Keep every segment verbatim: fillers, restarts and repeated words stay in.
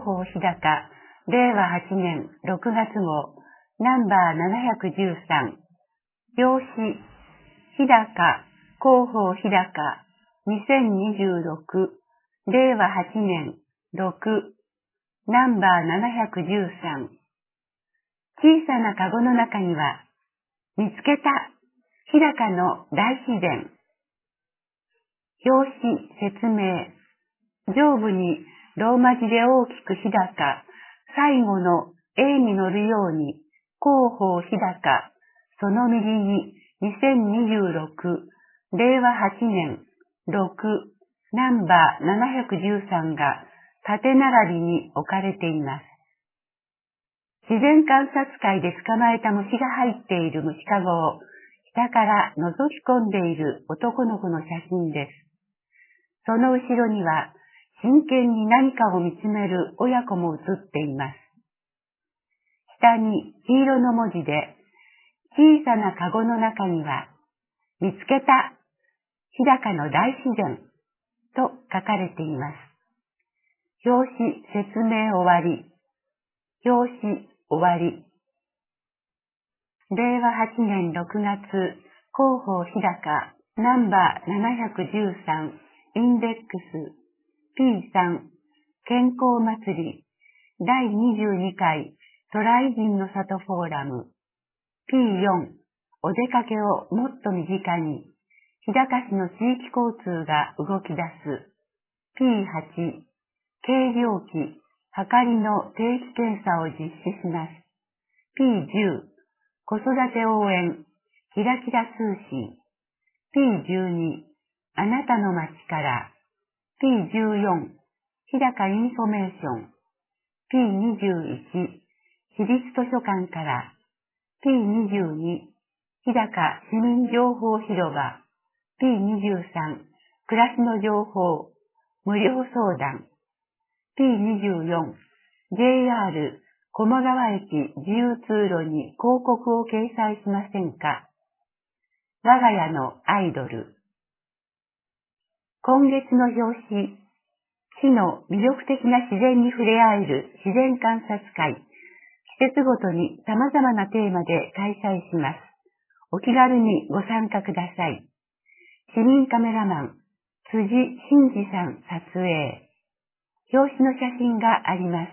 広報日高、れいわはちねんろくがつごう、ナンバーななひゃくじゅうさん。表紙、日高、広報日高、にせんにじゅうろく、れいわはちねんろく、ナンバーななひゃくじゅうさん。小さなカゴの中には、見つけた、日高の大自然。表紙、説明。上部にローマ字で大きく日高、最後の A に乗るように、広報日高、その右ににせんにじゅうろく、れいわはちねんろく、ナンバーななひゃくじゅうさんが縦並びに置かれています。自然観察会で捕まえた虫が入っている虫かごを下から覗き込んでいる男の子の写真です。その後ろには真剣に何かを見つめる親子も写っています。下に黄色の文字で、小さなカゴの中には、見つけた、日高の大自然、と書かれています。表紙説明終わり。表紙終わり。れいわはちねんろくがつ、広報日高、ナンバーななひゃくじゅうさん、インデックス、ピーさん、健康祭り、だいにじゅうにかいトライ人の里フォーラム、ピーよん、お出かけをもっと身近に、日高市の地域交通が動き出す、ピーはち、計量器、はかりの定期検査を実施します。ピーじゅう、子育て応援、キラキラ通信。ピーじゅうに、あなたの街から。ピーじゅうよん、日高インフォメーション。ピーにじゅういち、市立図書館から。ピーにじゅうに、日高市民情報広場。ピーにじゅうさん、暮らしの情報、無料相談。ピーにじゅうよん、ジェイアール 駒川駅自由通路に広告を掲載しませんか。我が家のアイドル。今月の表紙、市の魅力的な自然に触れ合える自然観察会。季節ごとに様々なテーマで開催します。お気軽にご参加ください。市民カメラマン、辻真二さん撮影。表紙の写真があります。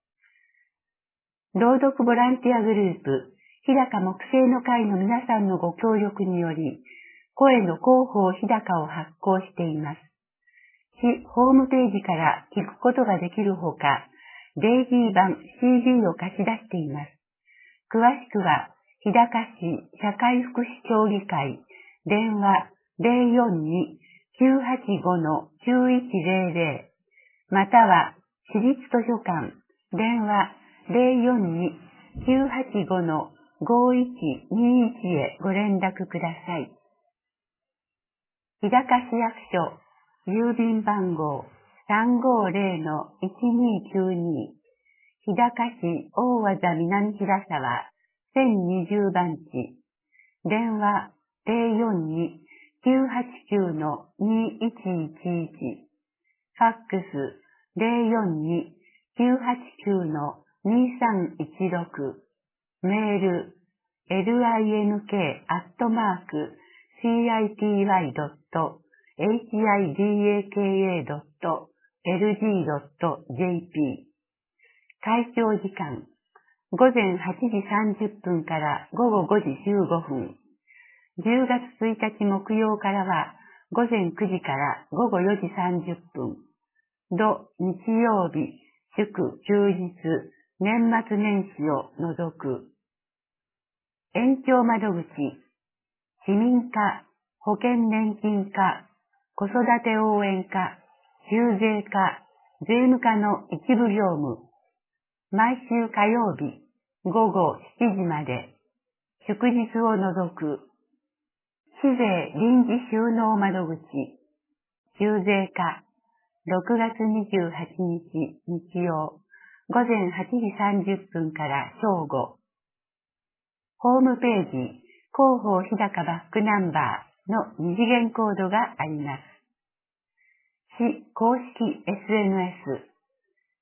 朗読ボランティアグループ、日高木星の会の皆さんのご協力により、声の広報日高を発行しています。市ホームページから聞くことができるほか、デイジー版 シーディー を貸し出しています。詳しくは、日高市社会福祉協議会、電話 ゼロよんに きゅうはちご きゅういちゼロゼロ、または、市立図書館、電話ゼロよんに きゅうはちご ごいちにいち へご連絡ください。日高市役所、郵便番号 さんごーぜろのいちにーきゅうに、日高市大和田南平沢せんにじゅうばんち、電話ゼロよんに きゅうはちきゅう にいちいちいち、ファックスゼロよんに きゅうはちきゅう にさんいちろく、メール エルアイエヌケー アットマーク シーアイティーワイ ドット エイチアイディーエーケーエー ドット エルジー ドット ジェーピー。開庁時間、午前はちじさんじゅっぷんから午後ごじじゅうごふん。じゅうがつついたち木曜からは午前くじから午後よじさんじゅっぷん。土日曜日、祝休日、年末年始を除く。延長窓口、市民課、保険年金課、子育て応援課、収税課、税務課の一部業務。毎週火曜日、午後しちじまで。祝日を除く。市税臨時収納窓口、収税課、ろくがつにじゅうはちにち日曜、午前はちじさんじゅっぷんから正午。ホームページ、広報日高バックナンバーの二次元コードがあります。市公式 エスエヌエス、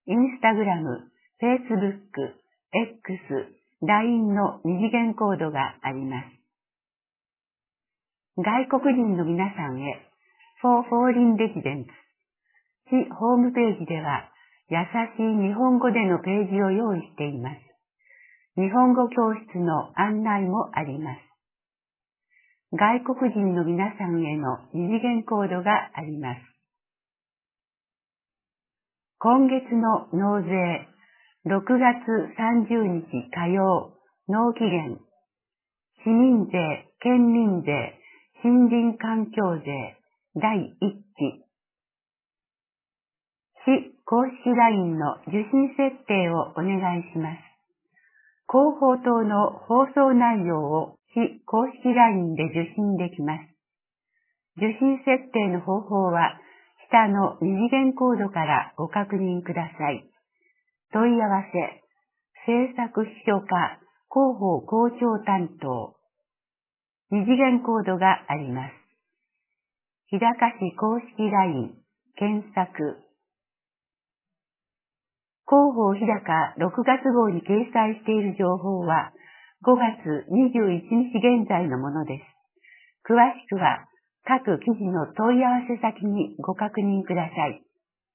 インスタグラム、フェイスブック、X、ライン の二次元コードがあります。外国人の皆さんへ、for foreign residents。市ホームページでは、優しい日本語でのページを用意しています。日本語教室の案内もあります。外国人の皆さんへの二次元コードがあります。今月の納税、ろくがつさんじゅうにち火曜、納期限、市民税、県民税、森林環境税、だいいっき。市公式 ライン の受信設定をお願いします。広報等の放送内容を市公式 ライン で受信できます。受信設定の方法は、下の二次元コードからご確認ください。問い合わせ、制作秘書課、広報校長担当。二次元コードがあります。日高市公式 ライン、検索。広報日高ろくがつ号に掲載している情報は、ごがつにじゅういちにち現在のものです。詳しくは、各記事の問い合わせ先にご確認ください。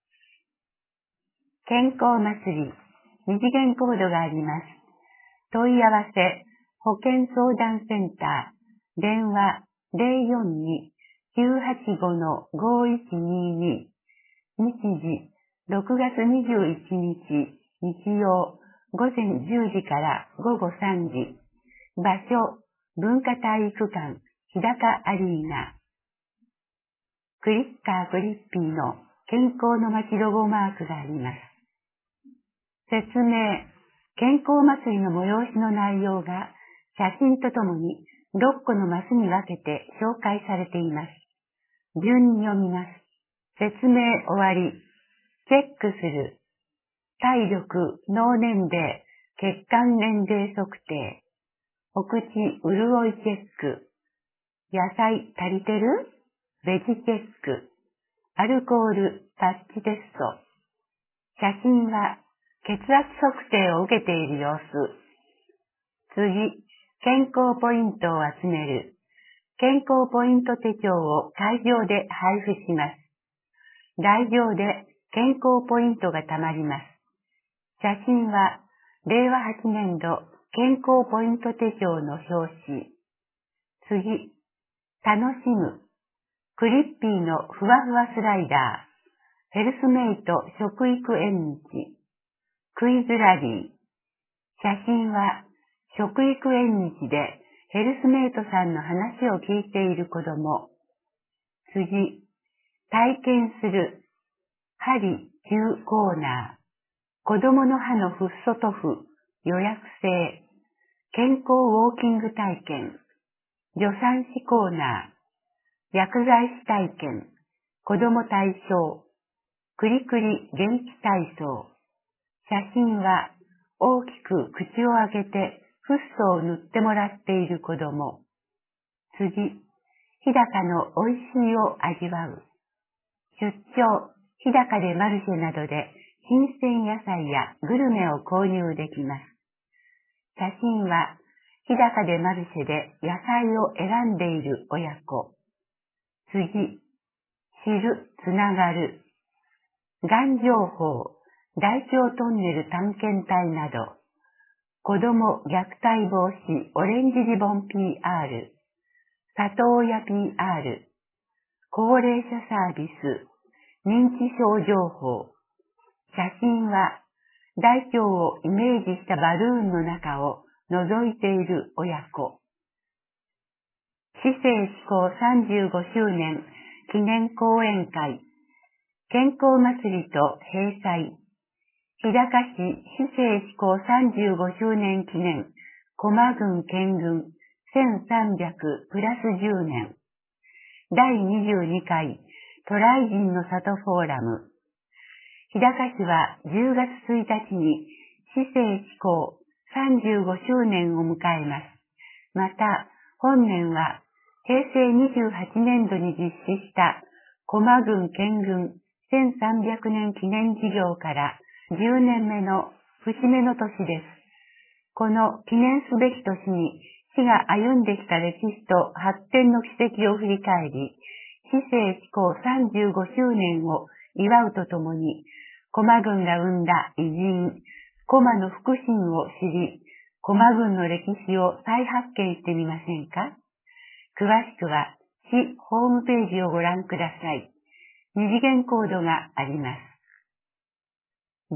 健康祭り、二次元コードがあります。問い合わせ、保健相談センター、電話 ゼロよんに きゅうはちご ごいちにに、日時、ろくがつにじゅういちにち、日曜、ごぜんじゅうじからごごさんじ。場所、文化体育館、日高アリーナ。クリッカークリッピーの健康の街ロゴマークがあります。説明、健康祭りの催しの内容が写真とともにろっこのマスに分けて紹介されています。順に読みます。説明終わり。チェックする。体力、脳年齢、血管年齢測定。お口、潤いチェック。野菜足りてる？ベジチェック。アルコール、タッチテスト。写真は血圧測定を受けている様子。次、健康ポイントを集める。健康ポイント手帳を会場で配布します。来場で健康ポイントが貯まります。写真は、れいわはちねんど健康ポイント手帳の表紙。次、楽しむ。クリッピーのふわふわスライダー。ヘルスメイト食育縁日。クイズラリー。写真は、食育縁日でヘルスメイトさんの話を聞いている子供。次、体験する。針きゅうコーナー。子供の歯のフッ素塗布。予約制。健康ウォーキング体験。助産師コーナー。薬剤師体験。子供対象。くりくり元気体操。写真は大きく口を開けてフッ素を塗ってもらっている子供。次、日高の美味しいを味わう。出張、日高でマルシェなどで新鮮野菜やグルメを購入できます。写真は日高でマルシェで野菜を選んでいる親子。次、知る、つながる。がん情報、大腸トンネル探検隊など、子ども虐待防止オレンジリボン ピーアール、里親 ピーアール、高齢者サービス、認知症情報。写真は大腸をイメージしたバルーンの中を覗いている親子。市政施行さんじゅうごしゅうねん記念講演会。健康祭りと閉祭。日高市市政施行さんじゅうごしゅうねん記念駒郡県郡せんさんびゃくプラスじゅうねん。だいにじゅうにかい渡来人の里フォーラム。日高市はじゅうがつついたちに市政施行さんじゅうごしゅうねんを迎えます。また、本年はへいせいにじゅうはちねんどに実施した駒郡県郡せんさんびゃくねん記念事業からじゅうねんめの節目の年です。この記念すべき年に、市が歩んできた歴史と発展の軌跡を振り返り、市政施行さんじゅうごしゅうねんを祝うとともに、駒郡が生んだ偉人、駒の福神を知り、駒郡の歴史を再発見してみませんか？詳しくは市ホームページをご覧ください。二次元コードがあります。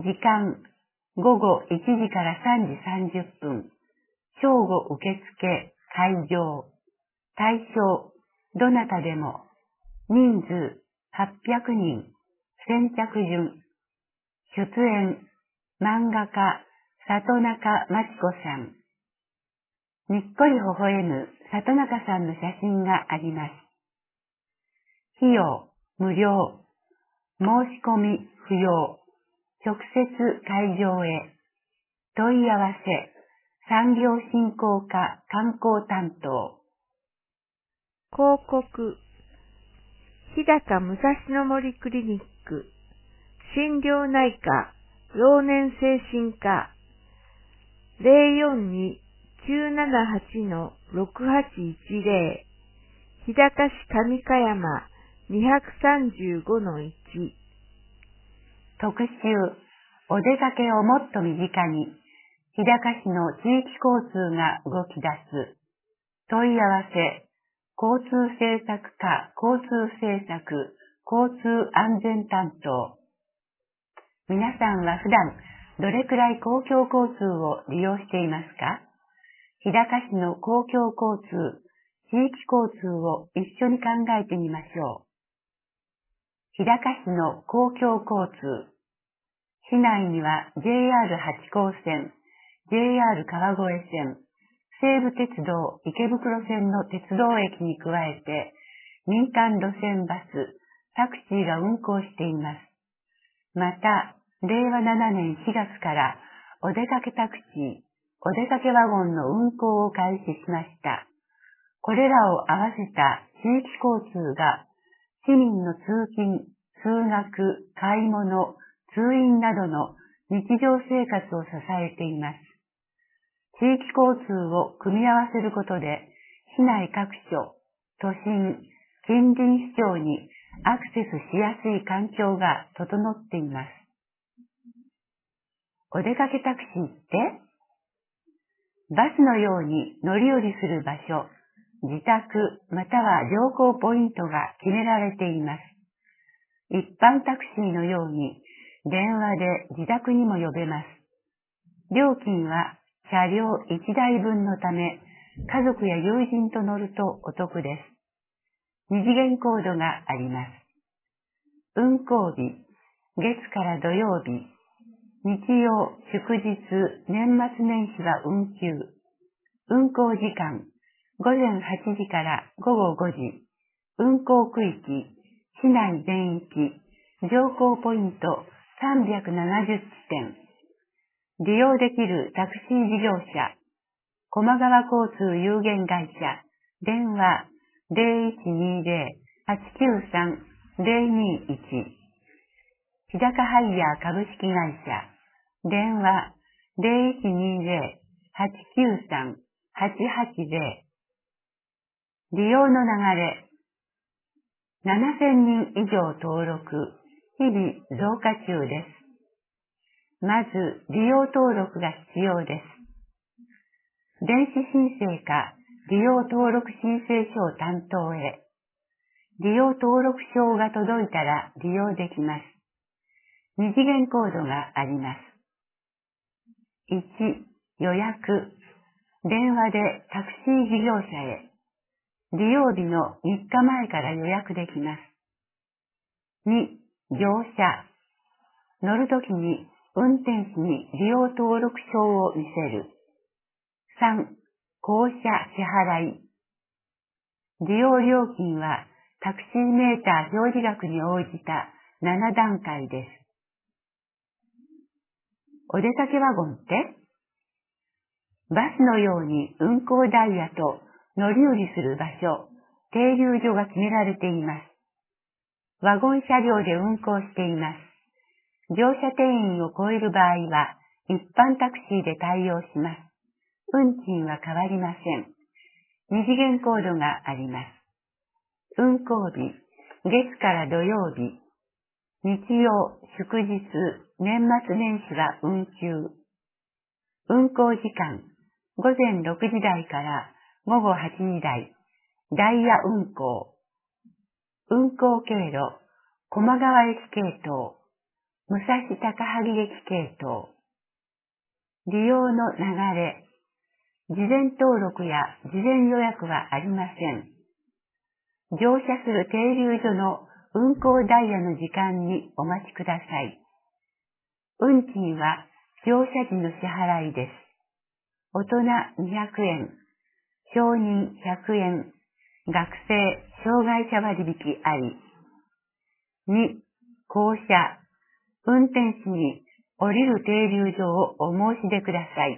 時間、ごごいちじからさんじさんじゅっぷん。正午受付、会場。対象、どなたでも。人数、はっぴゃくにん。先着順。出演、漫画家、里中真知子さん。にっこり微笑む里中さんの写真があります。費用、無料。申し込み、不要。直接会場へ。問い合わせ、産業振興課観光担当。 広告、日高武蔵野森クリニック、心療内科、老年精神科、ゼロよんに きゅうななはち ろくはちいちゼロ、日高市上香山 にさんごのいち。 特集、お出かけをもっと身近に、日高市の地域交通が動き出す。問い合わせ、交通政策課交通政策交通安全担当。皆さんは普段どれくらい公共交通を利用していますか？日高市の公共交通、地域交通を一緒に考えてみましょう。日高市の公共交通。市内には ジェイアール 八高線、ジェイアール 川越線、西武鉄道池袋線の鉄道駅に加えて、民間路線バス、タクシーが運行しています。また、れいわななねんしがつからお出かけタクシー、お出かけワゴンの運行を開始しました。これらを合わせた地域交通が市民の通勤、通学、買い物、通院などの日常生活を支えています。地域交通を組み合わせることで、市内各所、都心、近隣市町にアクセスしやすい環境が整っています。お出かけタクシーってバスのように乗り降りする場所、自宅または乗降ポイントが決められています。一般タクシーのように電話で自宅にも呼べます。料金は車両いちだいぶんのため、家族や友人と乗るとお得です。二次元コードがあります。運行日、月から土曜日、日曜、祝日、年末年始は運休。運行時間、ごぜんはちじからごごごじ。運行区域、市内全域、乗降ポイントさんびゃくななじゅっちてん。利用できるタクシー事業者、駒川交通有限会社、電話ゼロいちにゼロ はちきゅうさん ゼロにいち。日高ハイヤー株式会社、電話ゼロいちにゼロ はちきゅうさん はちはちゼロ。利用の流れ、ななせんにん以上登録、日々増加中です。まず、利用登録が必要です。電子申請か、利用登録申請書を担当へ。利用登録証が届いたら利用できます。二次元コードがあります。いち、予約。電話でタクシー事業者へ。利用日のみっかまえから予約できます。に、乗車。乗るときに運転士に利用登録証を見せる。さん、降車支払い。利用料金はタクシーメーター表示額に応じたななだんかいです。お出かけワゴンってバスのように運行ダイヤと乗り降りする場所、停留所が決められています。ワゴン車両で運行しています。 乗車定員を超える場合は、一般タクシーで対応します。運賃は変わりません。二次元コードがあります。運行日、月から土曜日、日曜、祝日、年末年始は運休。運行時間、午前ろくじ台から午後はちじ台、ダイヤ運行。運行経路、駒川駅系統、武蔵高萩駅系統。利用の流れ、事前登録や事前予約はありません。乗車する停留所の運行ダイヤの時間にお待ちください。運賃は乗車時の支払いです。大人にひゃくえん、少人ひゃくえん、学生、障害者割引あり。に、降車、運転士に降りる停留所をお申し出ください。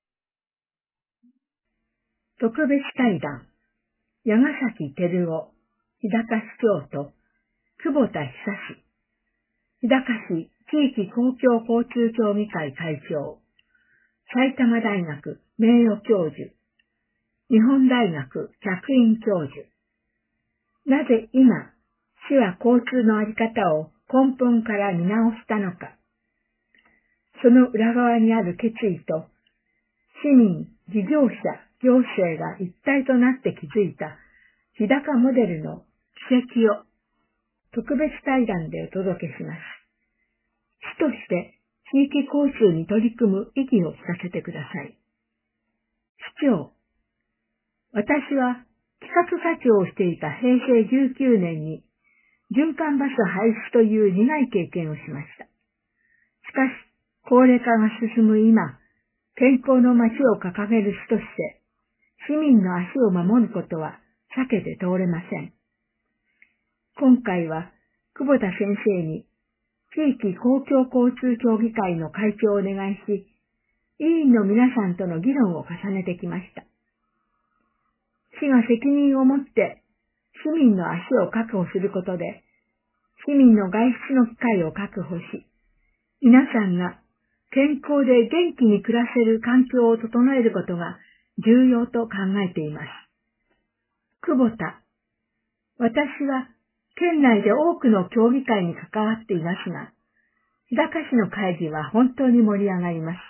特別対談、矢ヶ崎照夫、日高市長と久保田久志、日高市地域公共交通協議会会長、埼玉大学名誉教授、日本大学客員教授。なぜ今、市は交通のあり方を根本から見直したのか。その裏側にある決意と、市民、事業者、行政が一体となって築いた日高モデルの軌跡を特別対談でお届けします。市として地域交通に取り組む意義を聞かせてください。市長、私は企画課長をしていたへいせいじゅうきゅうねんに循環バス廃止という苦い経験をしました。しかし、高齢化が進む今、健康の街を掲げる市として、市民の足を守ることは避けて通れません。今回は、久保田先生に、地域公共交通協議会の会長をお願いし、委員の皆さんとの議論を重ねてきました。市が責任を持って市民の足を確保することで、市民の外出の機会を確保し、皆さんが健康で元気に暮らせる環境を整えることが重要と考えています。久保田、私は県内で多くの協議会に関わっていますが、日高市の会議は本当に盛り上がります。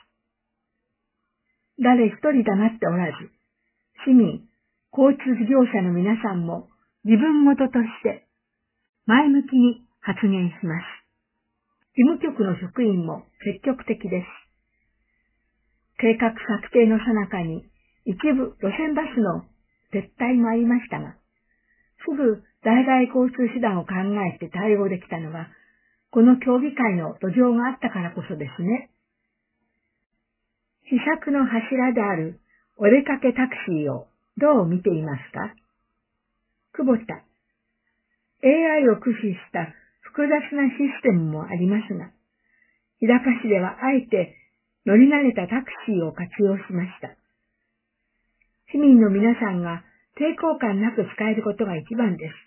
誰一人黙っておらず、市民、交通事業者の皆さんも自分事として前向きに発言します。事務局の職員も積極的です。計画策定の最中に一部路線バスの撤退もありましたが、すぐ代替交通手段を考えて対応できたのは、この協議会の土壌があったからこそですね。施策の柱であるお出かけタクシーをどう見ていますか？久保田、エーアイ を駆使した複雑なシステムもありますが、日高市ではあえて乗り慣れたタクシーを活用しました。市民の皆さんが抵抗感なく使えることが一番です。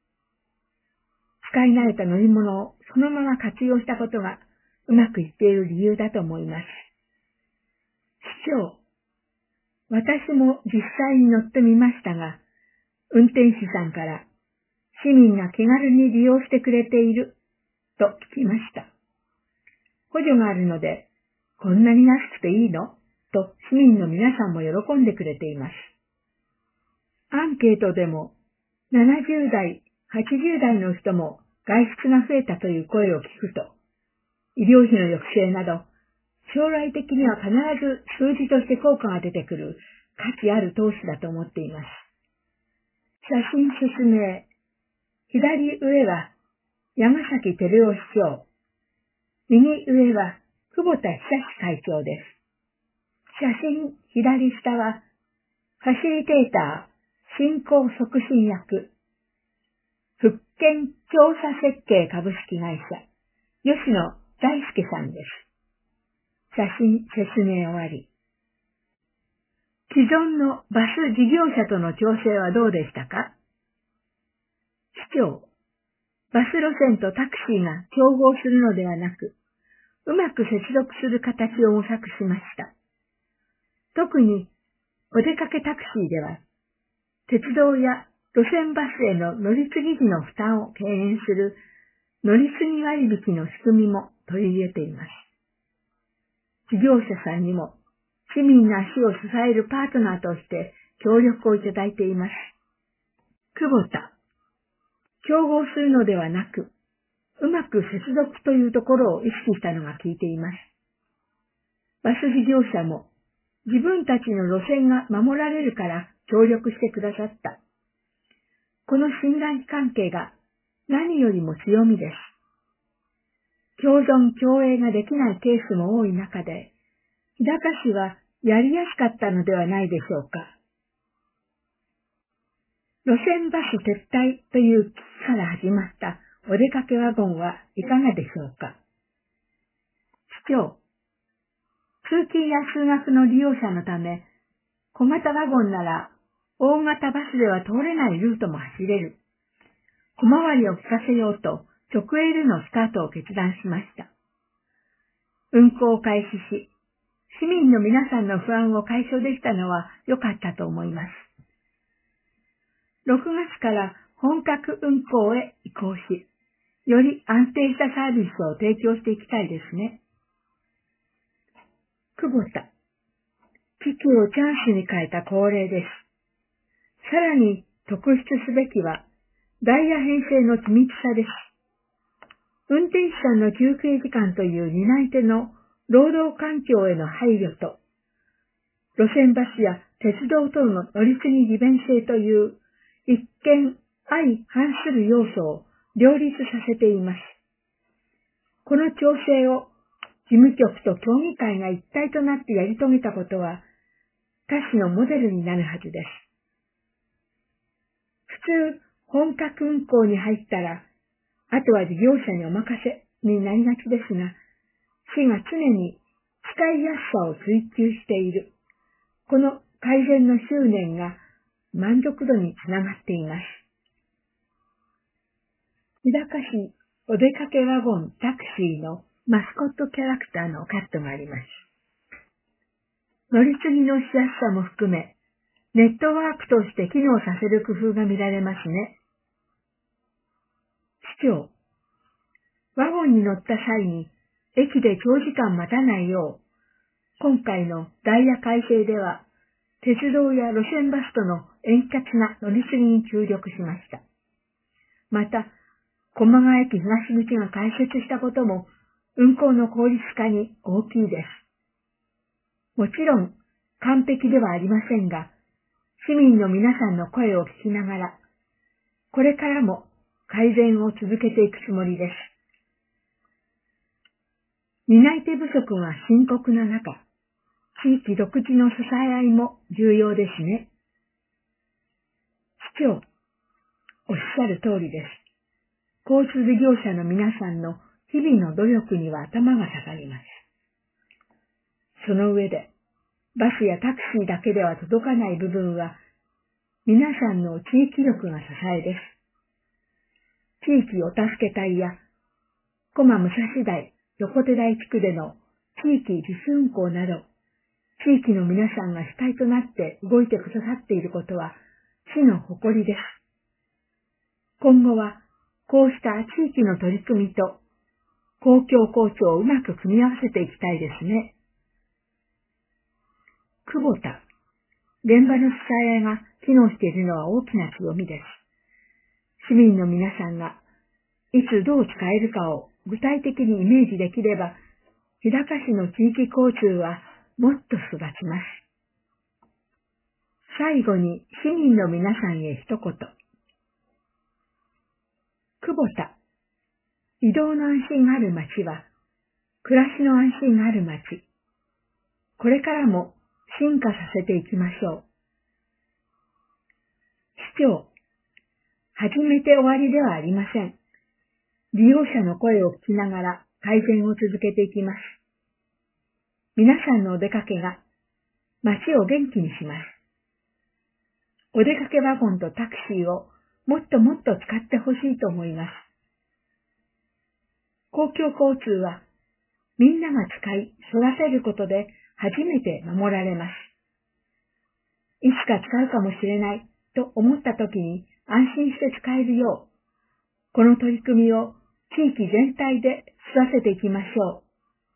使い慣れた乗り物をそのまま活用したことがうまくいっている理由だと思います。市長、私も実際に乗ってみましたが、運転手さんから市民が気軽に利用してくれていると聞きました。補助があるので、こんなに安くていいのと市民の皆さんも喜んでくれています。アンケートでもななじゅう代、はちじゅう代の人も外出が増えたという声を聞くと、医療費の抑制など、将来的には必ず数字として効果が出てくる価値ある投資だと思っています。写真説明。左上は矢ヶ崎照夫市長。右上は久保田久志会長です。写真左下はファシリテーター振興促進役復権調査設計株式会社吉野大輔さんです。写真説明終わり。既存のバス事業者との調整はどうでしたか？市長、バス路線とタクシーが競合するのではなく、 うまく接続する形を模索しました。特にお出かけタクシーでは、鉄道や路線バスへの乗り継ぎ時の負担を軽減する乗り継ぎ割引の仕組みも取り入れています。事業者さんにも市民の足を支えるパートナーとして協力をいただいています。久保田。競合するのではなく、うまく接続というところを意識したのが効いています。バス事業者も自分たちの路線が守られるから協力してくださった。この信頼関係が何よりも強みです。共存共栄ができないケースも多い中で、日高市はやりやすかったのではないでしょうか。路線バス撤退という危機から始まったお出かけワゴンはいかがでしょうか。市長、通勤や通学の利用者のため、小型ワゴンなら大型バスでは通れないルートも走れる。小回りを利かせようと直営でのスタートを決断しました。運行を開始し、市民の皆さんの不安を解消できたのは良かったと思います。ろくがつから本格運行へ移行し、より安定したサービスを提供していきたいですね。久保田。危機をチャンスに変えた恒例です。さらに特筆すべきは、ダイヤ編成の緻密さです。運転手さんの休憩時間という担い手の労働環境への配慮と、路線バスや鉄道等の乗り継ぎ利便性という一見相反する要素を両立させています。この調整を事務局と協議会が一体となってやり遂げたことは、他市のモデルになるはずです。普通、本格運行に入ったら、あとは事業者にお任せになりがちですが、市が常に使いやすさを追求している。この改善の執念が満足度につながっています。日高市お出かけワゴンタクシーのマスコットキャラクターのカットがあります。乗り継ぎのしやすさも含め、ネットワークとして機能させる工夫が見られますね。市長、ワゴンに乗った際に駅で長時間待たないよう、今回のダイヤ改正では、鉄道や路線バスとの円滑な乗り継ぎに注力しました。また、駒ヶ駅東口が開設したことも、運行の効率化に大きいです。もちろん、完璧ではありませんが、市民の皆さんの声を聞きながら、これからも改善を続けていくつもりです。担い手不足が深刻な中、地域独自の支え合いも重要ですね。市長、おっしゃる通りです。交通事業者の皆さんの日々の努力には頭が下がります。その上で、バスやタクシーだけでは届かない部分は、皆さんの地域力が支えです。地域お助け隊や、駒武蔵台、横手台地区での地域自主運行など、地域の皆さんが主体となって動いてくださっていることは、市の誇りです。今後は、こうした地域の取り組みと、公共交通をうまく組み合わせていきたいですね。久保田。現場の支え合いが機能しているのは大きな強みです。市民の皆さんが、いつどう使えるかを具体的にイメージできれば、日高市の地域交通はもっと育ちます。最後に市民の皆さんへ一言。久保田。移動の安心がある街は、暮らしの安心がある街。これからも進化させていきましょう。市長、始めて終わりではありません。利用者の声を聞きながら改善を続けていきます。皆さんのお出かけが街を元気にします。お出かけワゴンとタクシーをもっともっと使ってほしいと思います。公共交通はみんなが使い、育てることで初めて守られます。いつか使うかもしれないと思った時に安心して使えるよう、この取り組みを地域全体で育てていきましょう。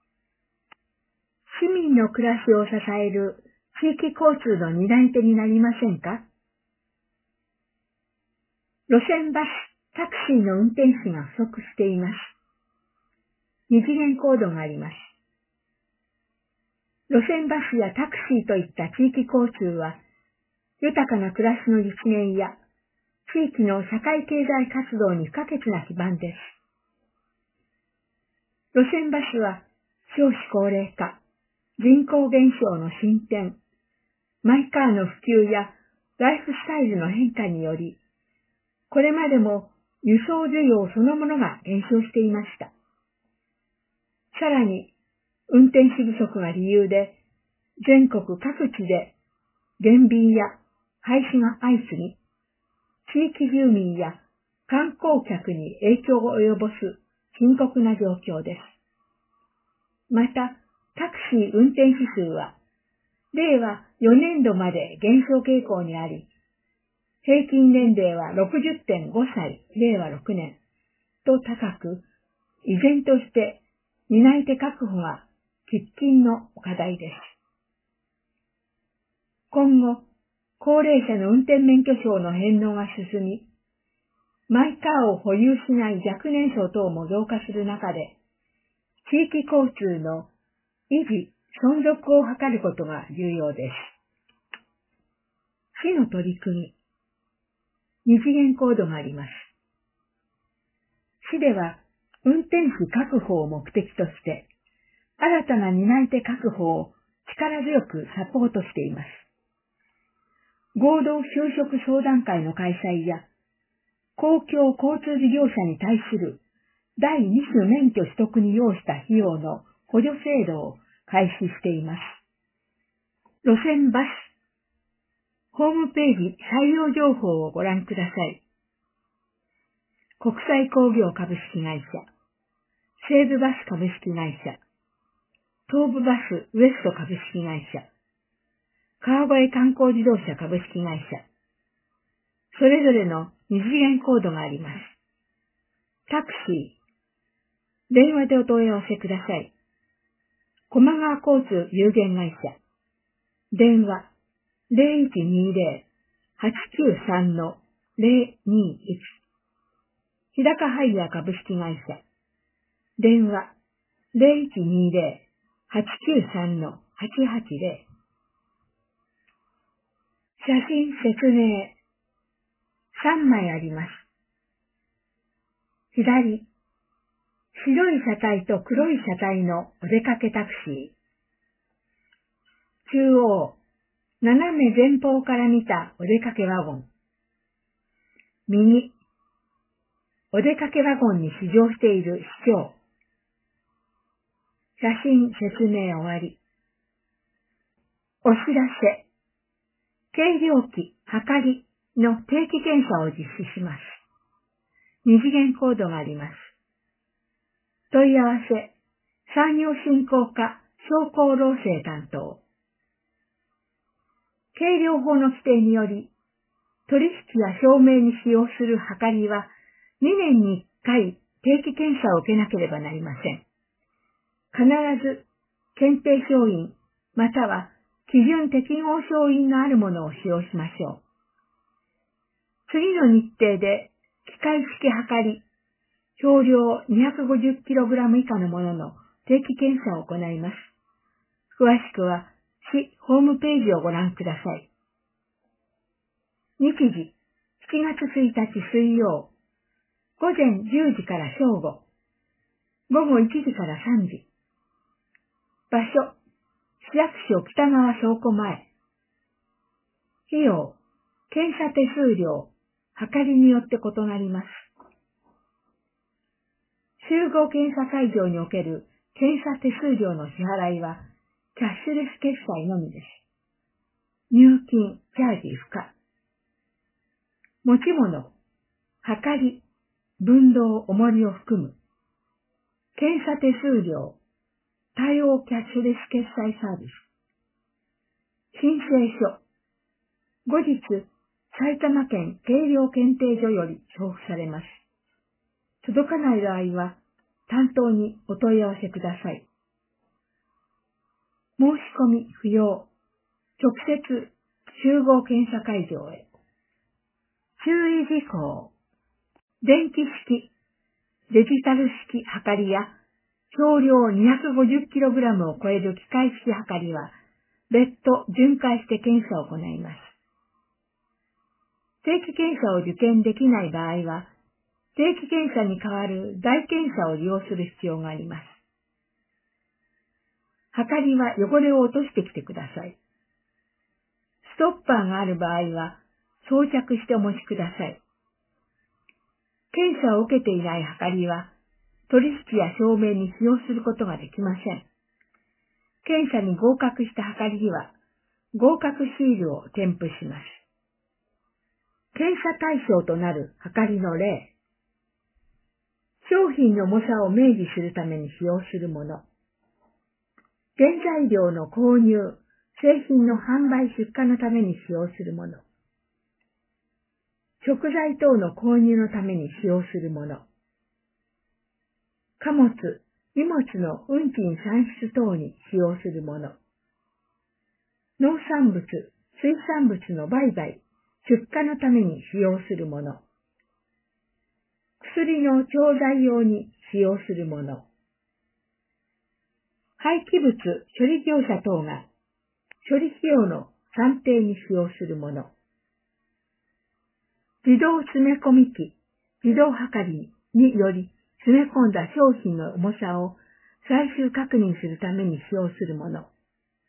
市民の暮らしを支える地域交通の担い手になりませんか？路線バス、タクシーの運転手が不足しています。二次元コードがあります。路線バスやタクシーといった地域交通は、豊かな暮らしの実現や地域の社会経済活動に不可欠な基盤です。路線バスは少子高齢化、人口減少の進展、マイカーの普及やライフスタイルの変化により、これまでも輸送需要そのものが減少していました。さらに、運転手不足が理由で、全国各地で減便や廃止が相次ぎ、地域住民や観光客に影響を及ぼす深刻な状況です。また、タクシー運転手数は、れいわよねんどまで減少傾向にあり、平均年齢は ろくじゅってんごさい、れいわろくねんと高く、依然として担い手確保が喫緊の課題です。今後、高齢者の運転免許証の返納が進み、マイカーを保有しない若年層等も増加する中で、地域交通の維持、存続を図ることが重要です。市の取り組み、二次元コードがあります。市では、運転手確保を目的として、新たな担い手確保を力強くサポートしています。合同就職相談会の開催や、公共交通事業者に対する第二種免許取得に要した費用の補助制度を開始しています。路線バス、ホームページ採用情報をご覧ください。国際工業株式会社、西武バス株式会社、東武バスウエスト株式会社、川越観光自動車株式会社、それぞれの二次元コードがあります。タクシー、電話でお問い合わせください。駒川交通有限会社、電話 ゼロいちにゼロ はちきゅうさん ゼロにいち、日高ハイヤー株式会社、電話 ゼロいちにゼロ はちきゅうさん はちはちゼロ、写真説明、さんまいあります。左、白い車体と黒い車体のお出かけタクシー。中央、斜め前方から見たお出かけワゴン。右、お出かけワゴンに試乗している市長。写真説明終わり。お知らせ。計量器、はかりの定期検査を実施します。二次元コードがあります。問い合わせ、産業振興課商工労政担当。計量法の規定により、取引や証明に使用するはかりはにねんにいっかい定期検査を受けなければなりません。必ず検定証印または基準適合証印のあるものを使用しましょう。次の日程で機械式はかり、表量 にひゃくごじゅっキログラム 以下のものの定期検査を行います。詳しくは市ホームページをご覧ください。日時、しちがつついたち水曜、午前じゅうじから正午、午後いちじからさんじ。場所、市役所北川倉庫前。費用、検査手数料、はかりによって異なります。集合検査会場における検査手数料の支払いは、キャッシュレス決済のみです。入金、チャージ不可。持ち物、はかり、分銅、重りを含む。検査手数料、 対応キャッシュレス決済サービス。申請書。後日、埼玉県計量検定所より送付されます。届かない場合は、担当にお問い合わせください。申し込み不要。直接集合検査会場へ。注意事項。電気式、デジタル式測りや、総量 にひゃくごじゅっキログラム を超える機械式測りは、別途巡回して検査を行います。定期検査を受検できない場合は、定期検査に代わる代検査を利用する必要があります。測りは汚れを落としてきてください。ストッパーがある場合は、装着してお持ちください。検査を受けていない測りは、取引や証明に使用することができません。検査に合格した測りには、合格シールを添付します。検査対象となる測りの例。商品の重さを明示するために使用するもの。原材料の購入、製品の販売出荷のために使用するもの。食材等の購入のために使用するもの。貨物、荷物の運賃算出等に使用するもの。農産物、水産物の売買、出荷のために使用するもの。薬の調剤用に使用するもの。廃棄物処理業者等が処理費用の算定に使用するもの。自動詰め込み機、自動測りにより詰め込んだ商品の重さを最終確認するために使用するもの。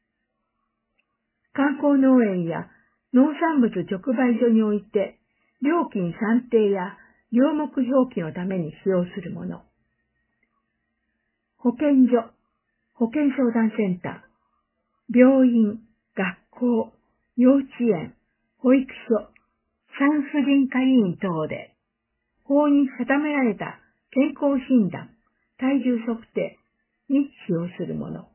観光農園や農産物直売所において料金算定や料目表記のために使用するもの。保健所、保健相談センター、病院、学校、幼稚園、保育所、産婦人科医院等で、法に定められた健康診断、体重測定に使用するもの。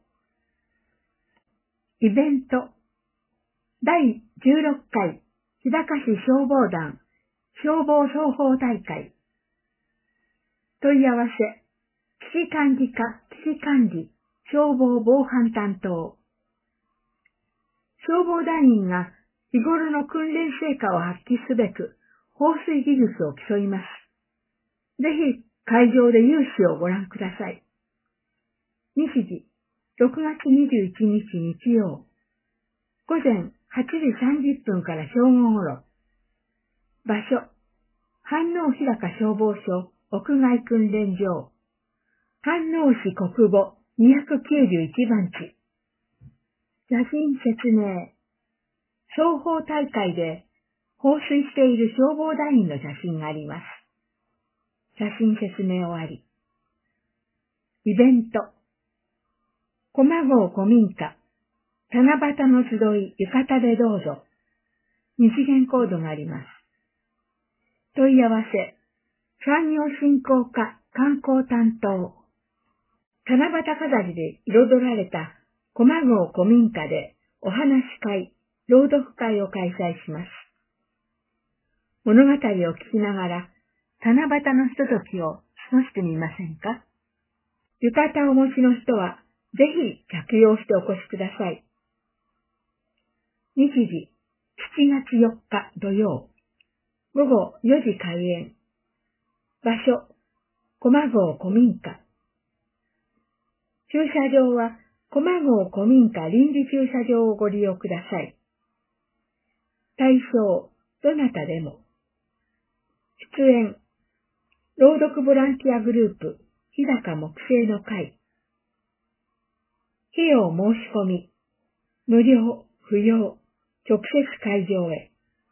イベント、だいじゅうろっかい日高市消防団消防操法大会。問い合わせ、危機管理課危機管理消防防犯担当。消防団員が日頃の訓練成果を発揮すべく放水技術を競います。ぜひ会場で有志をご覧ください。日時、ろくがつにじゅういちにち日曜、午前はちじさんじゅっぷんから正午ごろ。場所、飯能日高消防署屋外訓練場、飯能市国母にひゃくきゅうじゅういちばん地。写真説明。双方大会で放水している消防団員の写真があります。写真説明終わり。イベント。駒郷古民家。七夕の集い浴衣でどうぞ。二次元コードがあります。問い合わせ。産業振興課観光担当。七夕飾りで彩られた駒郷古民家でお話し会、朗読会を開催します。物語を聞きながら、七夕のひとときを過ごしてみませんか？浴衣をお持ちの人は、ぜひ着用してお越しください。日時、しちがつよっか土曜、午後よじ開演。場所、駒郷古民家。駐車場は、駒郷古民家臨時駐車場をご利用ください。対象、どなたでも。出演、朗読ボランティアグループ、日高木星の会。費用申し込み、無料、不要、直接会場へ。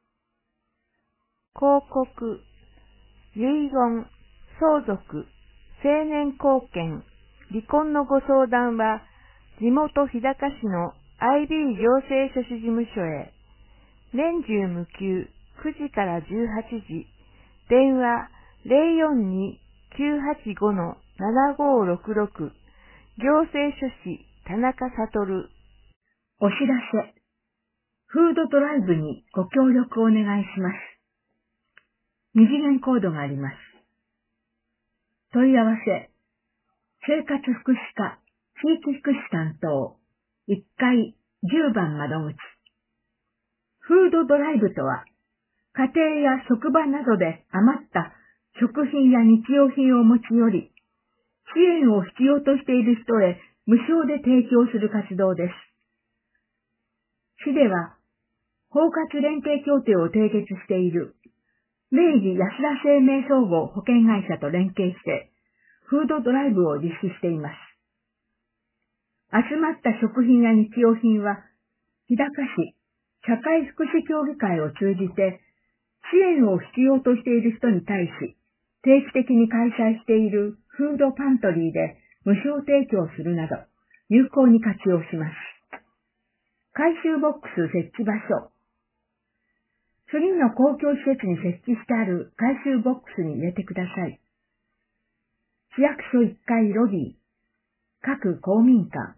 広告、遺言、相続、成年後見、離婚のご相談は、地元日高市の アイビー 行政書士事務所へ。年中無休、くじからじゅうはちじ、電話 ゼロよんに きゅうはちご ななごろくろく、 行政書士田中悟。 お知らせ。フードドライブにご協力をお願いします。二次元コードがあります。問い合わせ。生活福祉課地域福祉担当いっかいじゅうばん窓口。フードドライブとは、家庭や職場などで余った食品や日用品を持ち寄り、支援を必要としている人へ無償で提供する活動です。市では、包括連携協定を締結している明治安田生命総合保険会社と連携して、フードドライブを実施しています。集まった食品や日用品は、日高市社会福祉協議会を通じて、支援を必要としている人に対し、定期的に開催しているフードパントリーで無償提供するなど、有効に活用します。回収ボックス設置場所。次の公共施設に設置してある回収ボックスに入れてください。市役所いっかいロビー、各公民館。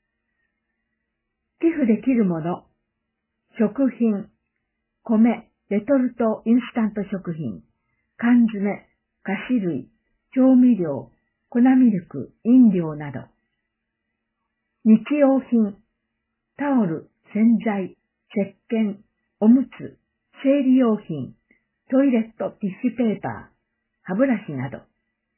寄付できるもの、食品、米、レトルト、インスタント食品、缶詰、菓子類、調味料、粉ミルク、飲料など。日用品、タオル、洗剤、石鹸、おむつ、生理用品、トイレット、ティッシュペーパー、歯ブラシなど。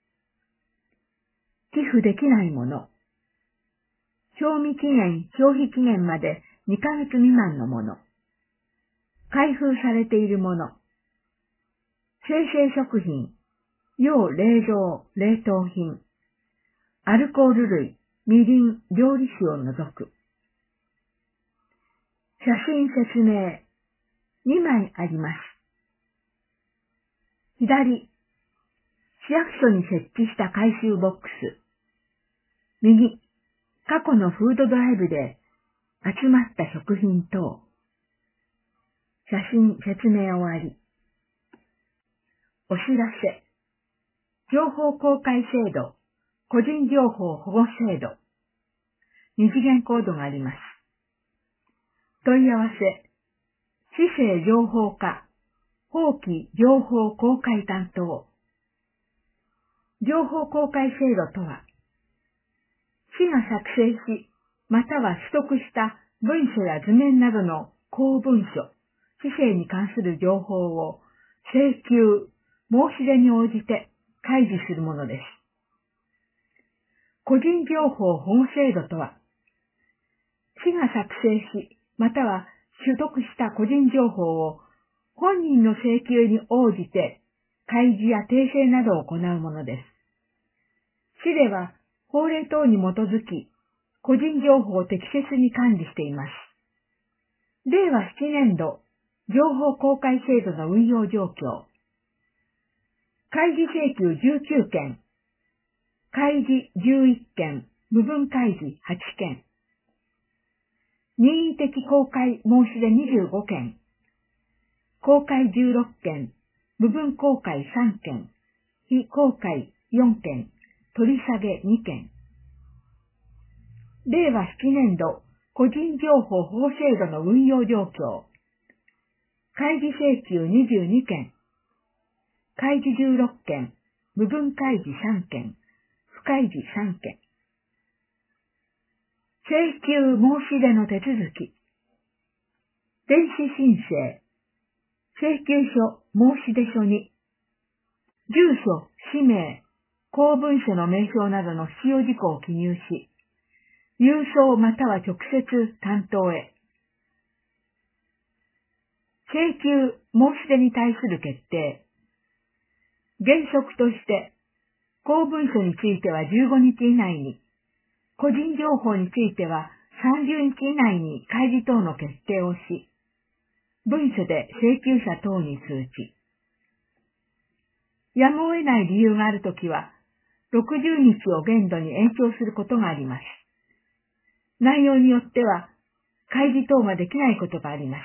寄付できないもの。賞味期限、消費期限までにかげつ未満のもの。開封されているもの。生鮮食品、要冷蔵、冷凍品。アルコール類、みりん、料理酒を除く。写真説明。にまいあります。左、市役所に設置した回収ボックス。右、過去のフードドライブで集まった食品等。写真説明終わり。お知らせ。情報公開制度、個人情報保護制度。二次元コードがあります。問い合わせ。市政情報課、法規情報公開担当。情報公開制度とは、市が作成し、または取得した文書や図面などの公文書、市政に関する情報を請求、申し出に応じて開示するものです。個人情報保護制度とは、市が作成し、または取得した個人情報を本人の請求に応じて開示や訂正などを行うものです。市では法令等に基づき個人情報を適切に管理しています。れいわななねん度情報公開制度の運用状況。開示請求じゅうきゅうけん、開示じゅういっけん、部分開示はちけん。任意的公開申し出にじゅうごけん、公開じゅうろっけん、部分公開さんけん、非公開よんけん、取り下げにけん。れいわななねん度個人情報保護制度の運用状況。開示請求にじゅうにけん、開示じゅうろっけん、部分開示さんけん、不開示さんけん。請求申し出の手続き。電子申請。請求書申出書に、住所、氏名、公文書の名称などの必要事項を記入し、郵送または直接担当へ。請求申し出に対する決定。原則として、公文書についてはじゅうごにち以内に、個人情報についてはさんじゅうにち以内に開示等の決定をし、文書で請求者等に通知。やむを得ない理由があるときは、ろくじゅうにちを限度に延長することがあります。内容によっては、開示等ができないことがあります。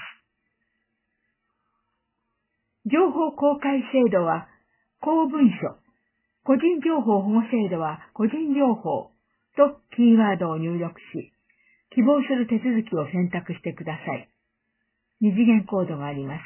情報公開制度は、公文書、個人情報保護制度は個人情報、 とキーワードを入力し、希望する手続きを選択してください。二次元コードがあります。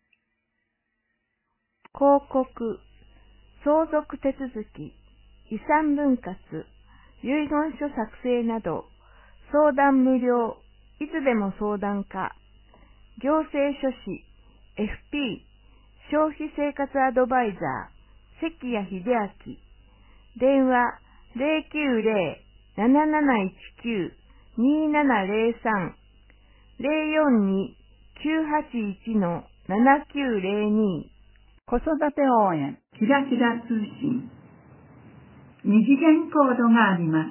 広告、相続手続き、遺産分割、遺言書作成など、相談無料、いつでも相談可、行政書士、エフピー、消費生活アドバイザー、関谷秀明、電話ゼロきゅうゼロ なななないちきゅう にななゼロさん ゼロよんに きゅうはちいち ななきゅうゼロに。 子育て応援、キラキラ通信。二次元コードがあります。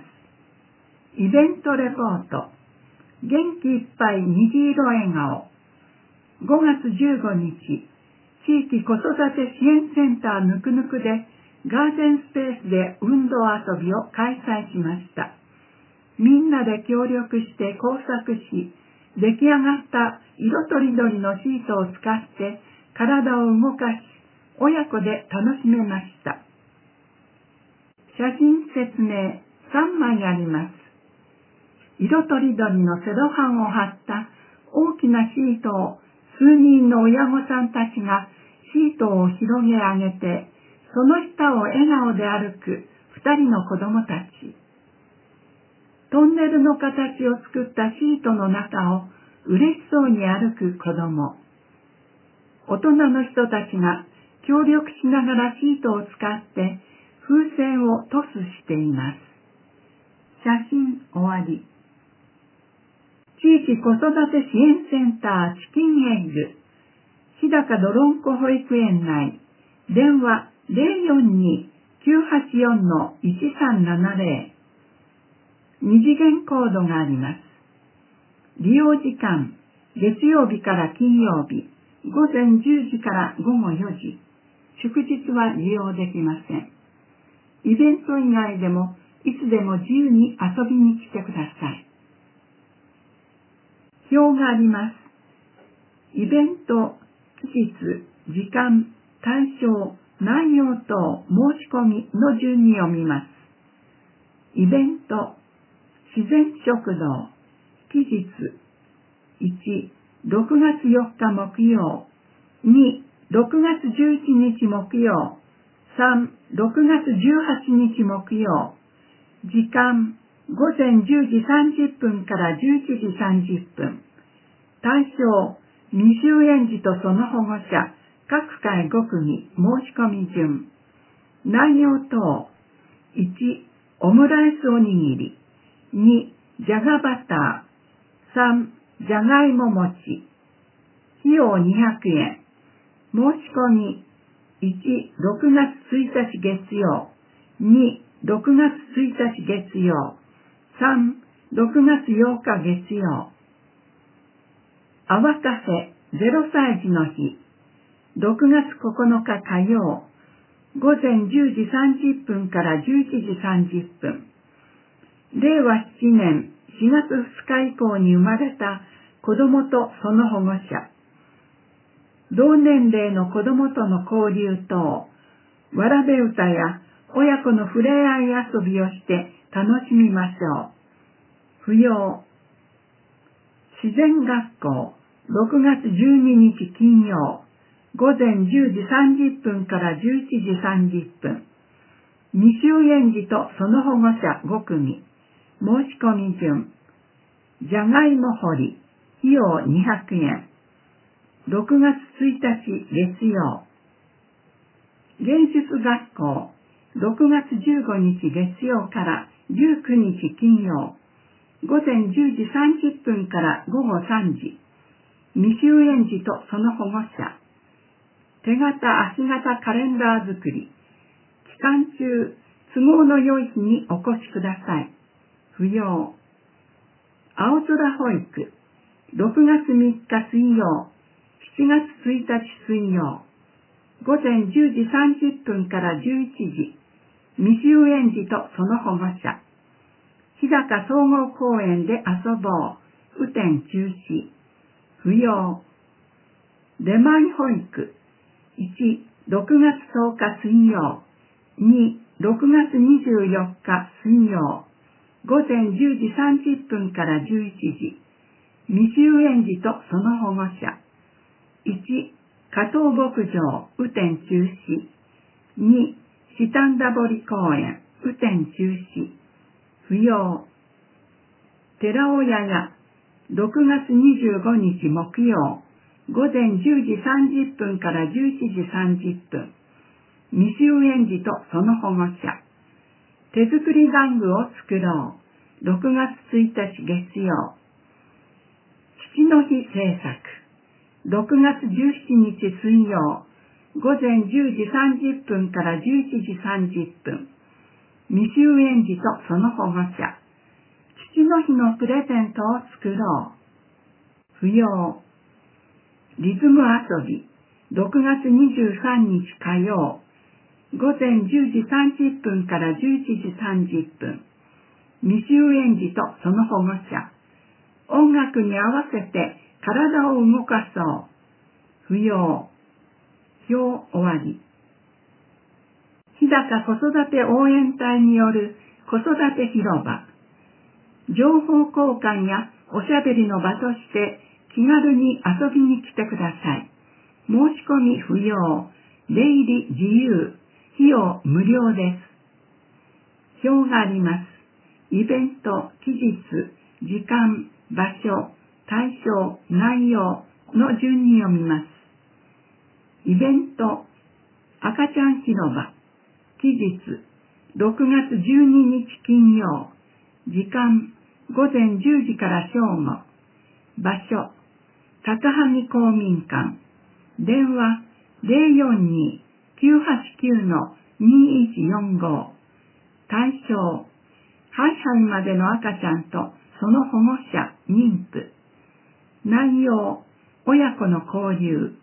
イベントレポート。元気いっぱい虹色笑顔。ごがつじゅうごにち、地域子育て支援センターぬくぬくでガーデンスペースで運動遊びを開催しました。みんなで協力して工作し、出来上がった色とりどりのシートを使って体を動かし、親子で楽しめました。写真説明さんまいあります。色とりどりのセロハンを貼った大きなシートを数人の親御さんたちがシートを広げ上げて、その下を笑顔で歩く二人の子供たち。トンネルの形を作ったシートの中を嬉しそうに歩く子供。大人の人たちが協力しながらシートを使って風船をトスしています。写真終わり。地域子育て支援センターチキンエッグ、日高どろんこ保育園内、電話ゼロよんに きゅうはちよん いちさんななゼロ。二次元コードがあります。利用時間、月曜日から金曜日、ごぜんじゅうじからごごよじ。祝日は利用できません。イベント以外でもいつでも自由に遊びに来てください。表があります。イベント、期日、時間、対象、内容等申し込みの順に読みます。イベント、自然食堂、期日、いち、ろくがつよっか木曜、に、ろくがつじゅういちにち木曜、さん、ろくがつじゅうはちにち木曜、時間、ごぜんじゅうじさんじゅっぷんからじゅういちじさんじゅっぷん。対象、未就園児とその保護者、各回ごくみ、申し込み順。内容等、いち、オムライスおにぎり、に、じゃがバター、さん、じゃがいも餅。費用にひゃくえん。申し込み、いち、ろくがつついたち月曜、に、ろくがつついたち月曜、さん、ろくがつようか月曜。あわかせゼロさい児の日、ろくがつここのか火曜、ごぜんじゅうじさんじゅっぷんからじゅういちじさんじゅっぷん。れいわななねんしがつふつか以降に生まれた子供とその保護者。同年齢の子供との交流等、わらべ歌や親子の触れ合い遊びをして楽しみましょう。不要。自然学校、ろくがつじゅうににち金曜、ごぜんじゅうじさんじゅっぷんからじゅういちじさんじゅっぷん。未就園児とその保護者ごくみ。申し込み順。じゃがいも掘り、費用にひゃくえん。ろくがつついたち月曜。芸術学校、ろくがつじゅうごにち月曜からじゅうくにち金曜。ごぜんじゅうじさんじゅっぷんからごごさんじ。未就園児とその保護者。手形足形カレンダー作り。期間中、都合の良い日にお越しください。不要。青空保育。ろくがつみっか水曜。しちがつついたち水曜。ごぜんじゅうじさんじゅっぷんからじゅういちじ。未就園児とその保護者。日高総合公園で遊ぼう。雨天中止。不要。出前保育。いち、ろくがつとおか水曜。に、ろくがつにじゅうよっか水曜。 午前じゅうじさんじゅっぷんからじゅういちじ、未就園児とその保護者。いち、加藤牧場、雨天中止。に、シタンダ堀公園、雨天中止。不要。寺尾屋や、ろくがつにじゅうごにち木曜、午前じゅうじさんじゅっぷんからじゅういちじさんじゅっぷん。未就園児とその保護者。手作り玩具を作ろう。ろくがつついたち月曜。父の日制作。ろくがつじゅうしちにち水曜。午前じゅうじさんじゅっぷんからじゅういちじさんじゅっぷん。未就園児とその保護者。父の日のプレゼントを作ろう。不要。リズム遊び。ろくがつにじゅうさんにち火曜。午前じゅうじさんじゅっぷんからじゅういちじさんじゅっぷん。未就園児とその保護者。音楽に合わせて体を動かそう。不要。表終わり。日高子育て応援隊による子育て広場。情報交換やおしゃべりの場として気軽に遊びに来てください。申し込み不要。出入り自由。費用無料です。表があります。イベント、期日、時間、場所、対象、内容の順に読みます。イベント、赤ちゃん広場。期日、ろくがつじゅうににち金曜。時間、午前じゅうじから正午。場所、高萩公民館。電話、ゼロよんに きゅうはちきゅう にいちよんご。対象、ハイハイまでの赤ちゃんとその保護者、妊婦。内容、親子の交流。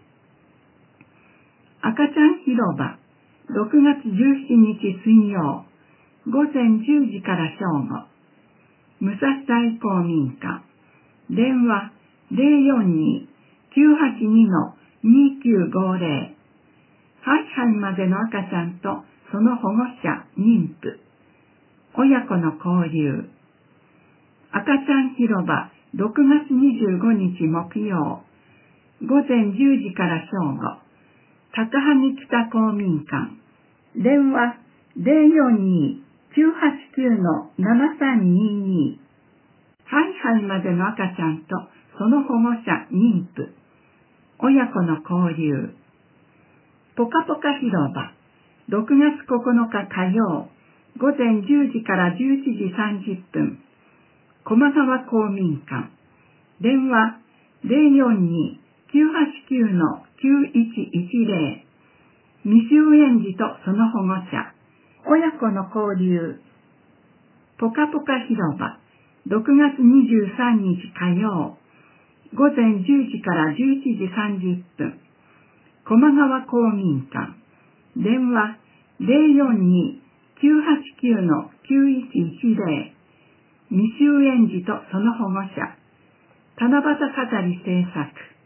赤ちゃん広場、ろくがつじゅうしちにち水曜。午前じゅうじから正午。武蔵大公民館。電話、ゼロよんに きゅうはちに にきゅうごゼロ。ハイハイまでの赤ちゃんとその保護者、妊婦。親子の交流。赤ちゃん広場、ろくがつにじゅうごにち木曜。午前じゅうじから正午。高萩北公民館。電話、ゼロよんに きゅうはちきゅう ななさんにに。ハイハイまでの赤ちゃんとその保護者、妊婦。親子の交流。ぽかぽか広場、ろくがつここのか火曜。午前じゅうじからじゅういちじさんじゅっぷん。駒川公民館。電話、ゼロよんに きゅうはちきゅう きゅういちいちゼロ。未就園児とその保護者。親子の交流。ぽかぽか広場、ろくがつにじゅうさんにち火曜。午前じゅうじからじゅういちじさんじゅっぷん。駒川公民館。電話、ゼロよんに きゅうはちきゅう きゅういちいちゼロ。未就園児とその保護者。七夕飾り制作。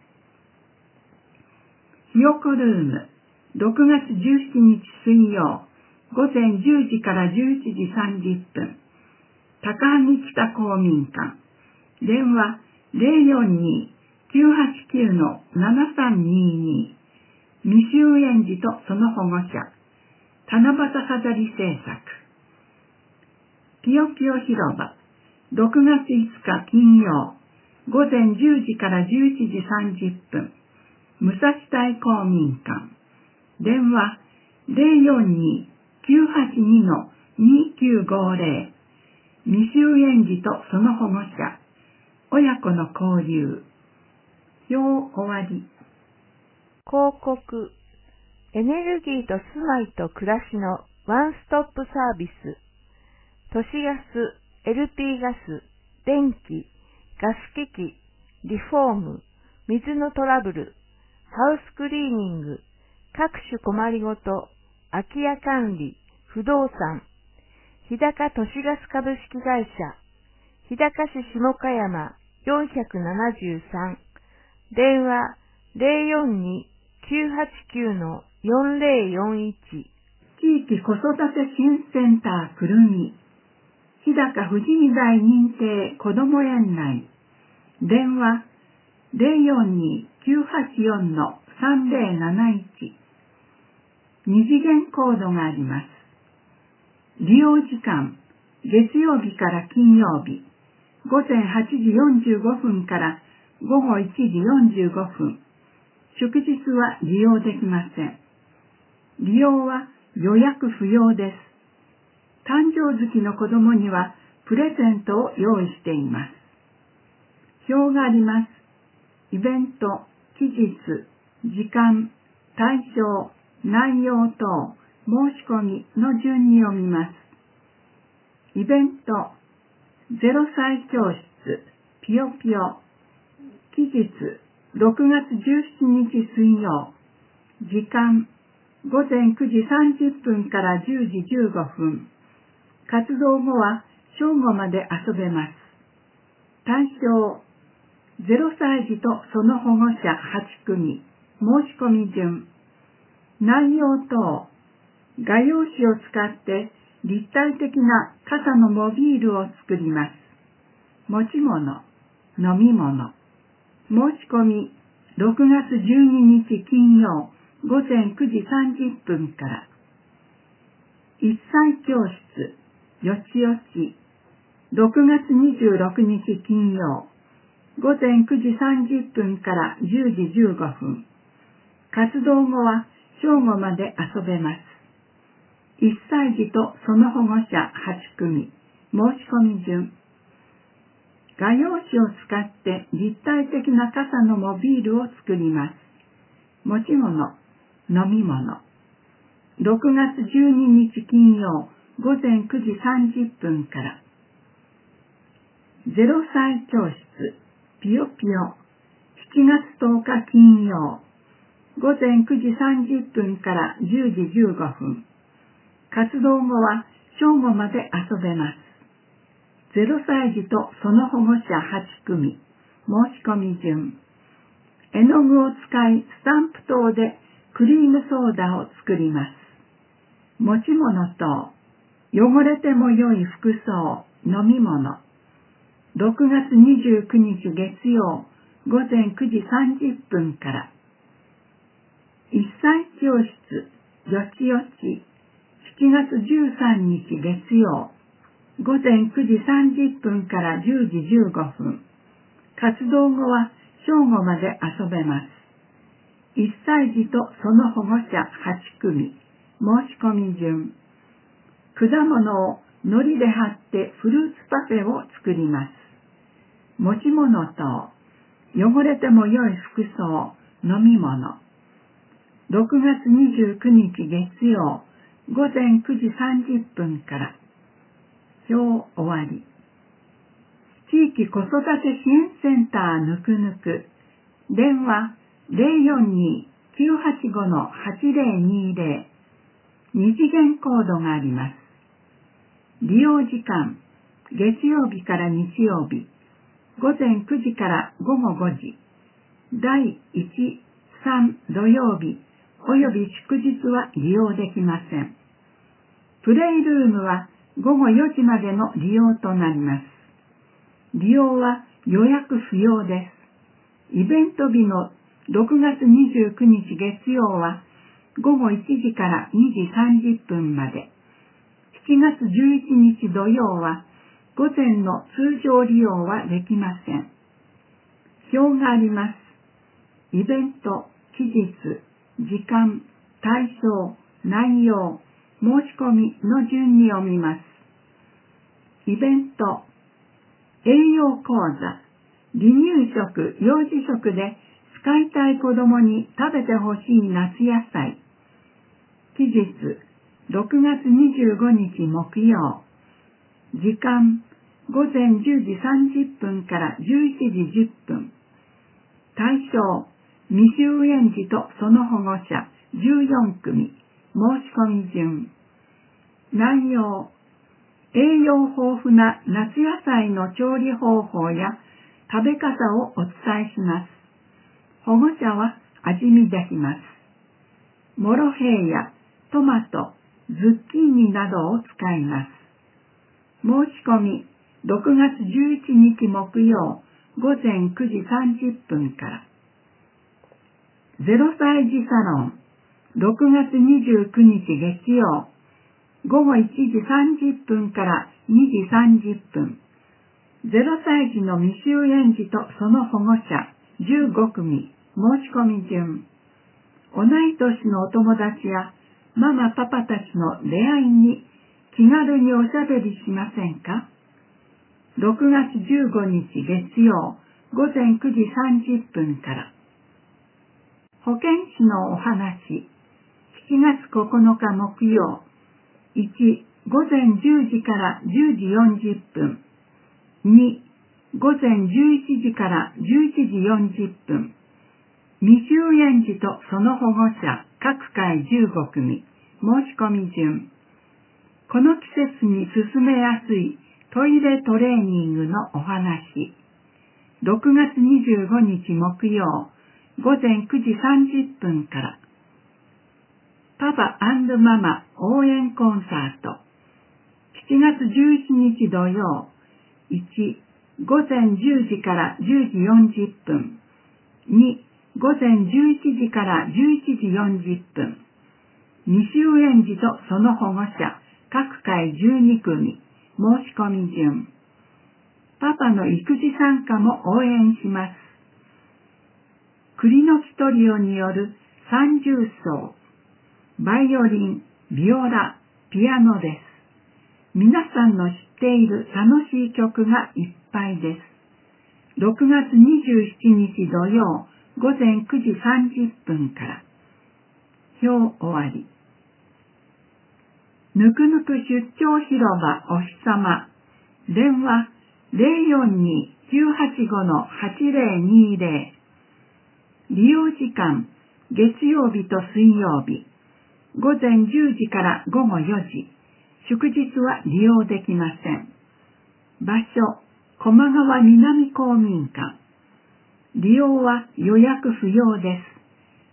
ひよこルーム、ろくがつじゅうしちにち水曜。午前じゅうじからじゅういちじさんじゅっぷん。高萩北公民館。電話、ゼロよんに きゅうはちきゅう ななさんにに。未就園児とその保護者。七夕飾り制作。ぴよぴよ広場、ろくがついつか金曜。午前じゅうじからじゅういちじさんじゅっぷん。武蔵大公民館。電話、ゼロよんに きゅうはちに にきゅうごゼロ。未就園児とその保護者。親子の交流。表終わり。 広告。エネルギーと住まいと暮らしのワンストップサービス。都市ガス、エルピー ガス、電気、ガス機器、リフォーム、水のトラブル、ハウスクリーニング、各種困りごと、空き家管理、不動産、日高都市ガス株式会社、日高市下鹿山よんななさん、電話ゼロよんに きゅうはちきゅう よんゼロよんいち。 地域子育て支援センターくるみ。 日高富士見台認定子ども園内。電話ゼロよんに きゅうはちよん さんゼロなないち。二次元コードがあります。利用時間、月曜日から金曜日、ごぜんはちじよんじゅうごふんからごごいちじよんじゅうごふん。祝日は利用できません。利用は予約不要です。誕生月の子供にはプレゼントを用意しています。表があります。イベント、期日、時間、対象、内容等、申し込みの順に読みます。イベント、ゼロさい教室、ぴよぴよ。期日、ろくがつじゅうしちにち水曜。時間、ごぜんくじさんじゅっぷんからじゅうじじゅうごふん。活動後は正午まで遊べます。対象、ゼロさい児とその保護者はちくみ。申し込み順。内容等、画用紙を使って立体的な傘のモビールを作ります。持ち物、飲み物。申し込み、ろくがつじゅうににち金曜、ごぜんくじさんじゅっぷんから。一歳教室、よちよち。ろくがつにじゅうろくにち金曜、ごぜんくじさんじゅっぷんからじゅうじじゅうごふん。活動後は正午まで遊べます。いっさい児とその保護者はちくみ。申し込み順。画用紙を使って立体的な傘のモビールを作ります。持ち物、飲み物。ろくがつじゅうににち金曜、ごぜんくじさんじゅっぷんから。ゼロさい教室、ぴよぴよ。しちがつとおか金曜、ごぜんくじさんじゅっぷんからじゅうじじゅうごふん。活動後は正午まで遊べます。ゼロさい児とその保護者はちくみ。申し込み順。絵の具を使いスタンプ等でクリームソーダを作ります。持ち物等、汚れても良い服装、飲み物。ろくがつにじゅうくにち月曜、ごぜんくじさんじゅっぷんから。一歳教室、よちよち。しちがつじゅうさんにち月曜、ごぜんくじさんじゅっぷんからじゅうじじゅうごふん。活動後は正午まで遊べます。いっさい児とその保護者はちくみ。申し込み順。果物を海苔で貼ってフルーツパフェを作ります。持ち物等、汚れても良い服装、飲み物。ろくがつにじゅうくにち月曜、ごぜんくじさんじゅっぷんから。表終わり。地域子育て支援センターぬくぬく。電話ゼロよんに きゅうはちご はちゼロにゼロ。二次元コードがあります。利用時間、月曜日から日曜日、ごぜんくじからごごごじ。だいいち、さん土曜日、および祝日は利用できません。プレイルームはごごよじまでの利用となります。利用は予約不要です。イベント日のろくがつにじゅうくにち月曜はごごいちじからにじさんじゅっぷんまで。しちがつじゅういちにち土曜は午前の通常利用はできません。表があります。イベント、期日、時間、対象、内容、申し込みの順に読みます。イベント、栄養講座、離乳食、幼児食で使いたい子供に食べてほしい夏野菜。期日、ろくがつにじゅうごにち木曜。時間、ごぜんじゅうじさんじゅっぷんからじゅういちじじゅっぷん。対象、未就園児とその保護者じゅうよんくみ。申し込み順。内容、栄養豊富な夏野菜の調理方法や食べ方をお伝えします。保護者は味見できます。モロヘイヤ、トマト、ズッキーニなどを使います。 申し込み、ろくがつじゅういちにち木曜、ごぜんくじさんじゅっぷんから。ゼロさい児サロン、ろくがつにじゅうくにち月曜、ごごいちじさんじゅっぷんからにじさんじゅっぷん。ゼロさい児の未就園児とその保護者じゅうごくみ、申し込み順。同い年のお友達やママパパたちの出会いに気軽におしゃべりしませんか？ろくがつじゅうごにち月曜、ごぜんくじさんじゅっぷんから。保健師のお話、しちがつここのか木曜、いち、ごぜんじゅうじからじゅうじよんじゅっぷん、に、ごぜんじゅういちじからじゅういちじよんじゅっぷん、未就園児とその保護者各回じゅうごくみ、申し込み順。この季節に進めやすいトイレトレーニングのお話。ろくがつにじゅうごにち木曜、ごぜんくじさんじゅっぷんから。パパ&ママ応援コンサート。しちがつじゅういちにち土曜、いち、ごぜんじゅうじからじゅうじよんじゅっぷん、に、ごぜんじゅういちじからじゅういちじよんじゅっぷん。未就園児とその保護者各回じゅうにくみ、申し込み順。パパの育児参加も応援します。栗の木トリオによる三重奏、バイオリン、ビオラ、ピアノです。皆さんの知っている楽しい曲がいっぱいです。ろくがつにじゅうしちにち土曜、ごぜんくじさんじゅっぷんから。表終わり。ぬくぬく出張広場お日様。電話ゼロよんに きゅうはちご はちゼロにゼロ。利用時間月曜日と水曜日。ごぜんじゅうじからごごよじ。祝日は利用できません。場所、駒川南公民館。利用は予約不要です。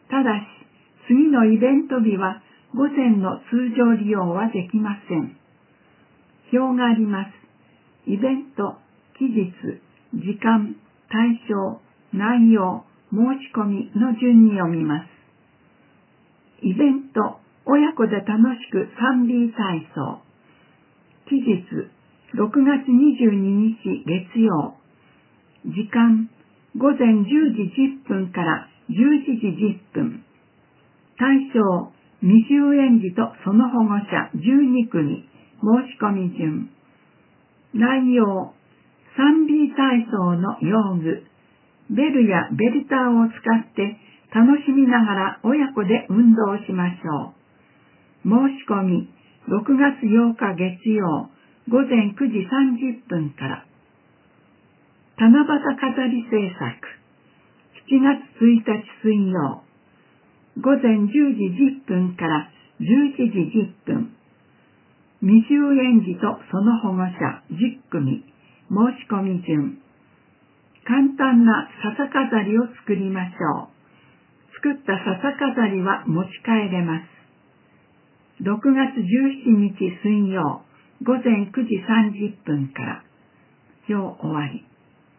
ただし、次のイベント日は午前の通常利用はできません。表があります。イベント、期日、時間、対象、内容、申し込みの順に読みます。イベント、親子で楽しく スリービー 体操。期日、ろくがつにじゅうににち月曜。時間、ごぜんじゅうじじゅっぷんからじゅういちじじゅっぷん。対象、未就園児とその保護者じゅうにくみ、申し込み順。内容、スリービー 体操の用具、ベルやベルターを使って楽しみながら親子で運動しましょう。申し込み、ろくがつようか月曜、ごぜんくじさんじゅっぷんから。七夕飾り制作、しちがつついたち水曜、ごぜんじゅうじじゅっぷんからじゅういちじじゅっぷん。未就園児とその保護者じゅっくみ、申し込み順。簡単な笹飾りを作りましょう。作った笹飾りは持ち帰れます。ろくがつじゅうしちにち水曜、ごぜんくじさんじゅっぷんから。表終わり。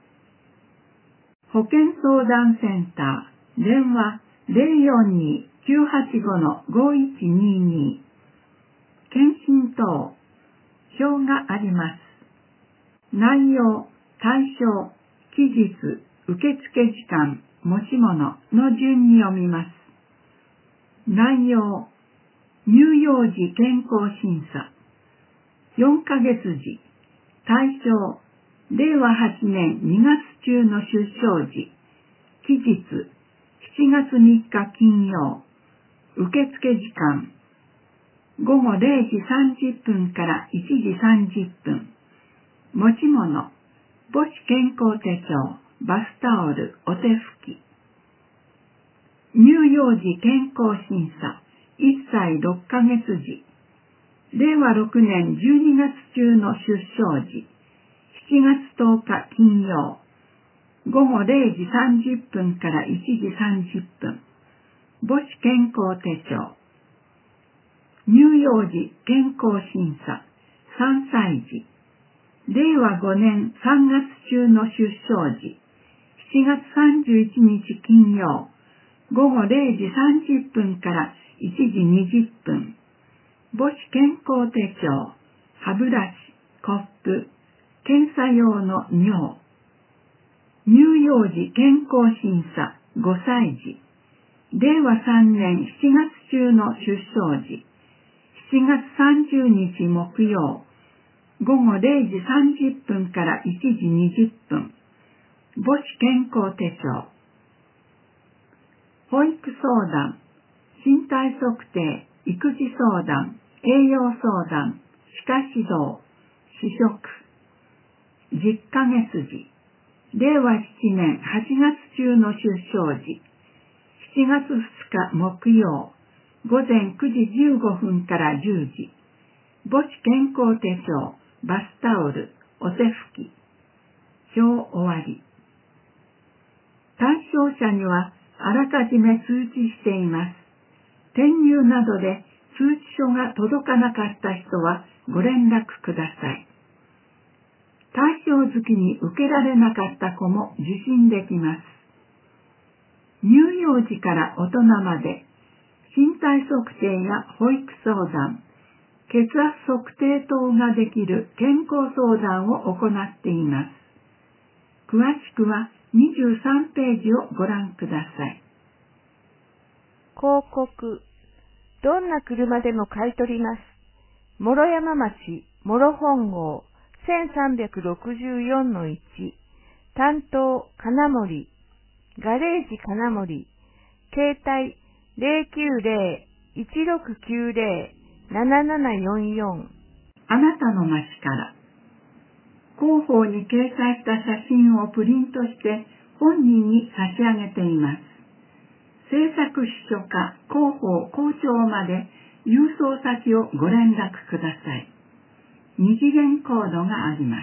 保健相談センター、電話ゼロよんに きゅうはちご ごいちにに。検診等、表があります。内容、対象、期日、受付時間、持ち物の順に読みます。内容、乳幼児健康審査。よんかげつじ。対象、れいわはちねんにがつ中の出生時。期日、しちがつみっか金曜。受付時間、ごごれいじさんじゅっぷんからいちじさんじゅっぷん。持ち物、母子健康手帳、バスタオル、お手拭き。乳幼児健康審査、いっさいろっかげつじ。れいわろくねんじゅうにがつ中の出生時。しちがつとおか金曜。ごごれいじさんじゅっぷんからいちじさんじゅっぷん。母子健康手帳。乳幼児健康審査、さんさいじ。 れいわごねんさんがつ中の出生時、しちがつさんじゅういちにち金曜、ごごれいじさんじゅっぷんからいちじにじゅっぷん、母子健康手帳、歯ブラシ、コップ、検査用の尿、乳幼児健康審査ごさいじ、れいわさんねんしちがつ中の出生時、しちがつさんじゅうにち木曜、ごごれいじさんじゅっぷんからいちじにじゅっぷん、母子健康手帳、保育相談、身体測定、育児相談、栄養相談、歯科指導、試食、じゅっかげつじ、れいわななねんはちがつ中の出生時、しちがつふつか木曜、ごぜんくじじゅうごふんからじゅうじ、母子健康手帳、バスタオル、お手拭き、表終わり。対象者にはあらかじめ通知しています。転入などで通知書が届かなかった人はご連絡ください。対象月に受けられなかった子も受診できます。乳幼児から大人まで身体測定や保育相談、血圧測定等ができる健康相談を行っています。詳しくはにじゅうさんページをご覧ください。 広告。どんな車でも買い取ります。諸山町、諸本郷、せんさんびゃくろくじゅうよんのいち。担当、金森。ガレージ金森。携帯、ゼロきゅうゼロ いちろくきゅうゼロ ななななよんよん。 あなたの町から。広報に掲載した写真をプリントして本人に差し上げています。制作秘書課広報校長まで郵送先をご連絡ください。二次元コードがあります。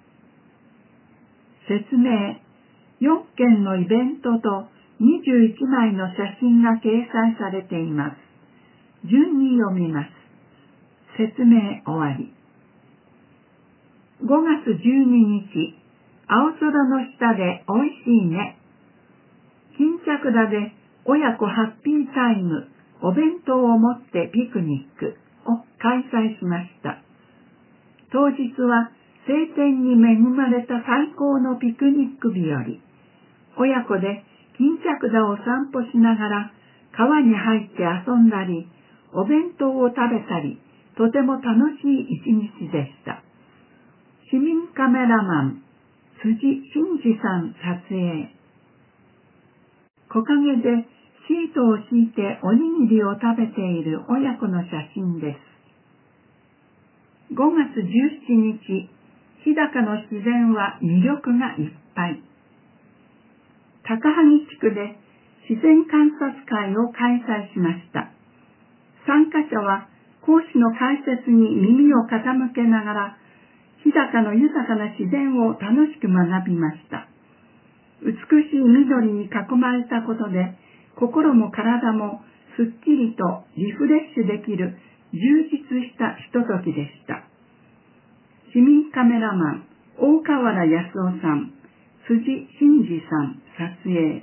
説明。よんけんのイベントとにじゅういちまいの写真が掲載されています。順に読みます。説明終わり。ごがつじゅうににち、青空の下でおいしいね。巾着田で親子ハッピータイム、お弁当を持ってピクニックを開催しました。当日は晴天に恵まれた最高のピクニック日和。親子で巾着田を散歩しながら川に入って遊んだり、お弁当を食べたり、とても楽しい一日でした。市民カメラマン、辻真二さん撮影。木陰でシートを敷いておにぎりを食べている親子の写真です。ごがつじゅうしちにち、日高の自然は魅力がいっぱい。高萩地区で自然観察会を開催しました。参加者は講師の解説に耳を傾けながら、日高の豊かな自然を楽しく学びました。美しい緑に囲まれたことで、心も体もすっきりとリフレッシュできる充実したひとときでした。市民カメラマン、大河原康夫さん、辻真二さん撮影。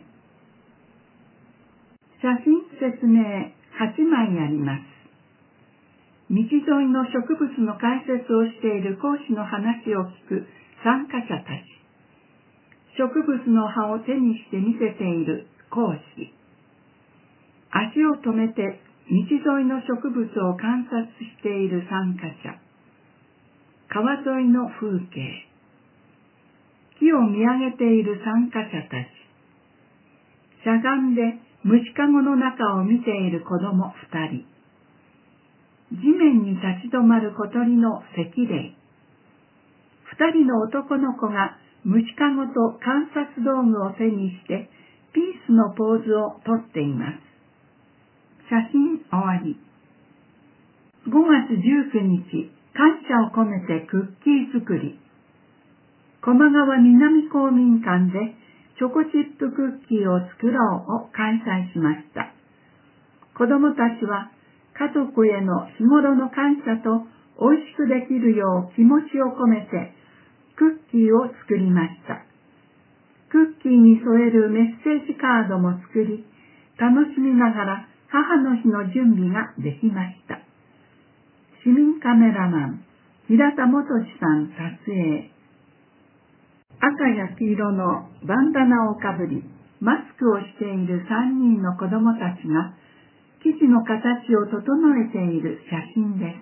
写真説明はちまいあります。道沿いの植物の解説をしている講師の話を聞く参加者たち。植物の葉を手にして見せている講師。足を止めて道沿いの植物を観察している参加者。川沿いの風景。木を見上げている参加者たち。しゃがんで虫かごの中を見ている子供二人。地面に立ち止まる小鳥の赤霊。二人の男の子が虫かごと観察道具を手にしてピースのポーズをとっています。写真終わり。ごがつじゅうくにち、感謝を込めてクッキー作り。駒川南公民館でチョコチップクッキーを作ろうを開催しました。子供たちは家族への日頃の感謝と美味しくできるよう気持ちを込めてクッキーを作りました。クッキーに添えるメッセージカードも作り、楽しみながら母の日の準備ができました。市民カメラマン、平田元次さん撮影。赤や黄色のバンダナをかぶり、マスクをしている三人の子供たちが、生地の形を整えている写真です。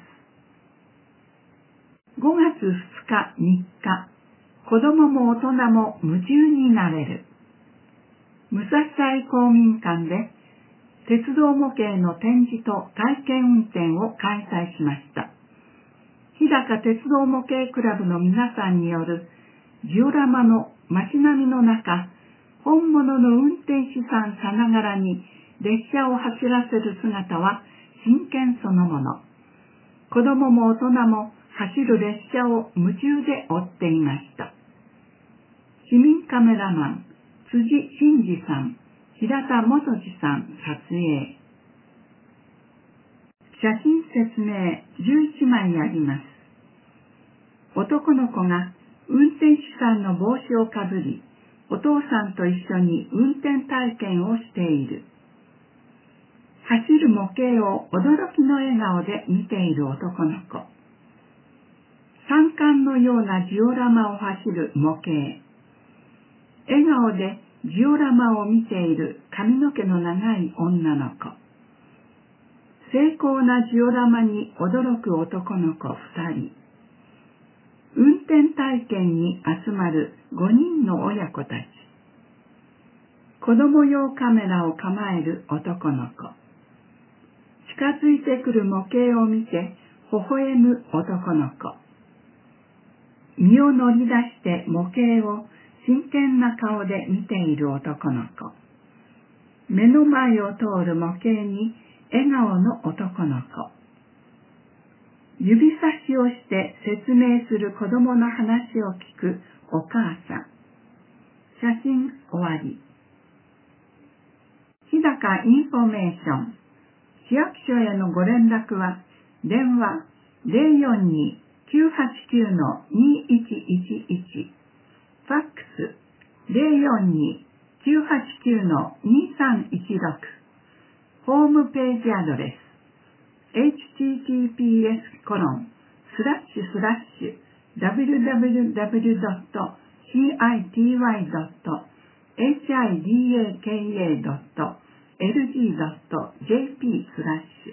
ごがつふつか、みっか、子供も大人も夢中になれる。武蔵西公民館で、鉄道模型の展示と体験運転を開催しました。日高鉄道模型クラブの皆さんによるジオラマの街並みの中、本物の運転手さんさながらに列車を走らせる姿は真剣そのもの。子供も大人も走る列車を夢中で追っていました。市民カメラマン、辻真二さん、平田元次さん撮影。写真説明じゅういちまいあります。男の子が運転手さんの帽子をかぶり、お父さんと一緒に運転体験をしている。走る模型を驚きの笑顔で見ている男の子。三冠のようなジオラマを走る模型。笑顔でジオラマを見ている髪の毛の長い女の子。精巧なジオラマに驚く男の子二人。運転体験に集まる五人の親子たち。子供用カメラを構える男の子。近づいてくる模型を見て微笑む男の子。身を乗り出して模型を真剣な顔で見ている男の子。目の前を通る模型に笑顔の男の子。指差しをして説明する子供の話を聞くお母さん。写真終わり。日高インフォメーション。市役所へのご連絡は、電話 ゼロよんに きゅうはちきゅう にいちいちいち、ファックス ゼロよんに きゅうはちきゅう にさんいちろく、ホームページアドレス エイチティーティーピーエス コロンスラッシュスラッシュ ダブリューダブリューダブリュー ドット シーアイティーワイ ドット エイチアイディーエーケーエー ドット エルジー ドット ジェーピー スラッシ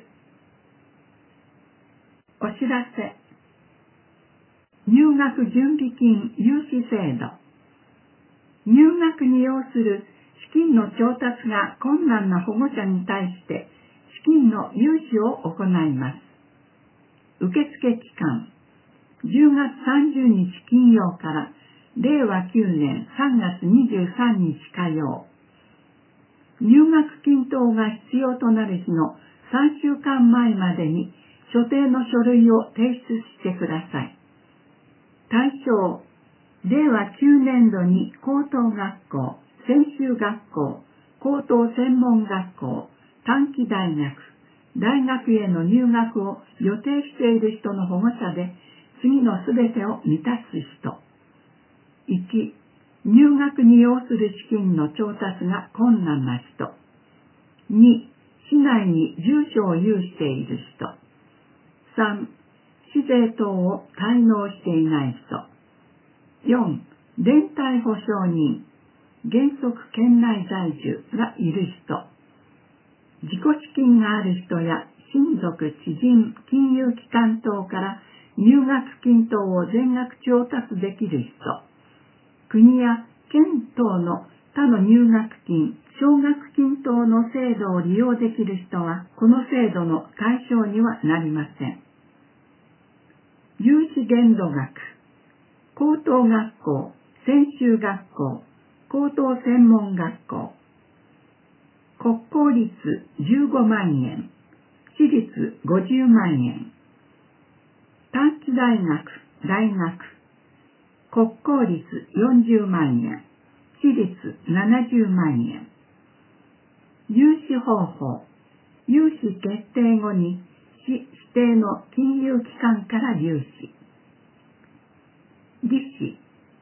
ュ。お知らせ。入学準備金融資制度。入学に要する資金の調達が困難な保護者に対して資金の融資を行います。受付期間、じゅうがつさんじゅうにち金曜かられいわきゅうねんさんがつにじゅうさんにち火曜。入学金等が必要となる日のさんしゅうかんまえまでに所定の書類を提出してください。対象、れいわきゅうねんどに高等学校、専修学校、高等専門学校、短期大学、大学への入学を予定している人の保護者で、次のすべてを満たす人。いち、入学に要する資金の調達が困難な人。に、市内に住所を有している人。さん、市税等を滞納していない人。よん、連帯保証人、原則県内在住がいる人。自己資金がある人や親族、知人、金融機関等から入学金等を全額調達できる人。国や県等の他の入学金、奨学金等の制度を利用できる人は、この制度の対象にはなりません。融資限度額、高等学校、専修学校、高等専門学校、国公立じゅうごまんえん、私立ごじゅうまんえん、短期大学、大学、国公立よんじゅうまんえん、私立ななじゅうまんえん。融資方法、融資決定後に市指定の金融機関から融資。利子、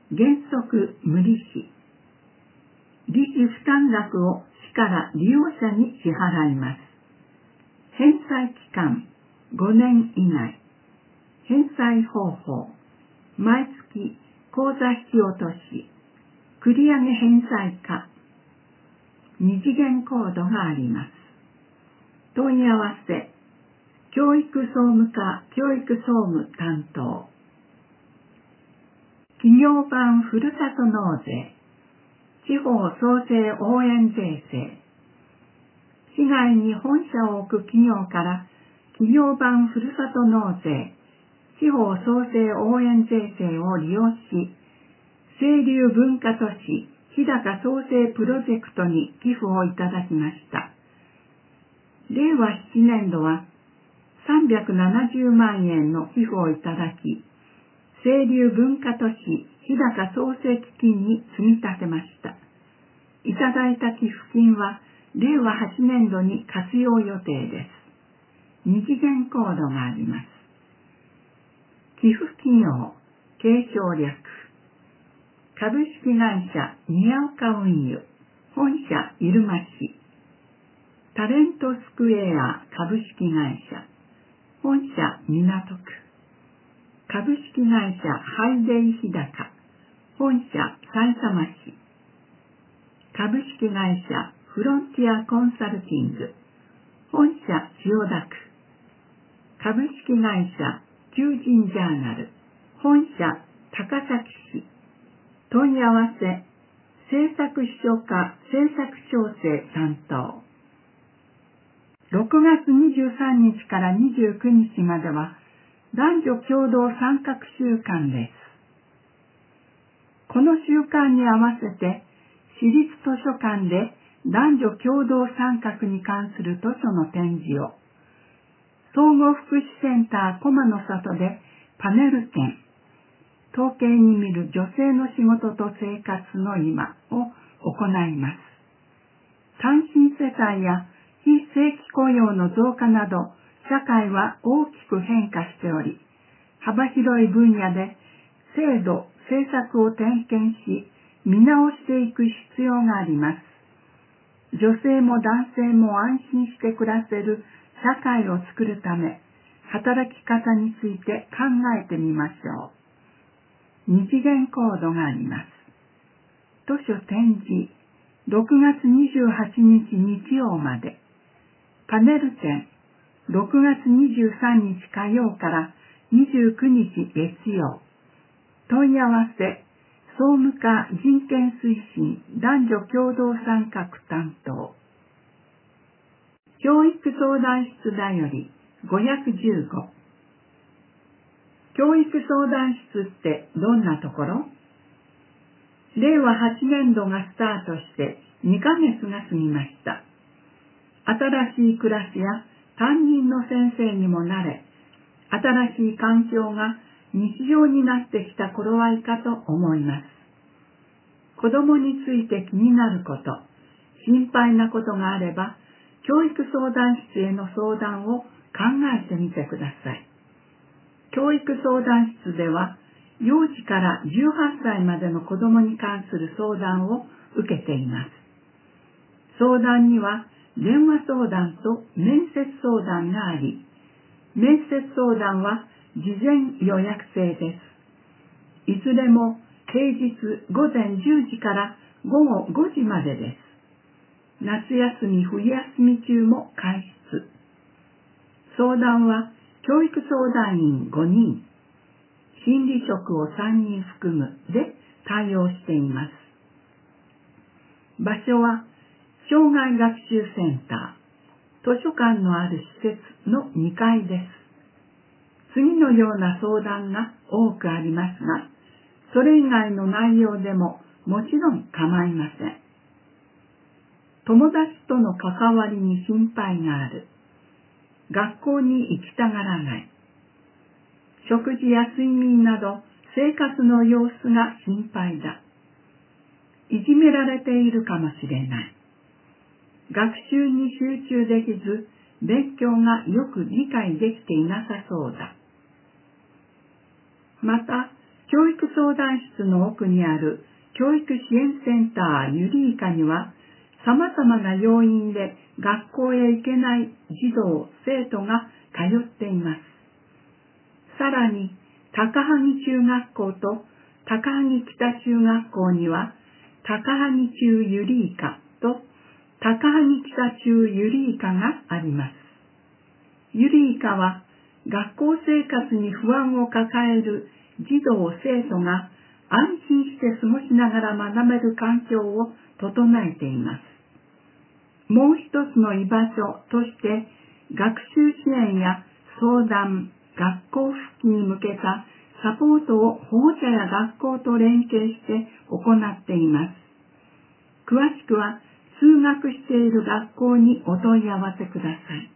原則無利子。利子負担額を市から利用者に支払います。返済期間ごねん以内。返済方法、毎月口座引き落とし、繰り上げ返済か、二次元コードがあります。問い合わせ、教育総務課教育総務担当。企業版ふるさと納税、地方創生応援税制。市外に本社を置く企業から企業版ふるさと納税、地方創生応援税制を利用し、清流文化都市日高創生プロジェクトに寄付をいただきました。れいわななねんどはさんびゃくななじゅうまんえんの寄付をいただき、清流文化都市日高創生基金に積み立てました。いただいた寄付金はれいわはちねんどに活用予定です。二次元コードがあります。寄付企業、継承略。株式会社宮岡運輸、本社入間市。タレントスクエア株式会社、本社港区。株式会社ハイデイ日高、本社埼玉市。株式会社フロンティアコンサルティング、本社千代田区。株式会社求人ジャーナル、本社高崎市。問い合わせ、政策秘書課政策調整担当。ろくがつにじゅうさんにちからにじゅうくにちまでは男女共同参画週間です。この週間に合わせて市立図書館で男女共同参画に関する図書の展示を、総合福祉センター駒の里でパネル展、統計に見る女性の仕事と生活の今を行います。単身世帯や非正規雇用の増加など、社会は大きく変化しており、幅広い分野で制度、政策を点検し、見直していく必要があります。女性も男性も安心して暮らせる社会を作るため、働き方について考えてみましょう。二次元コードがあります。図書展示、ろくがつにじゅうはちにち日曜まで。パネル展、ろくがつにじゅうさんにち火曜からにじゅうくにち月曜。問い合わせ、総務課人権推進男女共同参画担当。教育相談室だよりごひゃくじゅうご。教育相談室ってどんなところ？れいわはちねんどがスタートしてにかげつが過ぎました。新しいクラスや担任の先生にもなれ、新しい環境が日常になってきた頃合いかと思います。子供について気になること、心配なことがあれば、教育相談室への相談を考えてみてください。教育相談室では、幼児からじゅうはっさいまでの子供に関する相談を受けています。相談には電話相談と面接相談があり、面接相談は事前予約制です。いずれも平日ごぜんじゅうじからごごごじまでです。夏休み、冬休み中も開設。相談は教育相談員ごにん、心理職をさんにん含むで対応しています。場所は障害学習センター、図書館のある施設のにかいです。次のような相談が多くありますが、それ以外の内容でももちろん構いません。友達との関わりに心配がある。学校に行きたがらない。食事や睡眠など生活の様子が心配だ。いじめられているかもしれない。学習に集中できず、勉強がよく理解できていなさそうだ。また、 教育相談室の奥にある教育支援センターユリーカには、様々な要因で学校へ行けない児童、生徒が通っています。さらに、高萩中学校と高萩北中学校には、高萩中ユリーカと高萩北中ユリーカがあります。ユリーカは、学校生活に不安を抱える児童・生徒が安心して過ごしながら学べる環境を整えています。もう一つの居場所として、学習支援や相談、学校復帰に向けたサポートを保護者や学校と連携して行っています。詳しくは、通学している学校にお問い合わせください。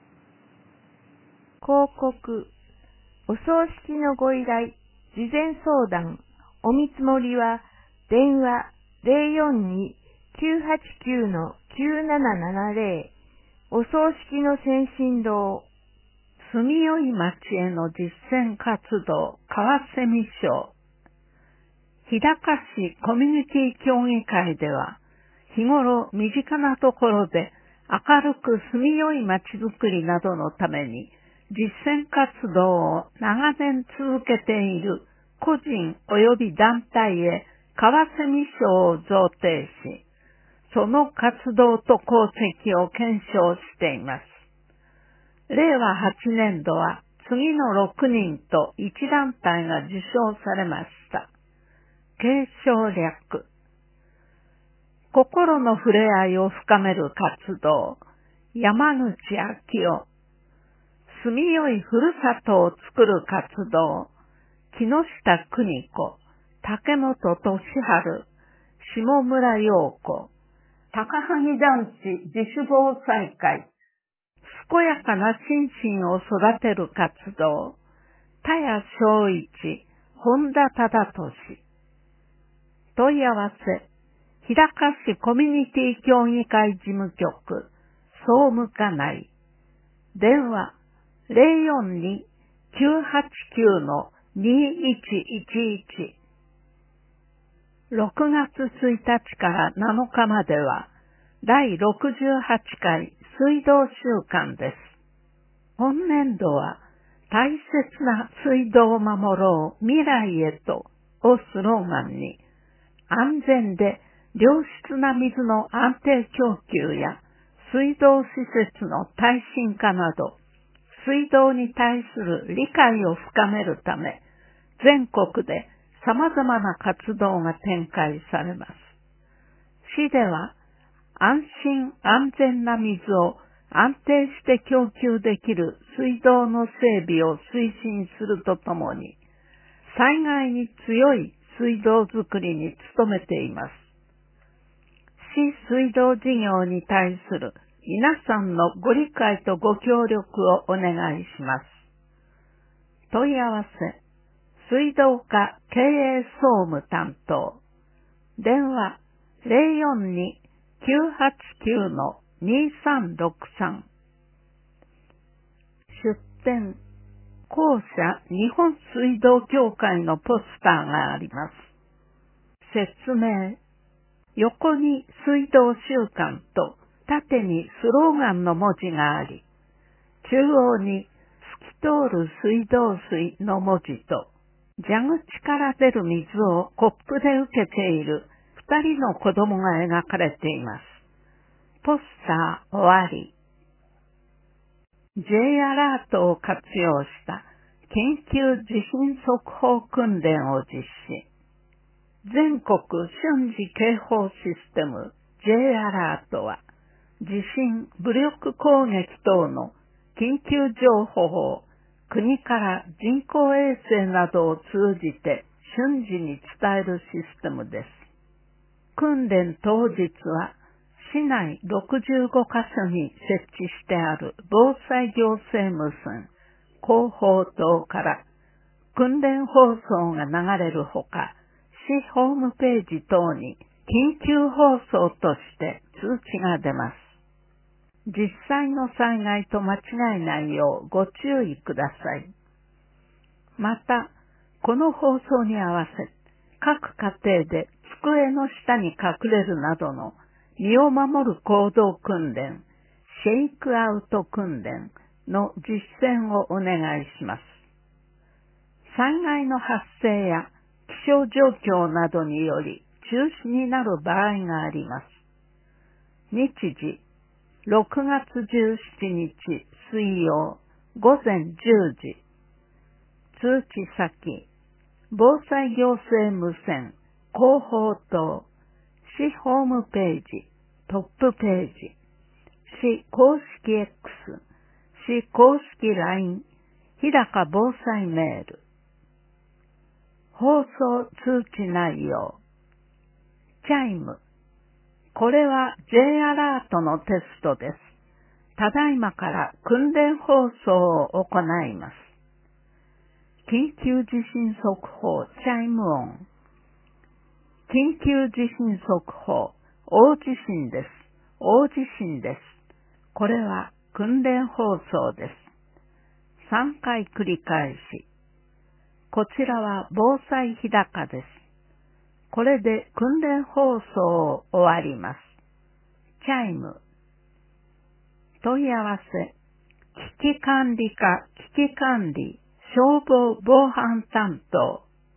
広告、お葬式のご依頼、事前相談、お見積もりは、電話 ゼロよんに きゅうはちきゅう きゅうななななゼロ、お葬式の先進堂、 住みよい町への実践活動、川蝉賞。日高市コミュニティ協議会では、日頃身近なところで明るく住みよい町づくりなどのために、実践活動を長年続けている個人及び団体へ川蝉賞を贈呈し、その活動と功績を検証しています。れいわはちねんどは次のろくにんといち団体が受賞されました。継承略。心の触れ合いを深める活動、山口昭夫。住みよいふるさとを作る活動、木下邦子、竹本俊治、下村陽子。高萩団地自主防災会、健やかな心身を育てる活動、田谷正一、本田忠俊。問い合わせ、日高市コミュニティ協議会事務局、総務課内。電話、ゼロよんに きゅうはちきゅう にいちいちいち。ろくがつついたちからなのかまでは、だいろくじゅうはちかい水道週間です。本年度は、大切な水道を守ろう未来へとをスローガンに、安全で良質な水の安定供給や水道施設の耐震化など、水道に対する理解を深めるため、全国で様々な活動が展開されます。市では、安心安全な水を安定して供給できる水道の整備を推進するとともに、災害に強い水道づくりに努めています。市水道事業に対する皆さんのご理解とご協力をお願いします。問い合わせ、水道課経営総務担当。電話ゼロよんに きゅうはちきゅう にさんろくさん。出展、校舎日本水道協会のポスターがあります。説明、横に水道週間と縦にスローガンの文字があり、中央に透き通る水道水の文字と、蛇口から出る水をコップで受けている二人の子供が描かれています。ポスター終わり。J アラートを活用した緊急地震速報訓練を実施。全国瞬時警報システム J アラートは、地震、武力攻撃等の緊急情報を国から人工衛星などを通じて瞬時に伝えるシステムです。訓練当日は市内ろくじゅうごカ所に設置してある防災行政無線広報塔から訓練放送が流れるほか、市ホームページ等に緊急放送として通知が出ます。実際の災害と間違えないようご注意ください。また、 この放送に合わせ、各家庭で机の下に隠れるなどの身を守る行動訓練、シェイクアウト訓練の実践をお願いします。災害の発生や気象状況などにより中止になる場合があります。日時、ろくがつじゅうしちにち水曜ごぜんじゅうじ。通知先、防災行政無線広報塔、市ホームページ、トップページ、市公式 X、市公式 ライン、日高防災メール。放送通知内容。チャイム。これは J アラートのテストです。ただいまから訓練放送を行います。緊急地震速報チャイム音。緊急地震速報、大地震です。大地震です。これは訓練放送です。さんかい繰り返し。こちらは防災日高です。これで訓練放送を終わります。チャイム。問い合わせ。危機管理課、危機管理、消防防犯担当。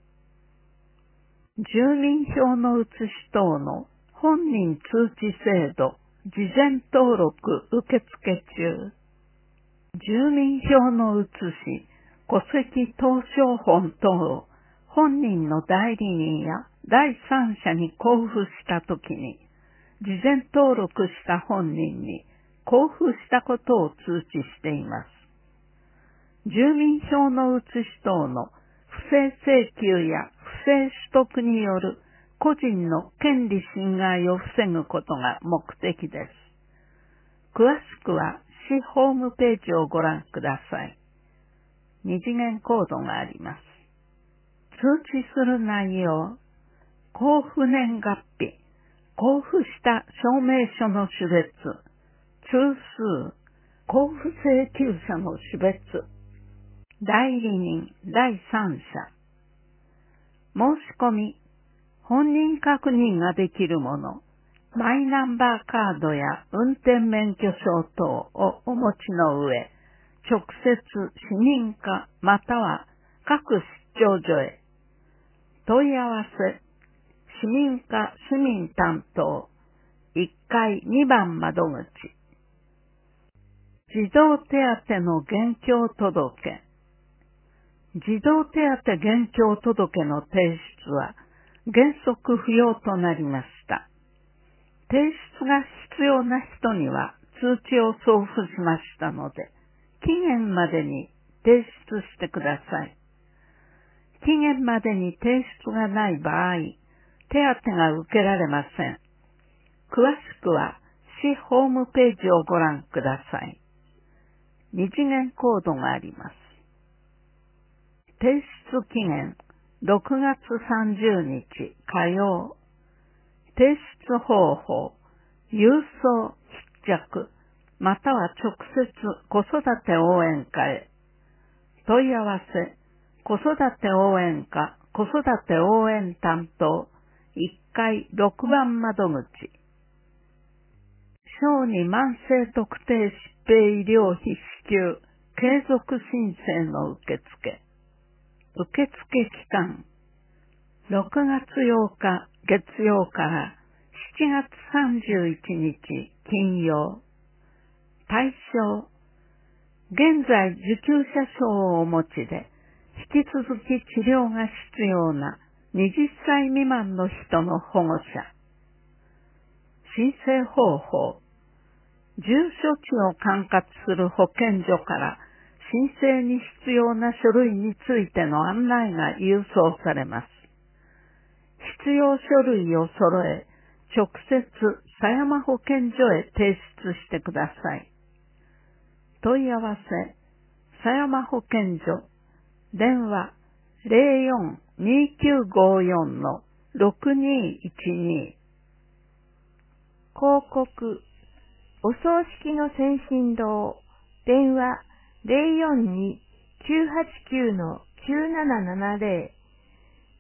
住民票の写し等の本人通知制度、事前登録受付中。住民票の写し、戸籍謄商本等、本人の代理人や第三者に交付したときに、事前登録した本人に交付したことを通知しています。住民票の写し等の不正請求や不正取得による個人の権利侵害を防ぐことが目的です。詳しくは市ホームページをご覧ください。二次元コードがあります。通知する内容、交付年月日、交付した証明書の種別、通数、交付請求者の種別、代理人、第三者。申し込み、本人確認ができるもの、マイナンバーカードや運転免許証等をお持ちの上、直接市民課または各出張所へ。問い合わせ、市民課市民担当、いっかいにばん窓口。児童手当の現況届。児童手当現況届の提出は原則不要となりました。提出が必要な人には通知を送付しましたので、期限までに提出してください。期限までに提出がない場合、手当が受けられません。詳しくは市ホームページをご覧ください。二次元コードがあります。提出期限ろくがつさんじゅうにち火曜。提出方法、郵送、筆着、または直接子育て応援課へ。問い合わせ、子育て応援課、子育て応援担当、いっかいろくばん窓口。小児慢性特定疾病医療費支給、継続申請の受付。受付期間、ろくがつようか月曜からしちがつさんじゅういちにち金曜。対象、現在受給者証をお持ちで、引き続き治療が必要なはたち未満の人の保護者。申請方法、住所地を管轄する保健所から申請に必要な書類についての案内が郵送されます。必要書類を揃え、直接狭山保健所へ提出してください。問い合わせ、狭山保健所、電話 ゼロよん にきゅうごよん ろくにいちに。 広告、お葬式の先進堂、電話 ゼロよんに きゅうはちきゅう きゅうななななゼロ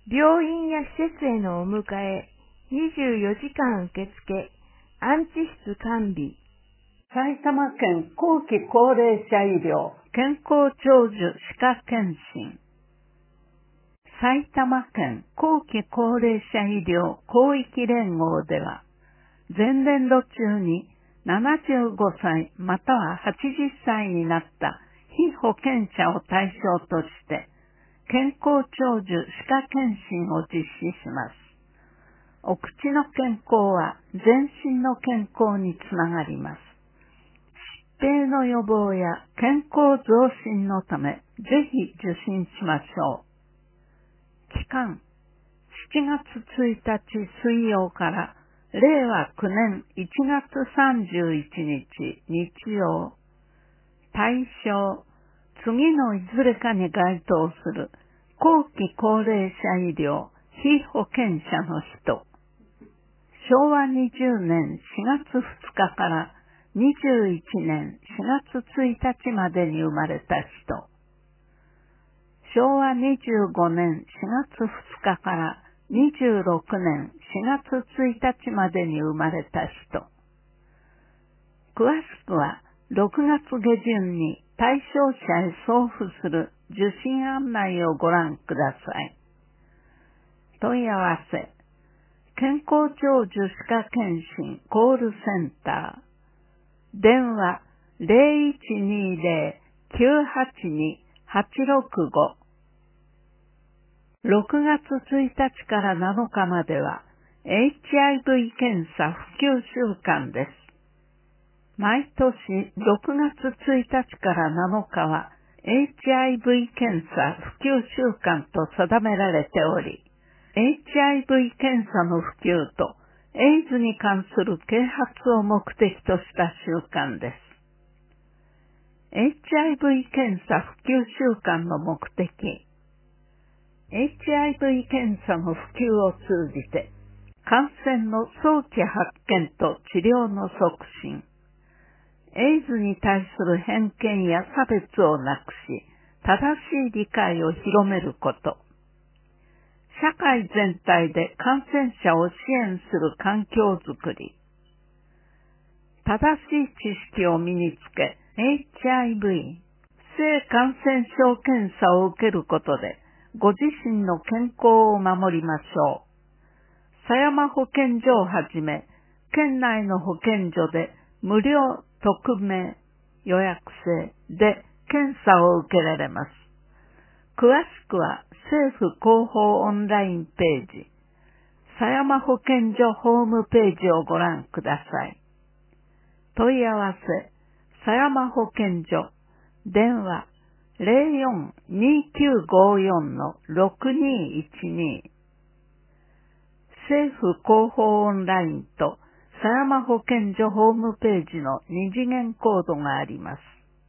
病院や施設へのお迎え、にじゅうよじかん受付、安置室完備。 埼玉県後期高齢者医療健康長寿歯科検診。埼玉県後期高齢者医療広域連合では、前年度中にななじゅうごさいまたははちじゅっさいになった被保険者を対象として、健康長寿歯科検診を実施します。お口の健康は全身の健康につながります。疾病の予防や健康増進のため、ぜひ受診しましょう。期間、しちがつついたち水曜かられいわきゅうねんいちがつさんじゅういちにち日曜。対象、次のいずれかに該当する後期高齢者医療被保険者の人。しょうわにじゅうねんしがつふつかからにじゅういちねんしがつついたちまでに生まれた人。しょうわにじゅうごねんしがつふつかからにじゅうろくねんしがつついたちまでに生まれた人。詳しくはろくがつげじゅんに対象者へ送付する受診案内をご覧ください。問い合わせ、健康長寿歯科検診コールセンター。電話 ゼロいちにゼロ きゅうはちに はちろくご。ろくがつついたちからなのかまでは エイチアイブイ 検査普及週間です。毎年ろくがつついたちからなのかは エイチアイブイ 検査普及週間と定められており、エイチアイブイ 検査の普及とエイズに関する啓発を目的とした週間です。エイチアイブイ 検査普及週間の目的。エイチアイブイ 検査の普及を通じて、感染の早期発見と治療の促進、エイズに対する偏見や差別をなくし、正しい理解を広めること、社会全体で感染者を支援する環境づくり、正しい知識を身につけ、エイチアイブイ、性感染症検査を受けることで、ご自身の健康を守りましょう。狭山保健所をはじめ、県内の保健所で無料、匿名、予約制で検査を受けられます。詳しくは政府広報オンラインページ、狭山保健所ホームページをご覧ください。問い合わせ、狭山保健所、電話、ゼロよん にきゅうごよん ろくにいちに。政府広報オンラインと狭山保健所ホームページの二次元コードがあります。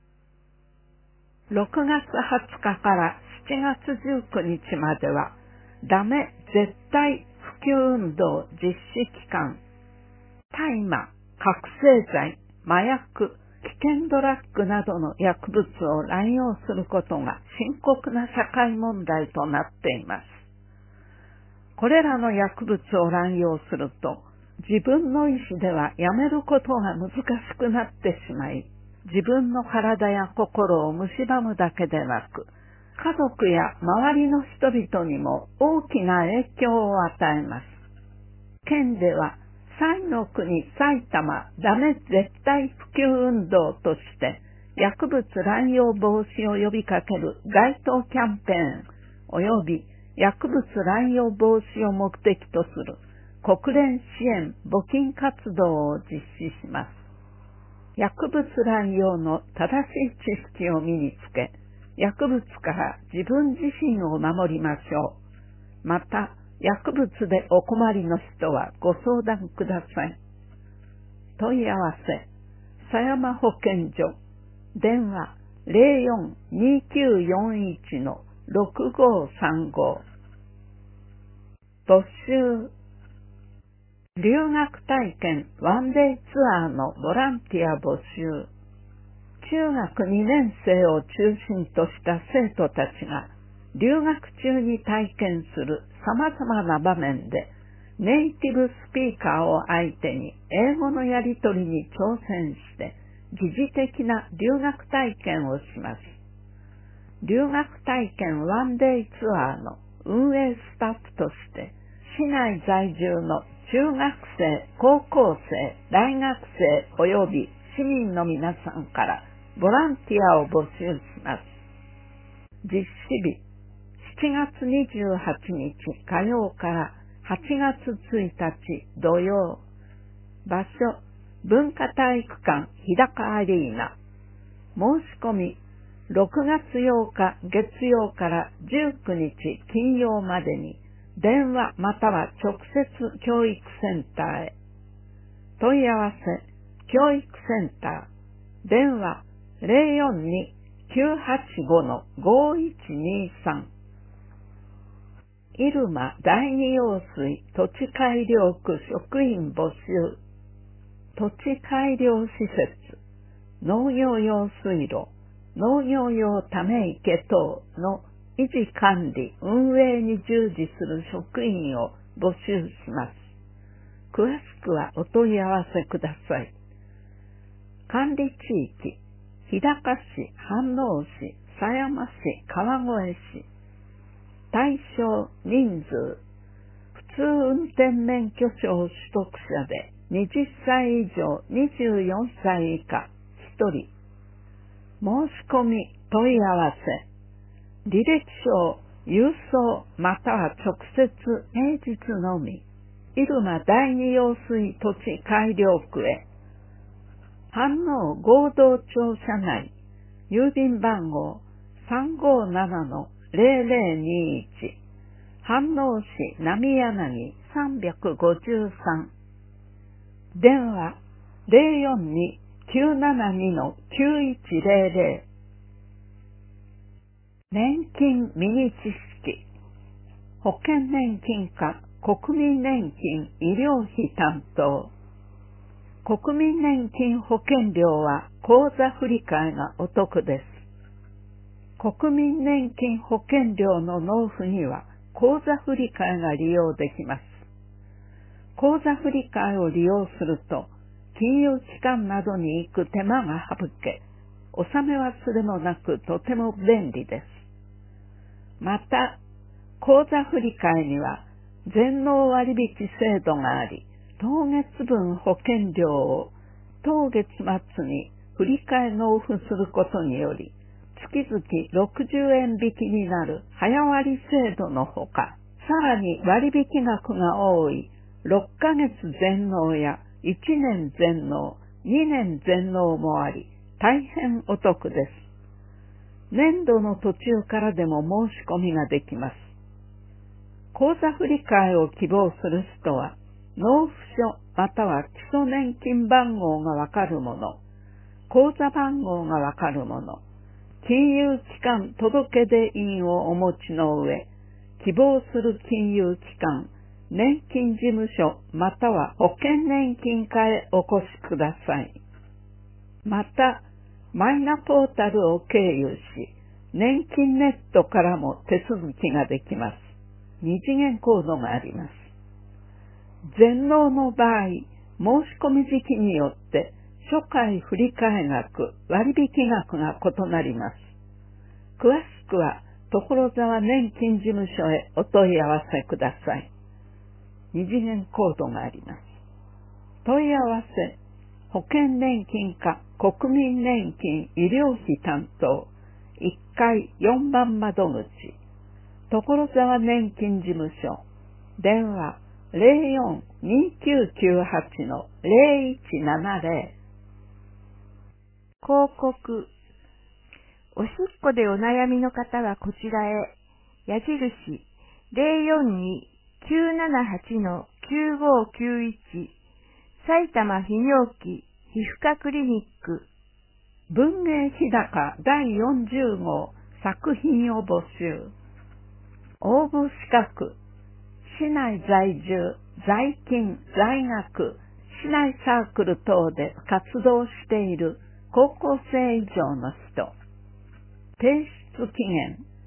ろくがつはつかからしちがつじゅうくにちまでは、ダメ絶対普及運動実施期間。大麻、覚醒剤、麻薬、危険ドラッグなどの薬物を乱用することが深刻な社会問題となっています。これらの薬物を乱用すると、自分の意思ではやめることが難しくなってしまい、自分の体や心を蝕むだけでなく、家族や周りの人々にも大きな影響を与えます。県では、彩の国埼玉ダメ絶対普及運動として薬物乱用防止を呼びかける街頭キャンペーン及び薬物乱用防止を目的とする国連支援募金活動を実施します。薬物乱用の正しい知識を身につけ、薬物から自分自身を守りましょう。また、薬物でお困りの人はご相談ください。問い合わせ、狭山保健所、電話 ゼロよん にきゅうよんいち ろくごさんご。募集、留学体験ワンデーツアーのボランティア募集。中学にねん生を中心とした生徒たちが留学中に体験する様々な場面でネイティブスピーカーを相手に英語のやり取りに挑戦して疑似的な留学体験をします。留学体験ワンデイツアーの運営スタッフとして市内在住の中学生、高校生、大学生及び市民の皆さんからボランティアを募集します。実施日、しちがつにじゅうはちにち火曜からはちがつついたち土曜。場所、文化体育館日高アリーナ。申し込み、ろくがつようか月曜からじゅうくにち金曜までに電話または直接教育センターへ。問い合わせ、教育センター、電話ゼロよんに きゅうはちご ごいちにさん。入間第二用水土地改良区職員募集。土地改良施設、農業用水路、農業用ため池等の維持管理、運営に従事する職員を募集します。詳しくはお問い合わせください。管理地域、日高市、飯能市、狭山市、川越市。対象人数、普通運転免許証取得者ではたち以上にじゅうよんさい以下ひとり。申し込み問い合わせ、履歴書、郵送または直接平日のみ、入間第二用水土地改良区へ。飯能合同庁舎内、郵便番号 さんごーななのゼロゼロにいち、飯能市浪柳さんごさん。電話ゼロよんに きゅうななにのきゅういちゼロゼロ。年金ミニ知識。保険年金課国民年金医療費担当。国民年金保険料は口座振替がお得です。国民年金保険料の納付には口座振替が利用できます。口座振替を利用すると、金融機関などに行く手間が省け、納め忘れもなくとても便利です。また、口座振替には全納割引制度があり、当月分保険料を当月末に振替納付することにより、月々ろくじゅうえん引きになる早割制度のほか、さらに割引額が多いろっかげつ全納やいちねん全納、にねん全納もあり、大変お得です。年度の途中からでも申し込みができます。口座振替を希望する人は、納付書または基礎年金番号がわかるもの、口座番号がわかるもの、金融機関届出印をお持ちの上、希望する金融機関、年金事務所または保険年金課へお越しください。また、マイナポータルを経由し、年金ネットからも手続きができます。二次元コードがあります。全納の場合、申し込み時期によって初回振替額、割引額が異なります。詳しくは、所沢年金事務所へお問い合わせください。二次元コードがあります。問い合わせ、保険年金課国民年金医療費担当いっかいよんばん窓口、所沢年金事務所、電話ゼロよん にきゅうきゅうはちのゼロいちななゼロ。 広告。おしっこでお悩みの方はこちらへ。矢印ゼロよんに きゅうななはちのきゅうごきゅういち。埼玉泌尿器皮膚科クリニック。 文芸日高だいよんじゅう号作品を募集。応募資格。市内在住、在勤、在学、市内サークル等で活動している高校生以上の人。提出期限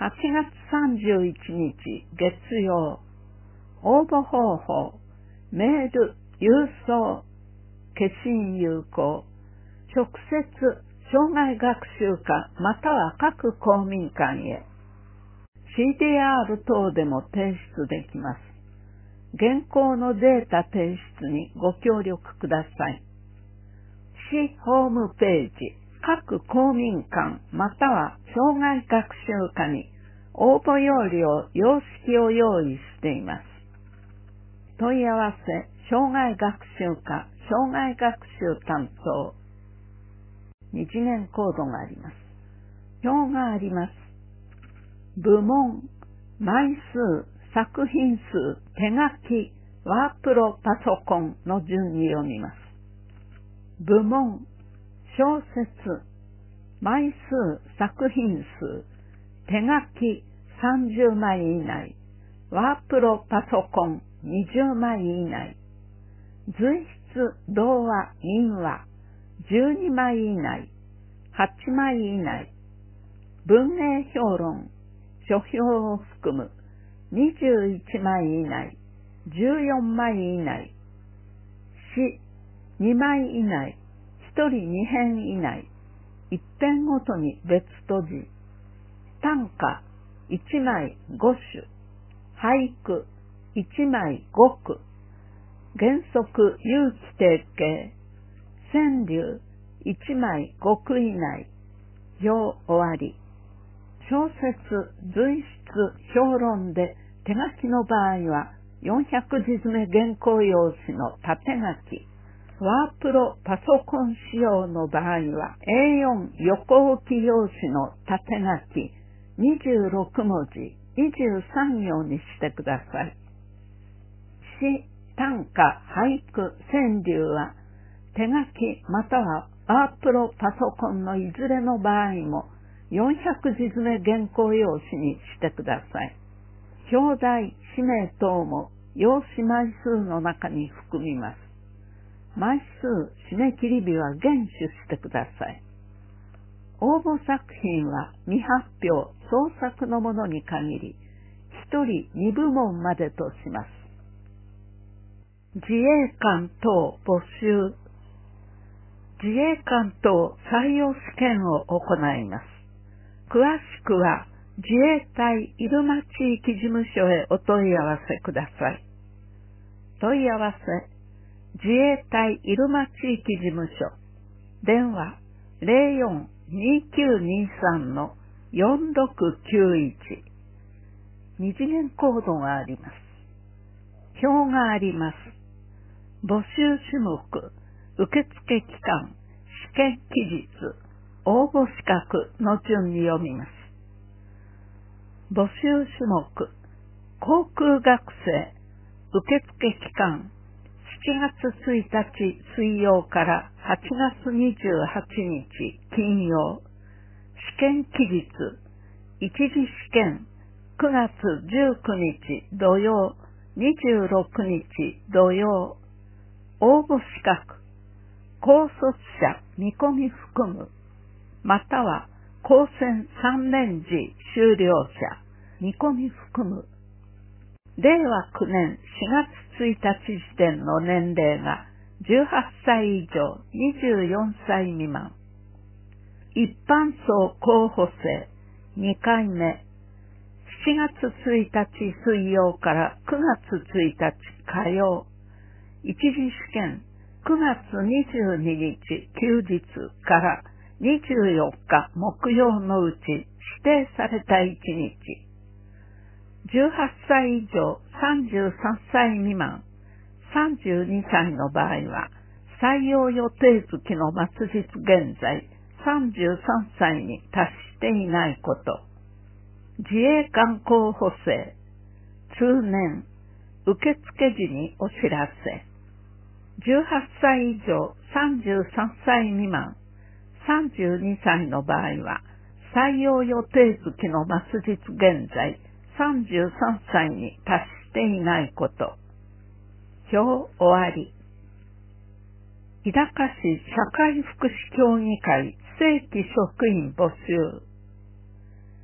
はちがつさんじゅういちにち月曜、応募方法、メール、郵送、消印有効、直接、障害学習課または各公民館へ。シーディーアール 等でも提出できます。現行のデータ提出にご協力ください。市ホームページ、各公民館または障害学習課に応募要領、様式を用意しています。問い合わせ、障害学習課、障害学習担当。二次元コードがあります。表があります。部門、枚数、作品数、手書き、ワープロパソコンの順に読みます。部門、小説、枚数、作品数、手書きさんじゅうまい以内、ワープロパソコンにじゅうまい以内、随筆、童話、民話、じゅうにまい以内、はちまい以内、文芸評論、書評を含むにじゅういちまい以内、じゅうよんまい以内、詩にまい以内、ひとりにへん以内、いっぺんごとに別途字、短歌いちまいごしゅ、俳句いちまいごく、原則有機定型、川柳いちまいごく以内、行終わり。小説、随筆、評論で手書きの場合はよんひゃくじ詰め原稿用紙の縦書き、ワープロパソコン仕様の場合は エーよん 横置き用紙の縦書きにじゅうろくもじ、にじゅうさん行にしてください。詩、短歌、俳句、川柳は手書きまたはワープロパソコンのいずれの場合もよんひゃく字詰め原稿用紙にしてください。表題、氏名等も用紙枚数の中に含みます。枚数、締め切り日は厳守してください。応募作品は未発表、創作のものに限り、ひとりにぶもんまでとします。自衛官等募集。自衛官等採用試験を行います。詳しくは自衛隊入間地域事務所へお問い合わせください。問い合わせ、自衛隊入間地域事務所、電話 ゼロよん にきゅうにさん のよんろくきゅういち、二次元コードがあります。表があります。募集種目、受付期間、試験期日、応募資格の順に読みます。募集種目、航空学生、受付期間、しちがつついたち水曜からはちがつにじゅうはちにち金曜、試験期日、一次試験、くがつじゅうくにち土曜、にじゅうろくにち土曜、応募資格、高卒者見込み含む、または高専さんねん時修了者見込み含む。れいわきゅうねんしがつついたち時点の年齢がじゅうはっさい以上にじゅうよんさい未満。一般層候補生にかいめ、しちがつついたち水曜からくがつついたち火曜、一次試験くがつにじゅうににち休日からにじゅうよっか木曜のうち指定されたいちにち、じゅうはっさい以上さんじゅうさんさい未満、さんじゅうにさいの場合は採用予定月の末日現在さんじゅうさんさいに達していないこと。自衛官候補生、通年、受付時にお知らせ。じゅうはっさい以上さんじゅうさんさい未満、さんじゅうにさいの場合は採用予定月の末日現在さんじゅうさんさいに達していないこと。表終わり。日高市社会福祉協議会正規職員募集。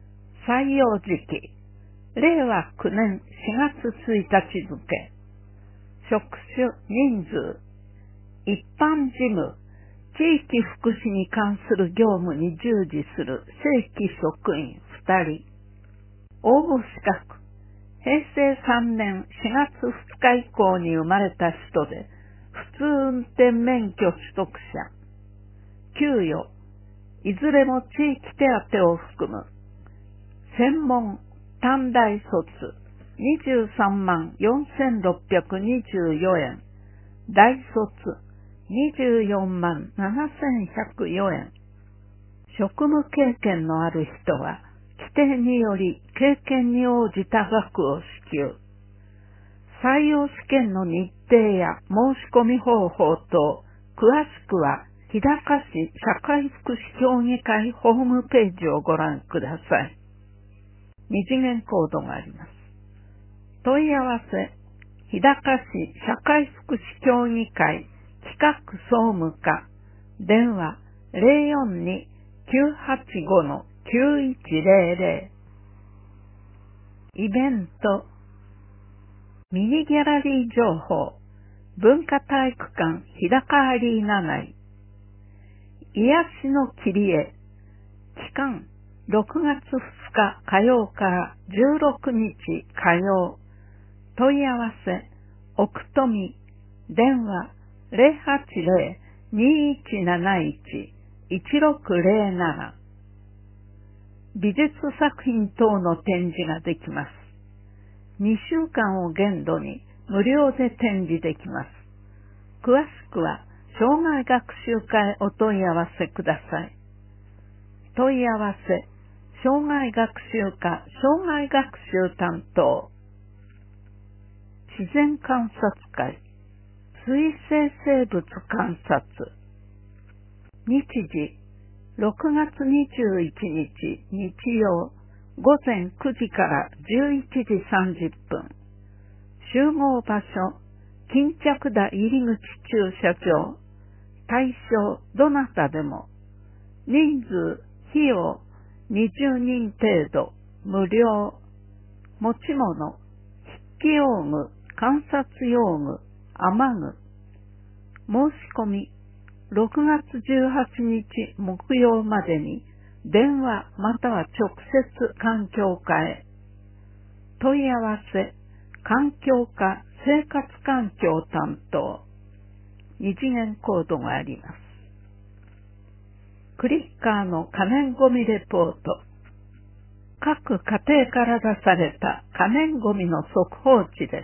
採用時期、れいわきゅうねんしがつついたち付。職種、人数、一般事務、地域福祉に関する業務に従事する正規職員ふたり。応募資格、へいせいさんねんしがつふつか以降に生まれた人で、普通運転免許取得者。給与、いずれも地域手当を含む。専門、短大卒、にじゅうさんまんよんせんろっぴゃくにじゅうよえん。大卒、にじゅうよんまんななせんひゃくよえん。職務経験のある人は、規定により経験に応じた額を支給。採用試験の日程や申し込み方法等、詳しくは、日高市社会福祉協議会ホームページをご覧ください。二次元コードがあります。問い合わせ、日高市社会福祉協議会企画総務課、電話 ゼロよんに きゅうはちご きゅういちゼロゼロ。イベント、ミニギャラリー情報、文化体育館日高アリーナ内、癒しの切り絵、期間ろくがつふつか火曜からじゅうろくにち火曜。問い合わせ、奥富、電話 ゼロはちゼロ にいちなないち いちろくゼロなな。美術作品等の展示ができます。にしゅうかんを限度に無料で展示できます。詳しくは、障害学習課へお問い合わせください。問い合わせ、障害学習課障害学習担当。自然観察会、水生生物観察。日時、ろくがつにじゅういちにち日曜、ごぜんくじからじゅういちじさんじゅっぷん。集合場所、巾着田入り口駐車場。対象、どなたでも。人数、費用、にじゅうにん程度、無料。持ち物、筆記用具、観察用具、雨具。申し込み、ろくがつじゅうはちにち木曜までに電話または直接環境課へ。問い合わせ、環境課生活環境担当。二次元コードがあります。クリッカーの可燃ごみレポート。各家庭から出された可燃ごみの速報値です。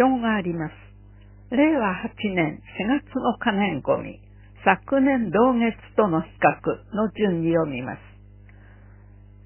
表があります。れいわはちねんしがつの可燃ごみ、昨年同月との比較の順に読みます。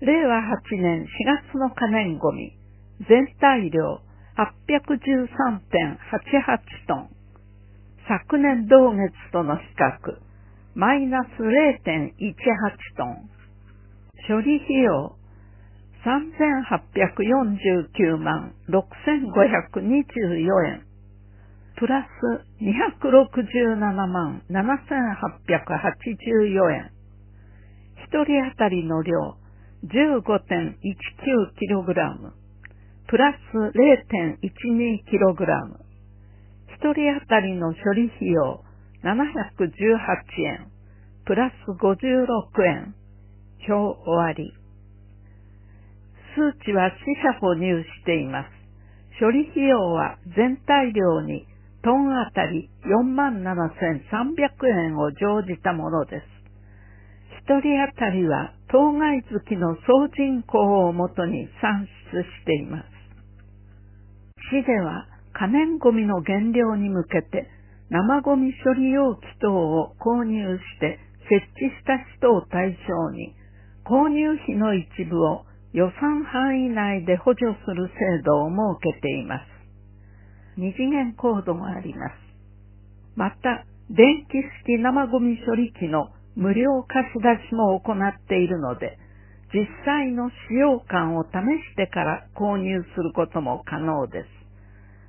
れいわはちねんしがつの可燃ごみ、全体量 はっぴゃくじゅうさんてんはちはちトン。昨年同月との比較、マイナス ゼロてんいちはちトン。処理費用、さんぜんはっぴゃくよんじゅうきゅうまんろくせんごひゃくにじゅうよえん。プラスにひゃくろくじゅうななまんななせんはっぴゃくはちじゅうよえん。一人当たりの量 じゅうごてんいちきゅうキログラム。プラス ゼロてんいちにキログラム。一人当たりの処理費用ななひゃくじゅうはちえん。プラスごじゅうろくえん。表終わり。数値は四捨五入しています。処理費用は全体量にトンあたりよんまんななせんさんびゃくえんを乗じたものです。一人当たりは当該月の総人口をもとに算出しています。市では可燃ごみの減量に向けて生ごみ処理容器等を購入して設置した人を対象に購入費の一部を予算範囲内で補助する制度を設けています。二次元コードがあります。また、電気式生ゴミ処理機の無料貸し出しも行っているので、実際の使用感を試してから購入することも可能です。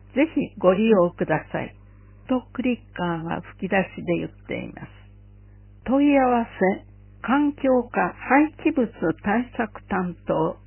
ぜひご利用ください。とクリッカーが吹き出しで言っています。問い合わせ、 環境課廃棄物対策担当。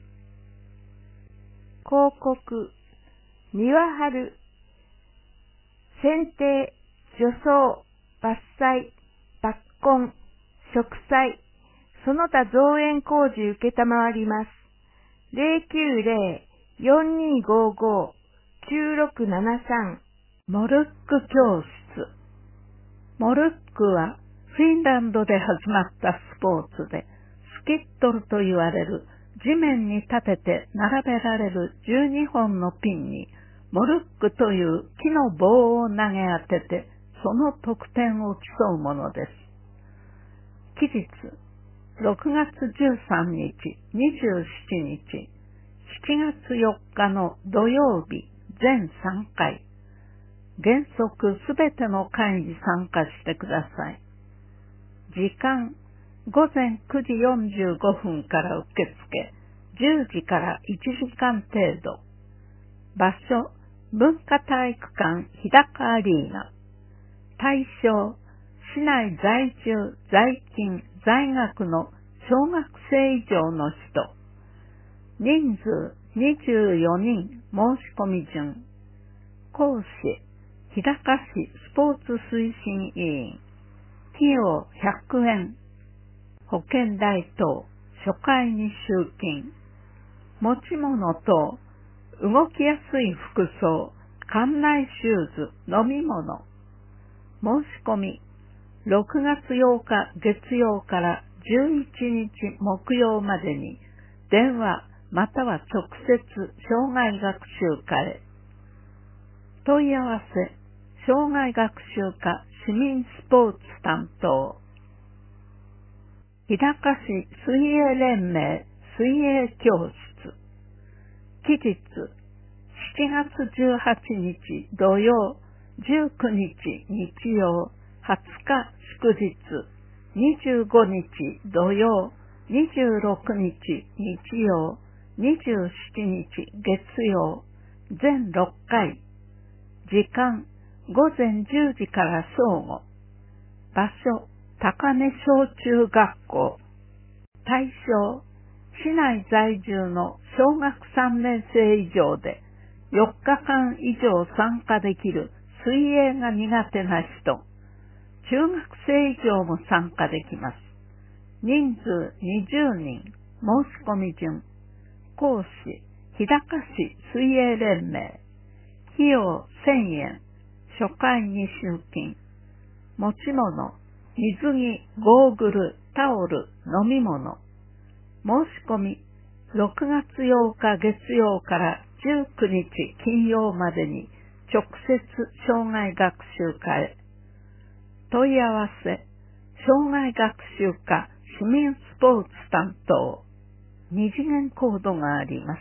広告、庭春、剪定、除草、伐採、抜根、植栽、その他造園工事受けたまわります。ゼロきゅうゼロ よんにーごーごー きゅうろくななさん。 モルック教室。モルックはフィンランドで始まったスポーツで、スキットルと言われる地面に立てて並べられるじゅうにほんのピンにモルックという木の棒を投げ当ててその得点を競うものです。期日ろくがつじゅうさんにち、にじゅうしちにち、しちがつよっかの土曜日全さんかい。原則すべての会に参加してください。時間、ごぜんくじよんじゅうごふんから受付、じゅうじからいちじかん程度。場所、文化体育館日高アリーナ。対象、市内在住、在勤、在学の小学生以上の人。人数にじゅうよにん申し込み順。講師、日高市スポーツ推進委員。費用ひゃくえん。保険代等、初回に集金。持ち物等、動きやすい服装、館内シューズ、飲み物。申し込み、ろくがつようか月曜からじゅういちにち木曜までに、電話または直接障害学習課へ。問い合わせ、障害学習課市民スポーツ担当。日高市水泳連盟水泳教室。期日、しちがつじゅうはちにち土曜、じゅうくにち日曜、はつか祝日、にじゅうごにち土曜、にじゅうろくにち日曜、にじゅうしちにち月曜、全ろっかい。時間、ごぜんじゅうじから正午。場所、高根小中学校。対象、市内在住の小学さんねん生以上でよっかかん以上参加できる水泳が苦手な人。中学生以上も参加できます。人数にじゅうにん。申し込み順。講師、日高市水泳連盟。費用せんえん。初回に集金。持ち物、水着、ゴーグル、タオル、飲み物。申し込み、ろくがつようか月曜からじゅうくにち金曜までに直接障害学習課へ。問い合わせ、障害学習課市民スポーツ担当。二次元コードがあります。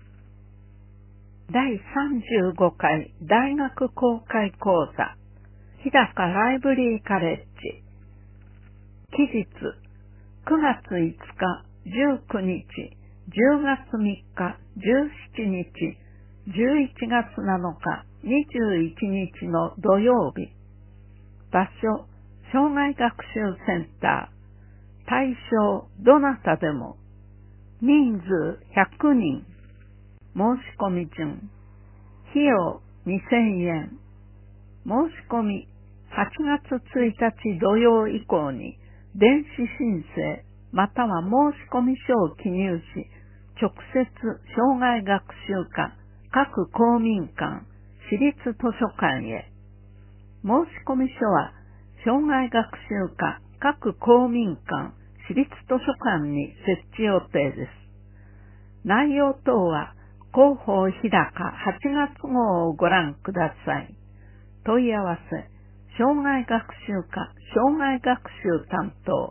だいさんじゅうごかい大学公開講座、日高ライブリーカレッジ。期日、くがついつか、じゅうくにち、じゅうがつみっか、じゅうしちにち、じゅういちがつなのか、にじゅういちにちの土曜日。場所、障害学習センター。対象、どなたでも。人数ひゃくにん。申し込み順。費用にせんえん。申し込み、はちがつついたち土曜以降に電子申請または申し込み書を記入し、直接障害学習課各公民館、市立図書館へ。申し込み書は障害学習課各公民館、市立図書館に設置予定です。内容等は広報日高はちがつ号をご覧ください。問い合わせ、障害学習課障害学習担当。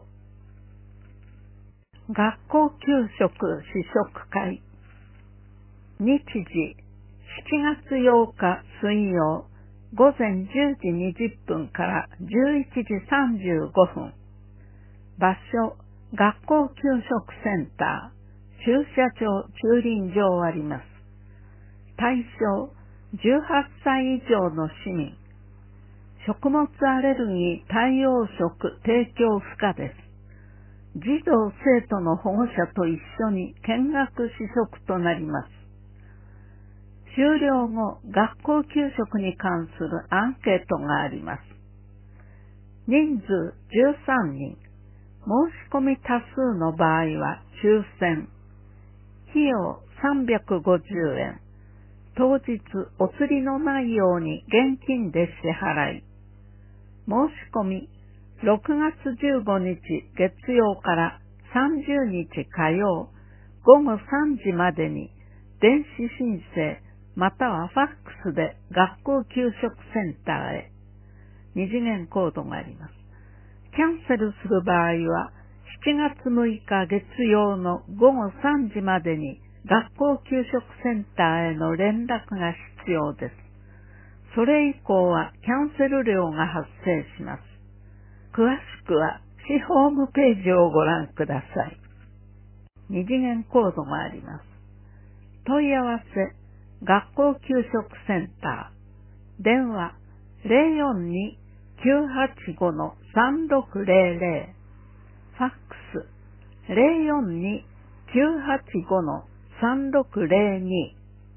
学校給食試食会。日時、しちがつようか水曜、ごぜんじゅうじにじゅっぷんからじゅういちじさんじゅうごふん。場所、学校給食センター、駐車場、駐輪場あります。対象、じゅうはっさい以上の市民。食物アレルギー対応食提供不可です。 児童生徒の保護者と一緒に見学試食となります。終了後、学校給食に関するアンケートがあります。人数じゅうさんにん、申し込み多数の場合は抽選。費用さんびゃくごじゅうえん。当日お釣りのないように現金で支払い。申し込みろくがつじゅうごにち月曜からさんじゅうにち火曜ごごさんじまでに電子申請またはファックスで学校給食センターへ。二次元コードがあります。キャンセルする場合はしちがつむいか月曜のごごさんじまでに学校給食センターへの連絡が必要です。それ以降はキャンセル料が発生します。詳しくは市ホームページをご覧ください。二次元コードがあります。問い合わせ学校給食センター電話 ゼロよんに きゅうはちご さんろくゼロゼロ ファックス ゼロよんに きゅうはちご さんろくゼロに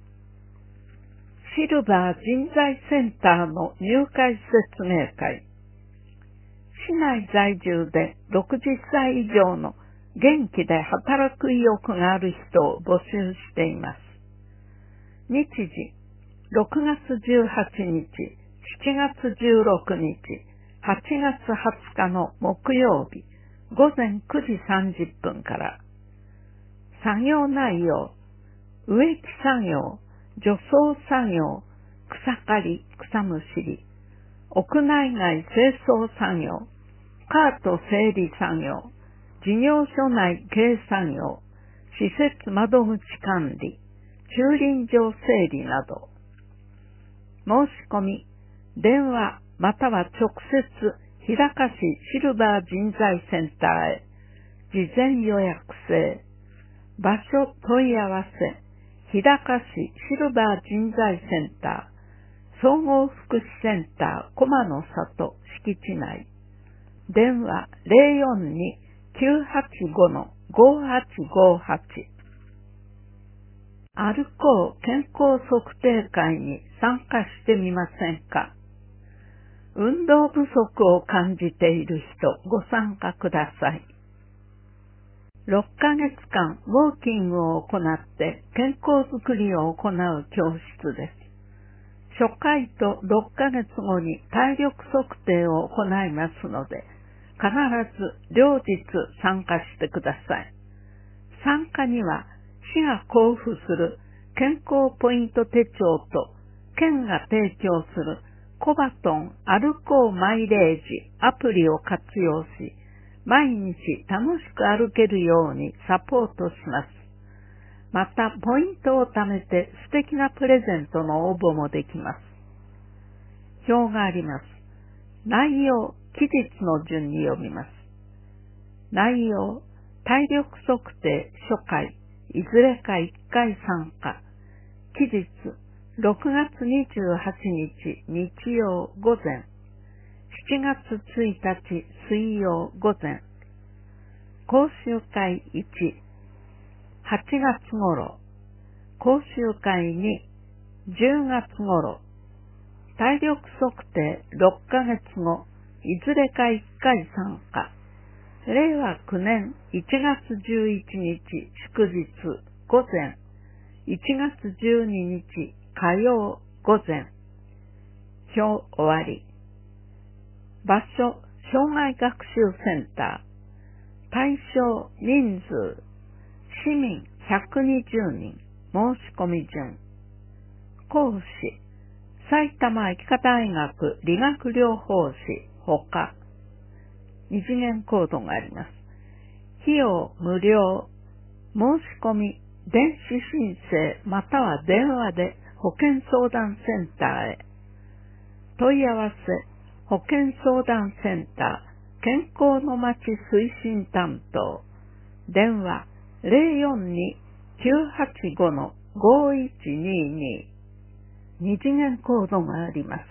シルバー人材センターの入会説明会。市内在住でろくじゅっさい以上の元気で働く意欲がある人を募集しています。日時ろくがつじゅうはちにち、しちがつじゅうろくにち、はちがつはつかの木曜日ごぜんくじさんじゅっぷんから。作業内容、植木作業、除草作業、草刈り、草むしり、屋内外清掃作業、カート整理作業、事業所内経営作業、施設窓口管理、駐輪場整理など。申し込み、電話または直接日高市シルバー人材センターへ、事前予約制。場所問い合わせ、日高市シルバー人材センター、総合福祉センター駒の里敷地内。電話 ゼロよんに きゅうはちご ごはちごはち。歩こう健康測定会に参加してみませんか。運動不足を感じている人ご参加ください。ろっかげつかんウォーキングを行って健康づくりを行う教室です。初回とろっかげつごに体力測定を行いますので、必ず両日参加してください。参加には市が交付する健康ポイント手帳と県が提供するコバトン歩こうマイレージアプリを活用し、毎日楽しく歩けるようにサポートします。また、ポイントを貯めて素敵なプレゼントの応募もできます。表があります。内容、期日の順に読みます。内容、体力測定初回、いずれかいっかい参加。期日、ろくがつにじゅうはちにち日曜午前、しちがつついたち水曜午前。講習会いち、はちがつ頃。講習会に、じゅうがつ頃。体力測定ろっかげつご、いずれかいっかい参加。れいわきゅうねんいちがつじゅういちにち祝日午前、いちがつじゅうににち火曜午前。表終わり。場所、障害学習センター。対象人数、市民ひゃくにじゅうにん、申し込み順。講師、埼玉医科大学理学療法士ほか。二次元コードがあります。費用無料。申し込み、電子申請または電話で保健相談センターへ。問い合わせ、保健相談センター健康のまち推進担当。電話 ゼロよんに きゅうはちご ごいちにーにー。二次元コードがあります。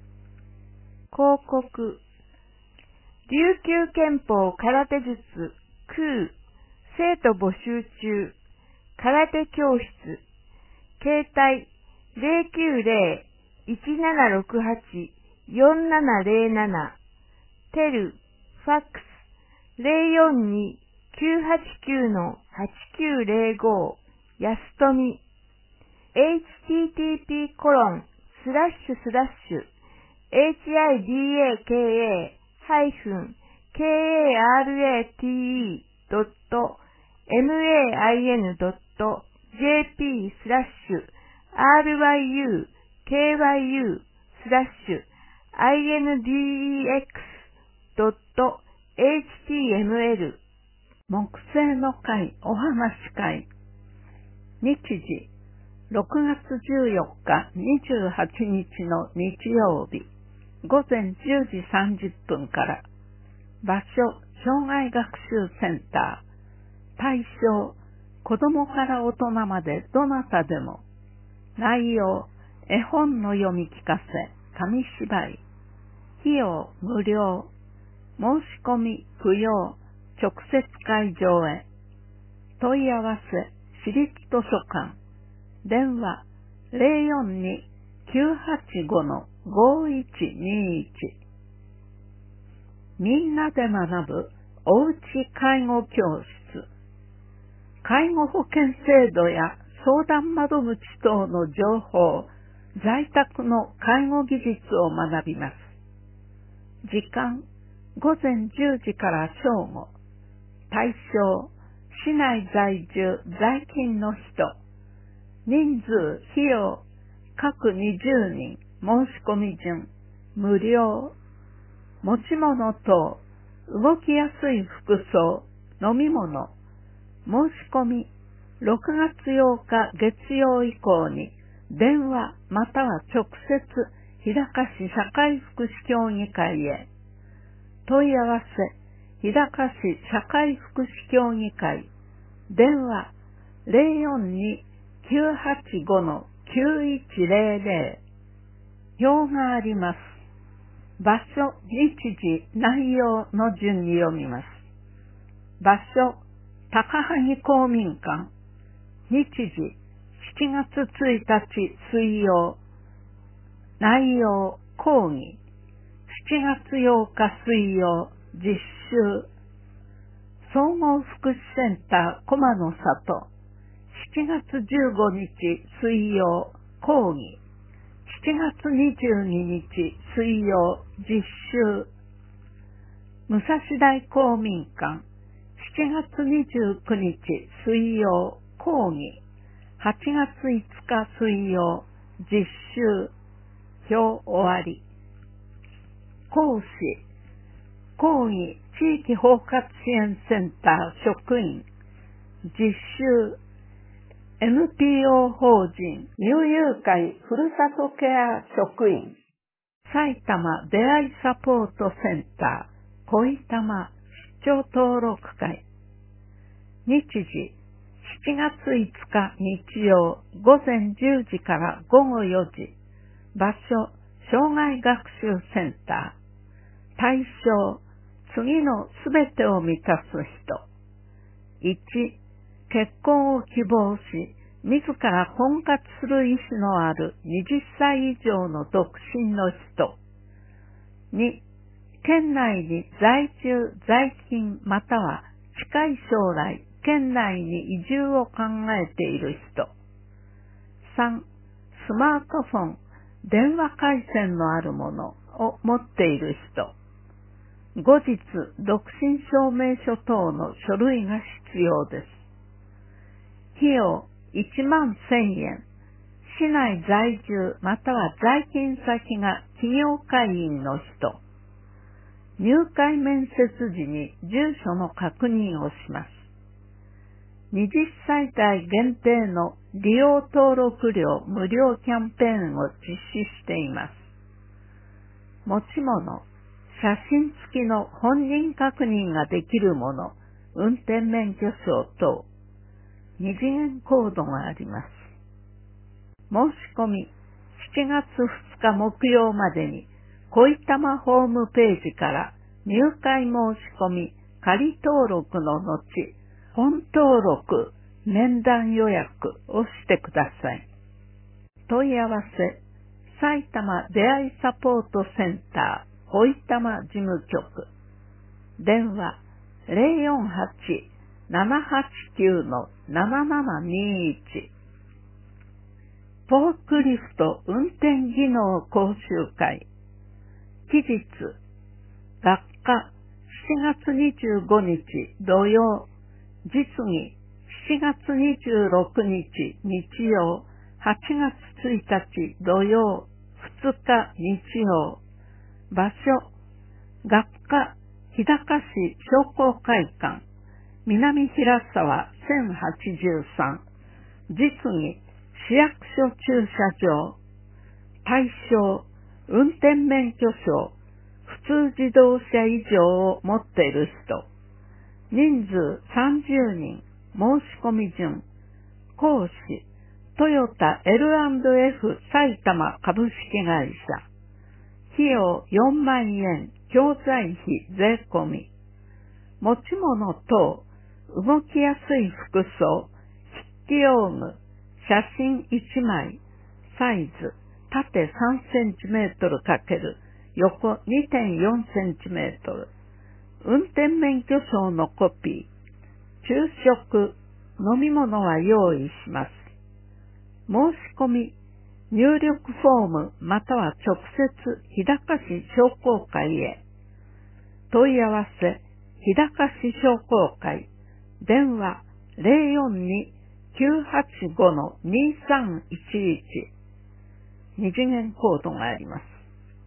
広告。琉球憲法空手術空、生徒募集中、空手教室、携帯 ゼロきゅうゼロ いちななろくはち よんななゼロなな、テル、ファックス ゼロよんに きゅうはちきゅう はちきゅうゼロご、やすとみ、エイチティーティーピーコロンスラッシュスラッシュエイチアイディーエーケーエーハイフンケーエーアールエーティーイードットエムエーアイエヌドットジェーピースラッシュアールワイユーケーワイユースラッシュアイエヌディーイーエックスドットエイチティーエムエル木星の会お話会日時ろくがつじゅうよっかにじゅうはちにちの日曜日午前じゅうじさんじゅっぷんから場所障害学習センター対象子供から大人までどなたでも内容絵本の読み聞かせ紙芝居費用無料申し込み不要直接会場へ問い合わせ私立図書館電話 ゼロよんに きゅうはちご ごいちにいちみんなで学ぶおうち介護教室介護保険制度や相談窓口等の情報在宅の介護技術を学びます時間午前じゅうじから正午対象市内在住在勤の人人数、費用、各にじゅうにん、申し込み順、無料、持ち物等、動きやすい服装、飲み物、申し込み、ろくがつようか月曜以降に、電話または直接、日高市社会福祉協議会へ、問い合わせ、日高市社会福祉協議会、電話ゼロよんに きゅうはちご きゅういちゼロゼロ表があります。場所、日時、内容の順に読みます。場所、高萩公民館。日時、しちがつついたち水曜。内容、講義。しちがつようか水曜、実習。総合福祉センター駒の里。しちがつじゅうごにち水曜、講義。しちがつにじゅうににち水曜、実習。武蔵大公民館。しちがつにじゅうくにち水曜、講義。はちがついつか水曜、実習。表終わり。講師。講義地域包括支援センター職員。実習。エヌピーオー 法人悠遊会ふるさとケア職員埼玉出会いサポートセンター恋玉出張登録会日時しちがついつか日曜午前じゅうじからごごよじ場所障害学習センター対象次のすべてを満たす人いち結婚を希望し、自ら婚活する意思のあるはたち以上の独身の人。に県内に在住、在勤または近い将来、県内に移住を考えている人。さんスマートフォン、電話回線のあるものを持っている人。後日、独身証明書等の書類が必要です。費用いちまんせんえん。市内在住または在勤先が企業会員の人。入会面接時に住所の確認をします。はたち代限定の利用登録料無料キャンペーンを実施しています。持ち物、写真付きの本人確認ができるもの、運転免許証等。二次元コードがあります。申し込み、しちがつふつか木曜までに、恋玉ホームページから入会申し込み、 仮登録の後、本登録、面談予約をしてください。問い合わせ、埼玉出会いサポートセンター、おいたま事務局。電話、ゼロよんはち ななはちきゅう ななななにいち。フォークリフト運転技能講習会。期日、学科しちがつにじゅうごにち土曜、実技しちがつにじゅうろくにち日曜、はちがつついたち土曜、ふつか日曜。場所、学科日高市商工会館、南平沢せんはちじゅうさん。実技、市役所駐車場。対象、運転免許証、普通自動車以上を持っている人。人数さんじゅうにん。申し込み順。講師、トヨタ エルアンドエフ 埼玉株式会社。費用よんまんえん、教材費税込み。持ち物等、動きやすい服装、筆記用具、写真いちまい、サイズ、縦さんセンチメートル×横 にてんよんセンチメートル。運転免許証のコピー。昼食、飲み物は用意します。申し込み、入力フォームまたは直接日高市商工会へ。問い合わせ、日高市商工会。電話 ゼロよんに きゅうはちご にさんいちいち。二次元コードがあります。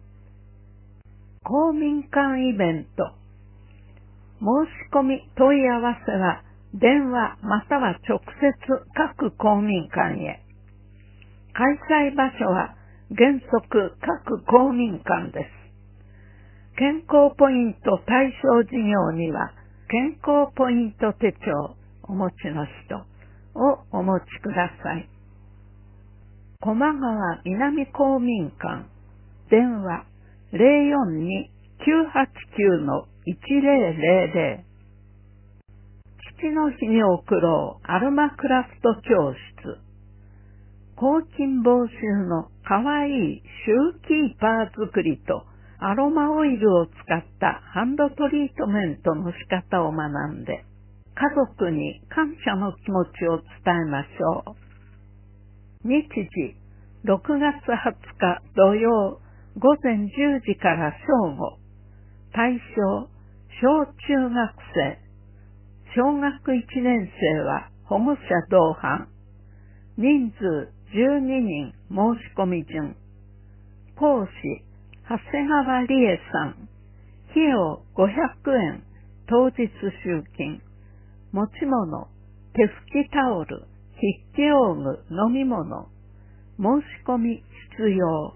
公民館イベント。申し込み問い合わせは電話または直接各公民館へ。開催場所は原則各公民館です。健康ポイント対象事業には健康ポイント手帳お持ちの人をお持ちください。駒川南公民館。電話 ゼロよんに きゅうはちきゅう いちゼロゼロゼロ。父の日に贈ろうアロマクラフト教室。抗菌防臭のかわいいシューキーパー作りとアロマオイルを使ったハンドトリートメントの仕方を学んで、家族に感謝の気持ちを伝えましょう。日時、ろくがつはつか土曜、ごぜんじゅうじから正午。対象、小中学生。小学いちねん生は保護者同伴。人数じゅうににん申し込み順。講師、長谷川理恵さん。費用ごひゃくえん、当日集金。持ち物、手拭きタオル、筆記用具、飲み物。申し込み必要。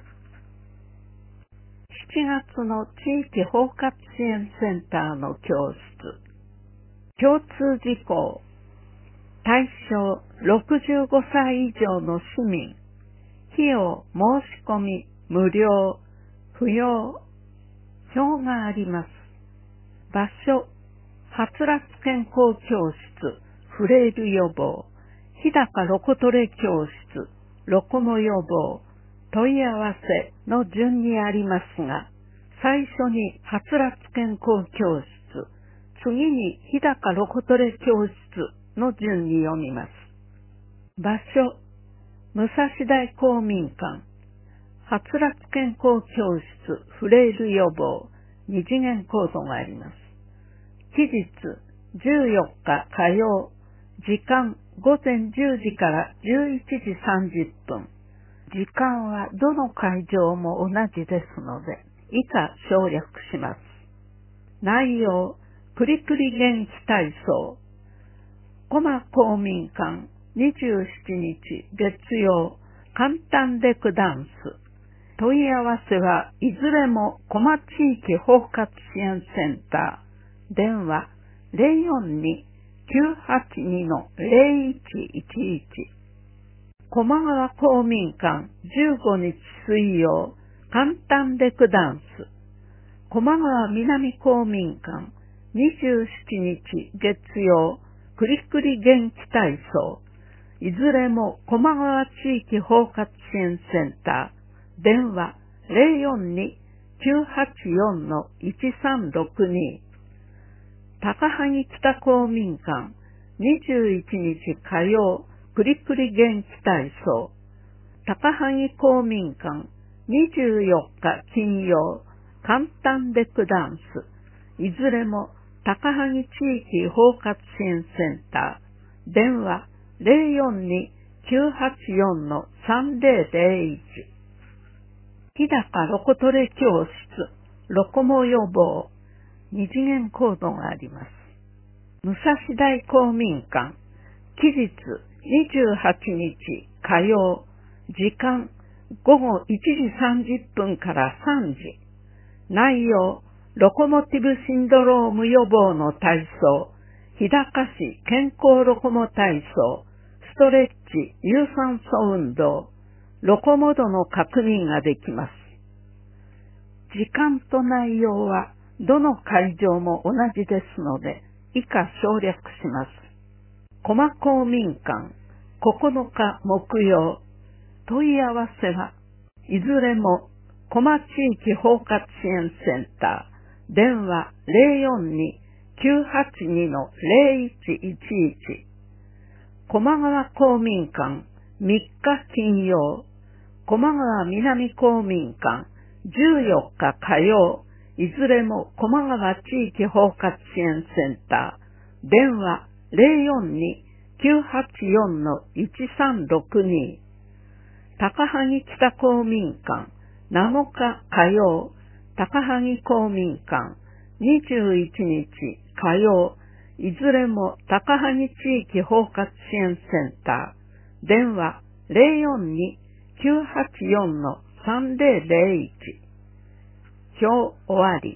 しちがつの地域包括支援センターの教室。共通事項。対象ろくじゅうごさい以上の市民。費用申し込み無料、不要。表があります。場所、はつらつ健康教室、フレイル予防。日高ロコトレ教室、ロコモ予防。問い合わせの順にありますが、最初にはつらつ健康教室、次に日高ロコトレ教室の順に読みます。場所、武蔵大公民館、はつらつ健康教室、フレイル予防、二次元コードがあります。期日、じゅうよっか火曜、時間ごぜんじゅうじからじゅういちじさんじゅっぷん。時間はどの会場も同じですので、以下省略します。内容、クリクリ元気体操。駒公民館にじゅうしちにち月曜、簡単レクダンス。問い合わせはいずれも駒地域包括支援センター。電話ゼロよんに きゅうはちに ゼロいちいちいち。駒川公民館じゅうごにち水曜、簡単レクダンス。駒川南公民館にじゅうしちにち月曜、くりくり元気体操。いずれも駒川地域包括支援センター。電話 ゼロよんに きゅうはちよん いちさんろくに。高萩北公民館。にじゅういちにち火曜、くりくり元気体操。高萩公民館。にじゅうよっか金曜、簡単レクダンス。いずれも高萩地域包括支援センター。電話 ゼロよんに きゅうはちよん さんぜろぜろいち。日高ロコトレ教室、ロコモ予防。二次元コードがあります。武蔵大公民館。期日にじゅうはちにち火曜。時間ごごいちじさんじゅっぷんからさんじ。内容、ロコモティブシンドローム予防の体操、日高市健康ロコモ体操、ストレッチ、有酸素運動、ロコモ度の確認ができます。時間と内容はどの会場も同じですので、以下省略します。駒公民館、ここのか木曜。問い合わせはいずれも駒地域包括支援センター、電話 ゼロよんに きゅうはちに ゼロいちいちいち。駒川公民館みっか金曜、駒川南公民館じゅうよっか火曜、いずれも駒川地域包括支援センター、電話 ゼロよんに きゅうはちよん いちさんろくに。高萩北公民館なのか火曜、高萩公民館にじゅういちにち火曜、いずれも高萩地域包括支援センター、電話 ゼロよんに きゅうはちよん さんぜろぜろいち。表終わり。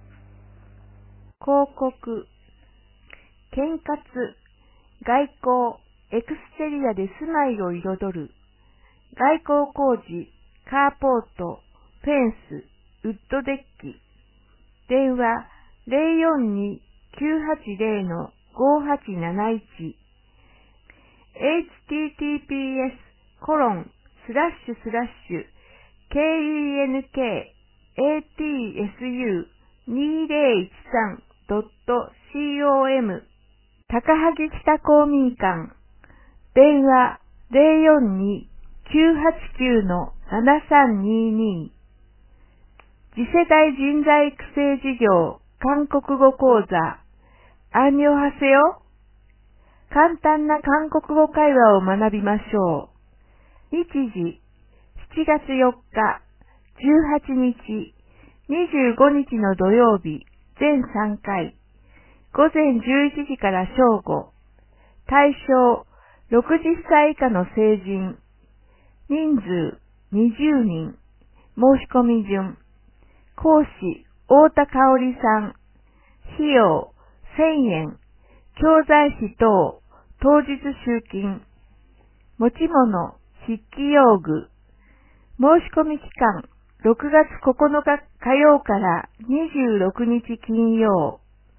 広告、兼活、外交、エクステリアで住まいを彩る。外交工事、カーポート、フェンス、ウッドデッキ。電話 ゼロよんに きゅうはちゼロ ごはちなないち。エイチティーティーピーエス コロンスラッシュスラッシュ ケーイーエヌケーエーティーエスユーにぜろいちさんドットコム 高萩北公民館。電話 ゼロよんに きゅうはちきゅう ななさんにに。次世代人材育成事業韓国語講座。アンニョハセヨ。簡単な韓国語会話を学びましょう。日時、しちがつよっか、じゅうはちにち、にじゅうごにちの土曜日、全さんかい。午前じゅういちじから正午。対象、ろくじゅっさい以下の成人。人数、にじゅうにん。申し込み順。講師、太田香織さん。費用、せんえん。教材費等、当日集金。持ち物、筆記用具。申し込み期間、ろくがつここのか火曜からにじゅうろくにち金曜。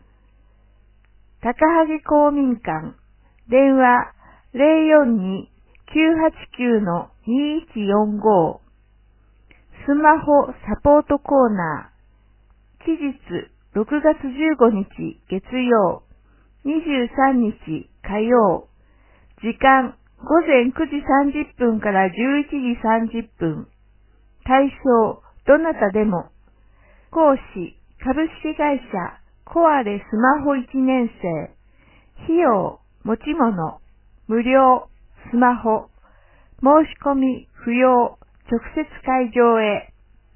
高萩公民館。電話、ゼロよんに きゅうはちきゅう にいちよんご。スマホサポートコーナー。期日、ろくがつじゅうごにち月曜。にじゅうさんにち火曜。時間、ごぜんくじさんじゅっぷんからじゅういちじさんじゅっぷん。対象、どなたでも。講師、株式会社、コアレスマホいちねん生。費用、持ち物、無料、スマホ。申し込み、不要、直接会場へ。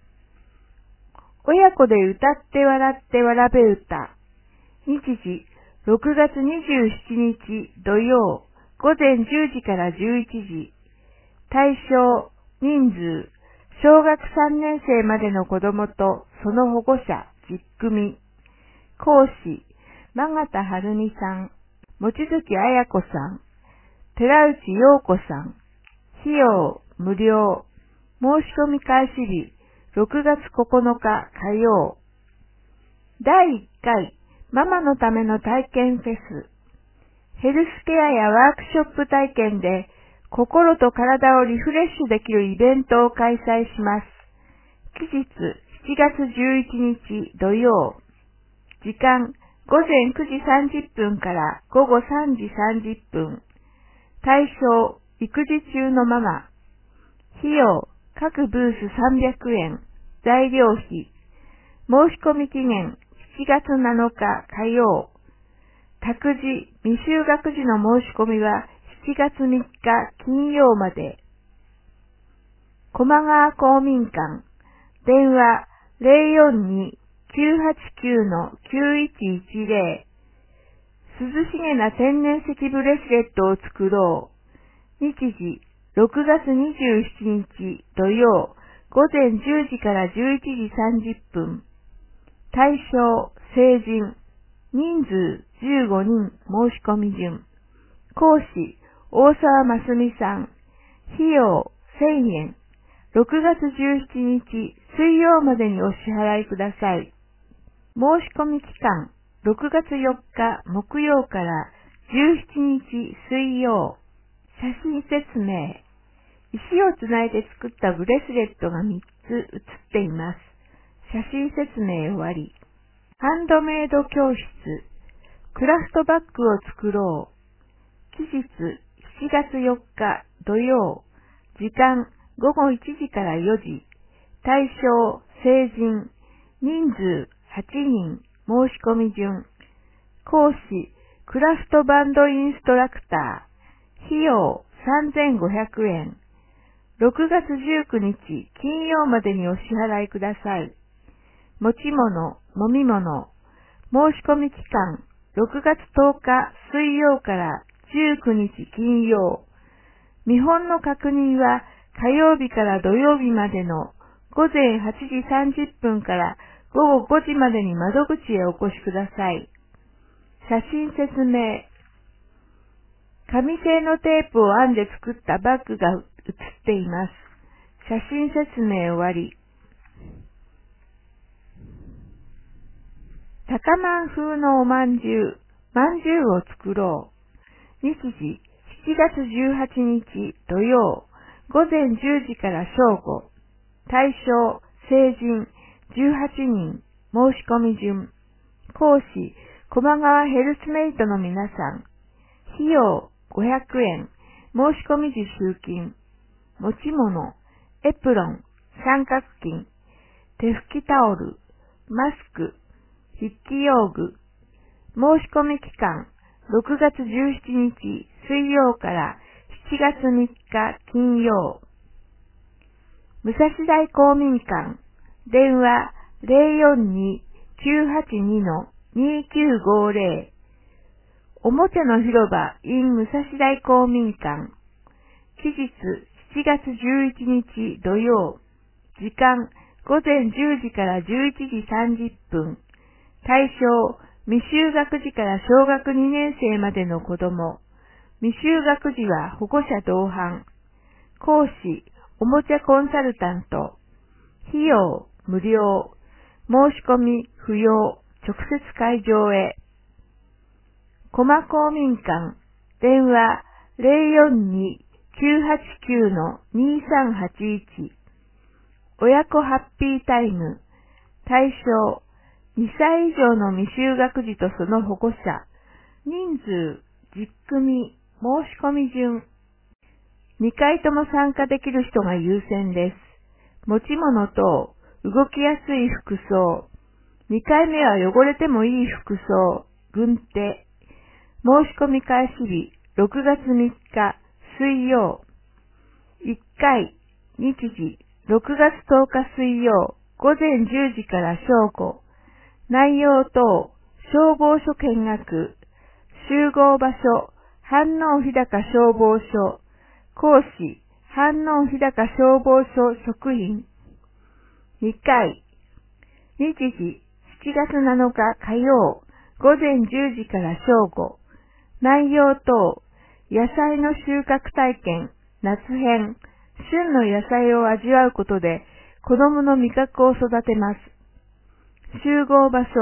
親子で歌って笑ってわらべ歌。日時、ろくがつにじゅうしちにち土曜、午前じゅうじからじゅういちじ。対象、人数、小学さんねん生までの子供とその保護者じゅっくみ。講師、真形春美さん、望月彩子さん、寺内陽子さん。費用、無料。申し込み開始日、ろくがつここのか火曜。だいいっかい、 ママのための体験フェス、ヘルスケアやワークショップ体験で心と体をリフレッシュできるイベントを開催します。期日しちがつじゅういちにち土曜。時間ごぜんくじさんじゅっぷんからごごさんじさんじゅっぷん。対象育児中のママ。費用各ブースさんびゃくえん。材料費。申し込み期限しちがつなのか火曜。託児、未就学児の申し込みはしちがつみっか金曜まで。駒川公民館。電話ゼロよんに きゅうはちきゅう きゅういちいちゼロ。涼しげな天然石ブレスレットを作ろう。日時ろくがつにじゅうしちにち土曜ごぜんじゅうじからじゅういちじさんじゅっぷん。対象成人。人数じゅうごにん申し込み順。講師大沢真澄さん。費用せんえん。ろくがつじゅうしちにち水曜までにお支払いください。申し込み期間ろくがつよっか木曜からじゅうしちにち水曜。写真説明。石をつないで作ったブレスレットがみっつ写っています。写真説明終わり。ハンドメイド教室。クラフトバッグを作ろう。期日しちがつよっか土曜。時間ごごいちじからよじ。対象成人。人数はちにん申し込み順。講師クラフトバンドインストラクター。費用さんぜんごひゃくえん。ろくがつじゅうくにち金曜までにお支払いください。持ち物、飲み物。申し込み期間ろくがつとおか水曜からじゅうくにち金曜。見本の確認は火曜日から土曜日までのごぜんはちじさんじゅっぷんからごごごじまでに窓口へお越しください。写真説明。紙製のテープを編んで作ったバッグが写っています。写真説明終わり。高まん風のおまんじゅう、まんじゅうを作ろう。日時しちがつじゅうはちにち土曜、ごぜんじゅうじから正午。対象成人じゅうはちにん申し込み順。講師駒川ヘルスメイトの皆さん。費用ごひゃくえん。申し込み時集金。持ち物エプロン、三角巾、手拭きタオル、マスク、筆記用具。申し込み期間ろくがつじゅうしちにち水曜からしちがつみっか金曜。武蔵大公民館。電話ゼロよんに きゅうはちに にきゅうごゼロ。おもちゃの広場 in 武蔵大公民館。期日しちがつじゅういちにち土曜。時間ごぜんじゅうじからじゅういちじさんじゅっぷん。対象未就学児から小学にねんせいまでの子供。未就学児は保護者同伴。講師おもちゃコンサルタント。費用無料。申し込み不要。直接会場へ。駒公民館。電話ゼロよんに きゅうはちきゅう にさんはちいち。親子ハッピータイム。対象にさい以上の未就学児とその保護者。人数じゅっくみ。申し込み順。にかいとも参加できる人が優先です。持ち物等、動きやすい服装。にかいめは汚れてもいい服装、軍手。申し込み開始日、ろくがつみっか、水曜。いっかい、日時、ろくがつとおか水曜、ごぜんじゅうじから正午。内容等、消防署見学。集合場所、飯能日高消防署。講師、飯能日高消防署職員。にかい。日時、しちがつなのか火曜、ごぜんじゅうじから正午。内容等、野菜の収穫体験、夏編、旬の野菜を味わうことで子供の味覚を育てます。集合場所、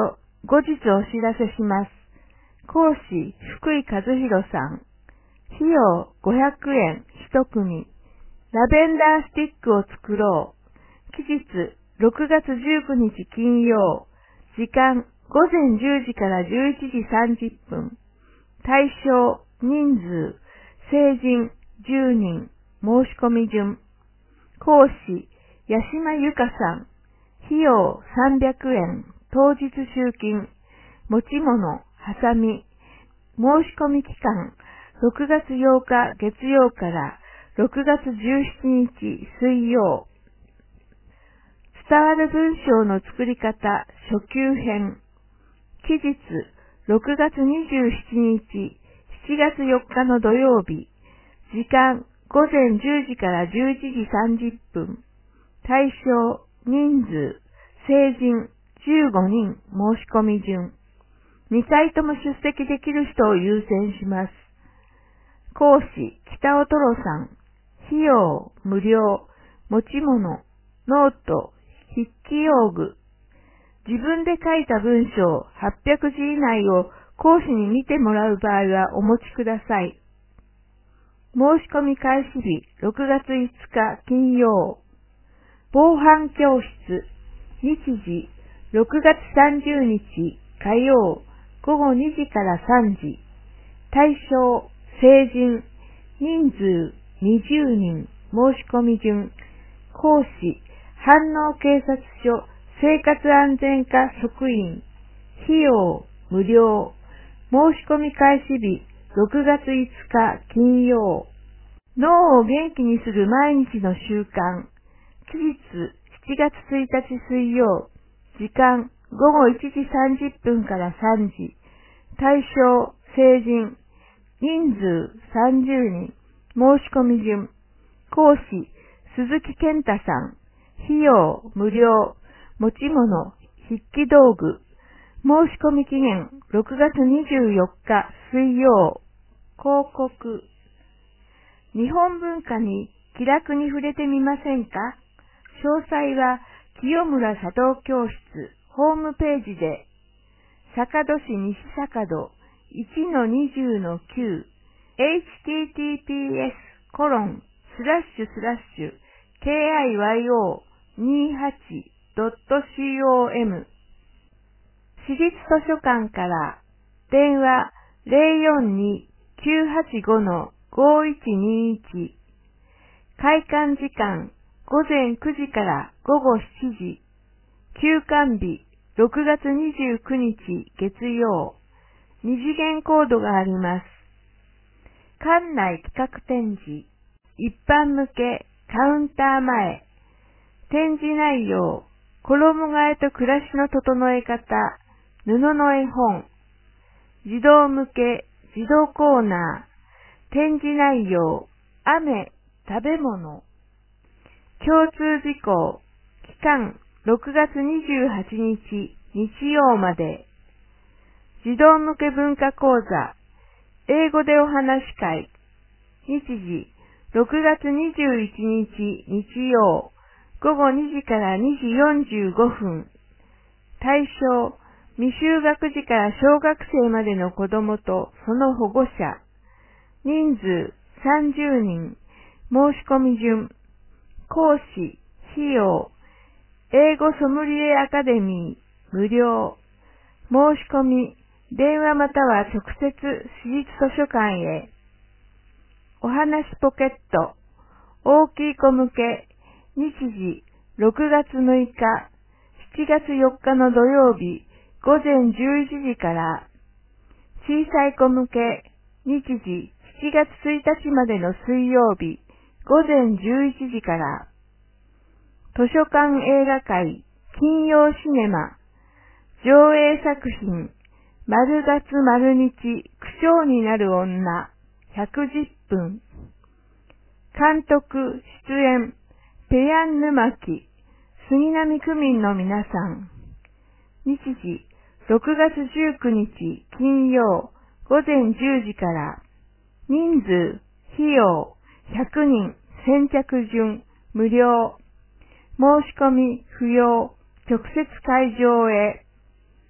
後日お知らせします。講師、福井和弘さん。費用ごひゃくえん一組。ラベンダースティックを作ろう。期日ろくがつじゅうくにち金曜。時間ごぜんじゅうじからじゅういちじさんじゅっぷん。対象、人数、成人じゅうにん。申し込み順。講師、八島由香さん。費用さんびゃくえん。当日集金。持ち物、はさみ。申し込み期間、ろくがつようか月曜からろくがつじゅうしちにち水曜。伝わる文章の作り方、初級編。期日、ろくがつにじゅうしちにち、しちがつよっかの土曜日。時間、ごぜんじゅうじからじゅういちじさんじゅっぷん。対象、人数、成人、じゅうごにん。申し込み順。にかいとも出席できる人を優先します。講師、北尾トロさん。費用、無料。持ち物、ノート、筆記用具。自分で書いた文章はっぴゃくじ以内を講師に見てもらう場合はお持ちください。申し込み開始日、ろくがついつか金曜。防犯教室。日時、ろくがつさんじゅうにち火曜。ごごにじからさんじ。対象、成人、人数、にじゅうにん。申し込み順。講師、飯能警察署生活安全課職員。費用、無料。申し込み開始日、ろくがついつか金曜。脳を元気にする毎日の習慣。期日、しちがつついたち水曜。時間、ごごいちじさんじゅっぷんからさんじ。対象、成人。人数、さんじゅうにん。申し込み順。講師、鈴木健太さん。費用、無料。持ち物、筆記道具。申し込み期限、ろくがつにじゅうよっか水曜。広告。日本文化に気楽に触れてみませんか？詳細は、清村茶道教室ホームページで、坂戸市西坂戸 いちのにじゅうのきゅう エイチティーティーピーエスコロンスラッシュスラッシュケーアイワイオーにじゅうはちドットコム 市立図書館から電話 ゼロよんに きゅうはちご ごいちにいち。開館時間ごぜんくじからごごしちじ。休館日ろくがつにじゅうくにち月曜。二次元コードがあります。館内企画展示。一般向けカウンター前。展示内容。衣替えと暮らしの整え方。布の絵本。児童向け児童コーナー。展示内容。雨、食べ物。共通事項。期間ろくがつにじゅうはちにち日曜まで。児童向け文化講座。英語でお話し会。日時ろくがつにじゅういちにち日曜。ごごにじからにじよんじゅうごふん。対象、未就学児から小学生までの子供とその保護者。人数さんじゅうにん。申し込み順。講師、費用。英語ソムリエアカデミー、無料。申し込み、電話または直接市立図書館へ。お話ポケット。大きい子向け。日時、ろくがつむいか、しちがつよっかの土曜日、ごぜんじゅういちじから。小さい子向け。日時、しちがつついたちまでの水曜日、ごぜんじゅういちじから。図書館映画会、金曜シネマ。上映作品、丸月丸日、区長になる女、ひゃくじゅっぷん。監督、出演、ペヤン沼木、杉並区民の皆さん。日時、ろくがつじゅうくにち金曜、ごぜんじゅうじから。人数、費用、ひゃくにん、先着順、無料。申し込み、不要、直接会場へ。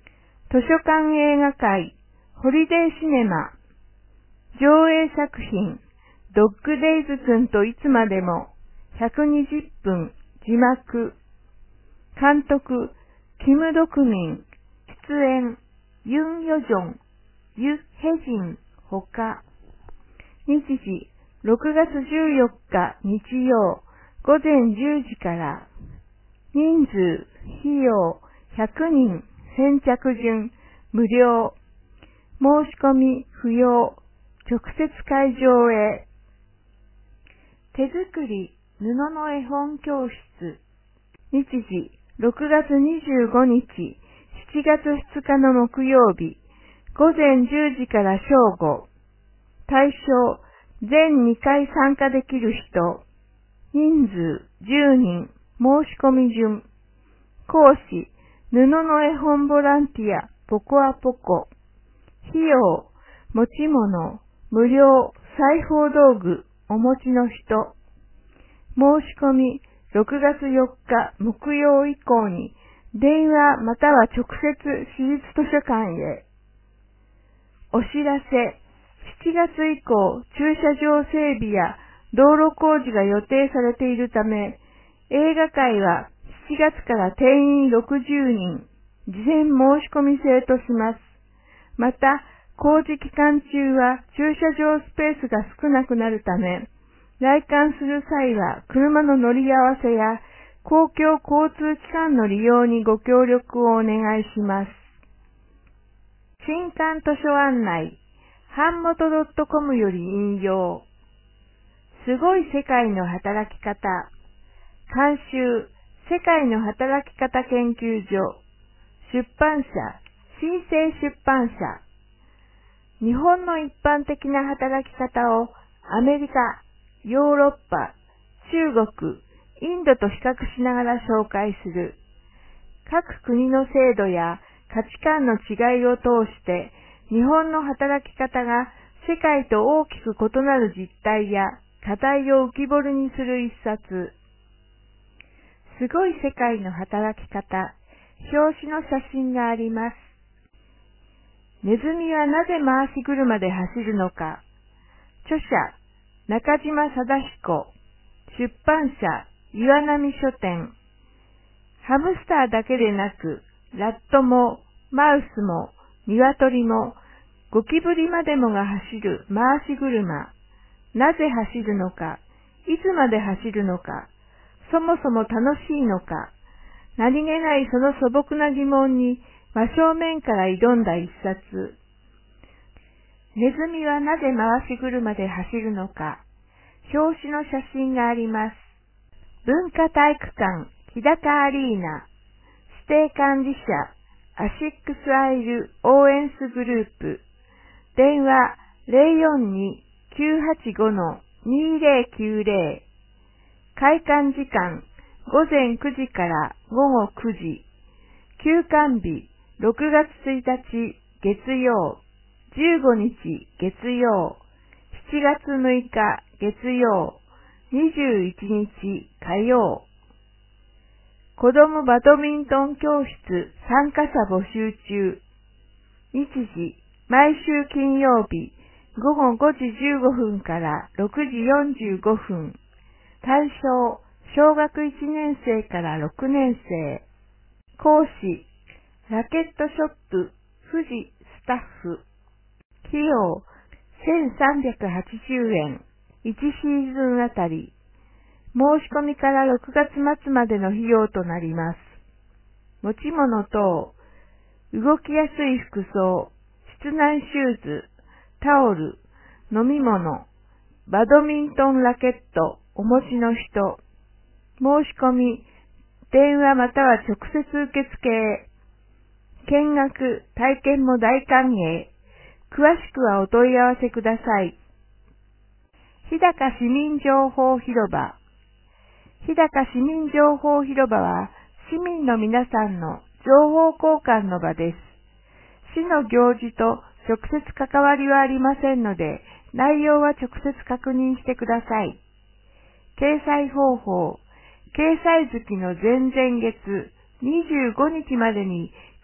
図書館映画会、ホリデーシネマ、上映作品、ドッグデイズくんといつまでも、ひゃくにじゅっぷん、字幕、監督、キム・ドクミン、出演、ユン・ヨジョン、ユ・ヘジン、ほか、日時、ろくがつじゅうよっか日曜、午前じゅうじから、人数、費用、ひゃくにん、先着順、無料、申し込み不要、直接会場へ。手作り布の絵本教室。日時、ろくがつにじゅうごにち、しちがつふつかの木曜日、午前じゅうじから正午。対象、全にかい参加できる人。人数、じゅうにん、申し込み順。講師、布の絵本ボランティア、ポコアポコ。費用、持ち物、無料、裁縫道具、お持ちの人。申し込み、ろくがつよっか木曜以降に、電話または直接私立図書館へ。お知らせ、しちがつ以降、駐車場整備や道路工事が予定されているため、映画会はしちがつから定員ろくじゅうにん、事前申し込み制とします。また、工事期間中は駐車場スペースが少なくなるため、来館する際は車の乗り合わせや公共交通機関の利用にご協力をお願いします。新刊図書案内、版元 .com より引用。すごい世界の働き方。監修、世界の働き方研究所。出版社、新生出版社。日本の一般的な働き方をアメリカ、ヨーロッパ、中国、インドと比較しながら紹介する。各国の制度や価値観の違いを通して日本の働き方が世界と大きく異なる実態や課題を浮き彫りにする一冊。すごい世界の働き方、表紙の写真があります。ネズミはなぜ回し車で走るのか。著者、中島貞彦。出版社、岩波書店。ハムスターだけでなく、ラットも、マウスも、鶏も、ゴキブリまでもが走る回し車。なぜ走るのか、いつまで走るのか、そもそも楽しいのか、何気ないその素朴な疑問に真正面から挑んだ一冊。ネズミはなぜ回し車で走るのか、表紙の写真があります。文化体育館、日高アリーナ、指定管理者、アシックスアイル応援スグループ、電話 ゼロよんに きゅうはちご にゼロきゅうゼロ、開館時間午前くじから午後くじ、休館日ろくがつついたち月曜、じゅうごにち月曜、しちがつむいか月曜、にじゅういちにち火曜。子どもバドミントン教室参加者募集中。日時、毎週金曜日、午後ごじじゅうごふんからろくじよんじゅうごふん。対象、小学いちねんせいからろくねんせい。講師、ラケットショップ、富士スタッフ。費用、せんさんびゃくはちじゅうえん。いちシーズンあたり。申し込みからろくがつまつまでの費用となります。持ち物等、動きやすい服装、室内シューズ、タオル、飲み物、バドミントンラケット、お持ちの人。申し込み、電話または直接受付へ。見学、体験も大歓迎。詳しくはお問い合わせください。日高市民情報広場。日高市民情報広場は市民の皆さんの情報交換の場です。市の行事と直接関わりはありませんので、内容は直接確認してください。掲載方法、掲載月の前々月にじゅうごにちまでに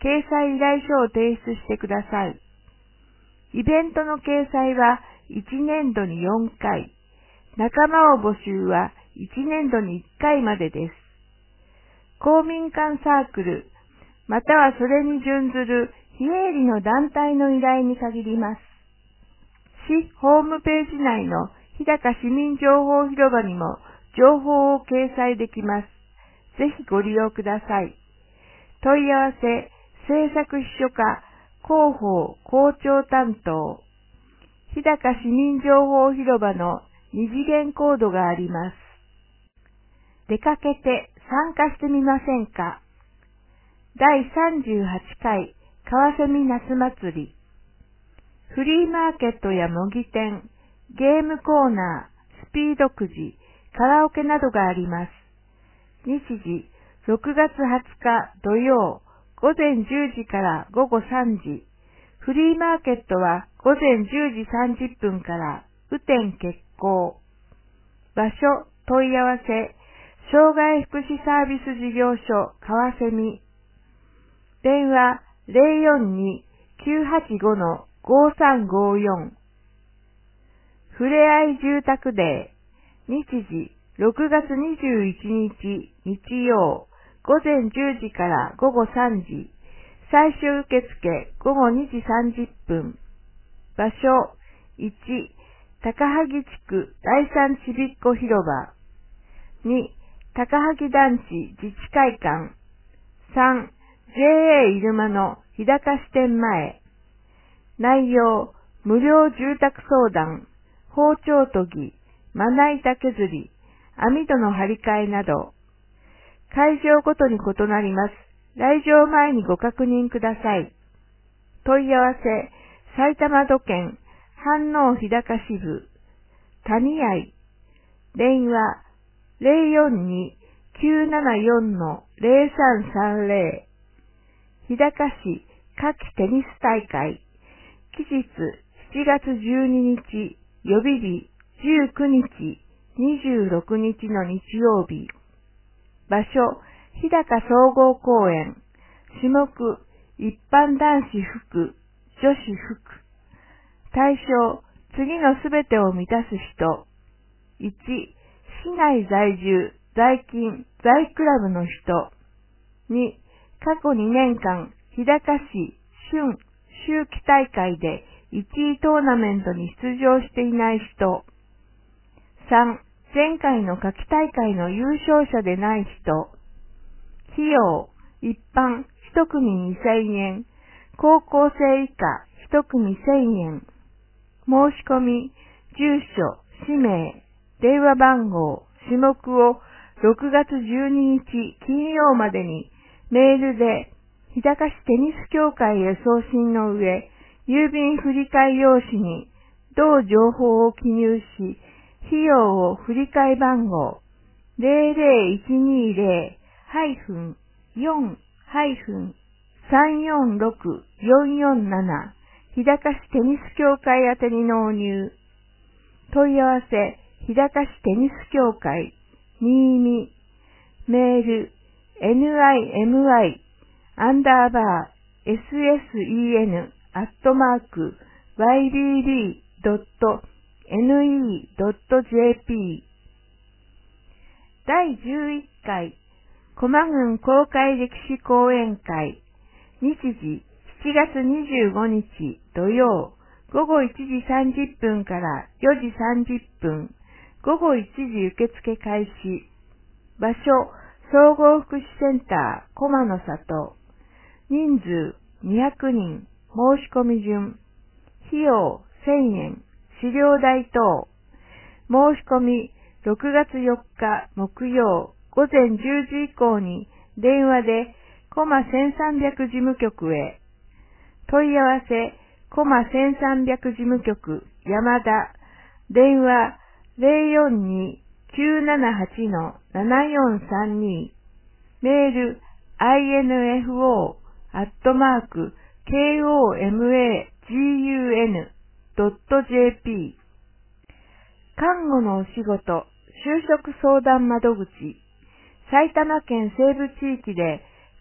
掲載依頼書を提出してください。イベントの掲載はいちねんどによんかい、仲間を募集はいちねんどにいっかいまでです。公民館サークル、またはそれに準ずる非営利の団体の依頼に限ります。市ホームページ内の日高市民情報広場にも情報を掲載できます。ぜひご利用ください。問い合わせ、制作秘書課、広報、校長担当。日高市民情報広場の二次元コードがあります。出かけて参加してみませんか？だいさんじゅうはちかい川蝉夏祭り。フリーマーケットや模擬店、ゲームコーナー、スピードくじ、カラオケなどがあります。日時、ろくがつはつか土曜、ごぜんじゅうじからごごさんじ。フリーマーケットはごぜんじゅうじさんじゅっぷんから雨天決行。場所、問い合わせ、障害福祉サービス事業所川蝉。電話 ゼロよんに きゅうはちご ごさんごよん。ふれあい住宅デー。日時、ろくがつにじゅういちにち日曜、ごぜんじゅうじからごごさんじ。最終受付ごごにじさんじゅっぷん。場所いち、高萩地区第三ちびっこ広場。に、高萩団地自治会館。さん、ジェーエー 入間の日高支店前。内容、無料住宅相談、包丁研ぎ、まな板削り、網戸の張り替えなど。会場ごとに異なります。来場前にご確認ください。問い合わせ、埼玉土建、飯能日高支部、谷合。電話、ゼロよんに きゅうななよん ゼロさんさんゼロ。日高市夏季テニス大会。期日しちがつじゅうににち、予備日じゅうくにち、にじゅうろくにちの日曜日。場所、日高総合公園。種目、一般男子服、女子服。対象、次のすべてを満たす人。いち、市内在住、在勤、在クラブの人。に、過去にねんかん、日高市春秋季大会でいちいトーナメントに出場していない人。さん、前回の夏季大会の優勝者でない人。費用、一般一組にせんえん、高校生以下一組せんえん。申し込み、住所、氏名、電話番号、種目をろくがつじゅうににち金曜までにメールで日高市テニス協会へ送信の上、郵便振替用紙に同情報を記入し、費用を振替番号 ゼロゼロいちにゼロ よん さんよんろく よんよんなな 日高市テニス協会宛てに納入。問い合わせ、日高市テニス協会、新見、メール、エヌアイエムアイ、アンダーバー、エスエスイーエヌ、アットマーク、ワイビービードットエヌイードットジェーピー。だいじゅういっかい、駒郡公開歴史講演会。日時、しちがつにじゅうごにち土曜、ごごいちじさんじゅっぷんからよじさんじゅっぷん、ごごいちじ受付開始。場所、総合福祉センター、駒の里。人数、にひゃくにん、申し込み順。費用、せんえん、資料代等。申し込み、ろくがつよっか木曜、ごぜんじゅうじ以降に電話で、コマせんさんびゃく事務局へ。問い合わせ、コマせんさんびゃく事務局、山田。電話、ゼロよんに きゅうななはち ななよんさんに。メール、アイエヌエフオー、アットマーク、ケーオーエムエージーユーエヌドットジェーピー。看護のお仕事、就職相談窓口。埼玉県西部地域で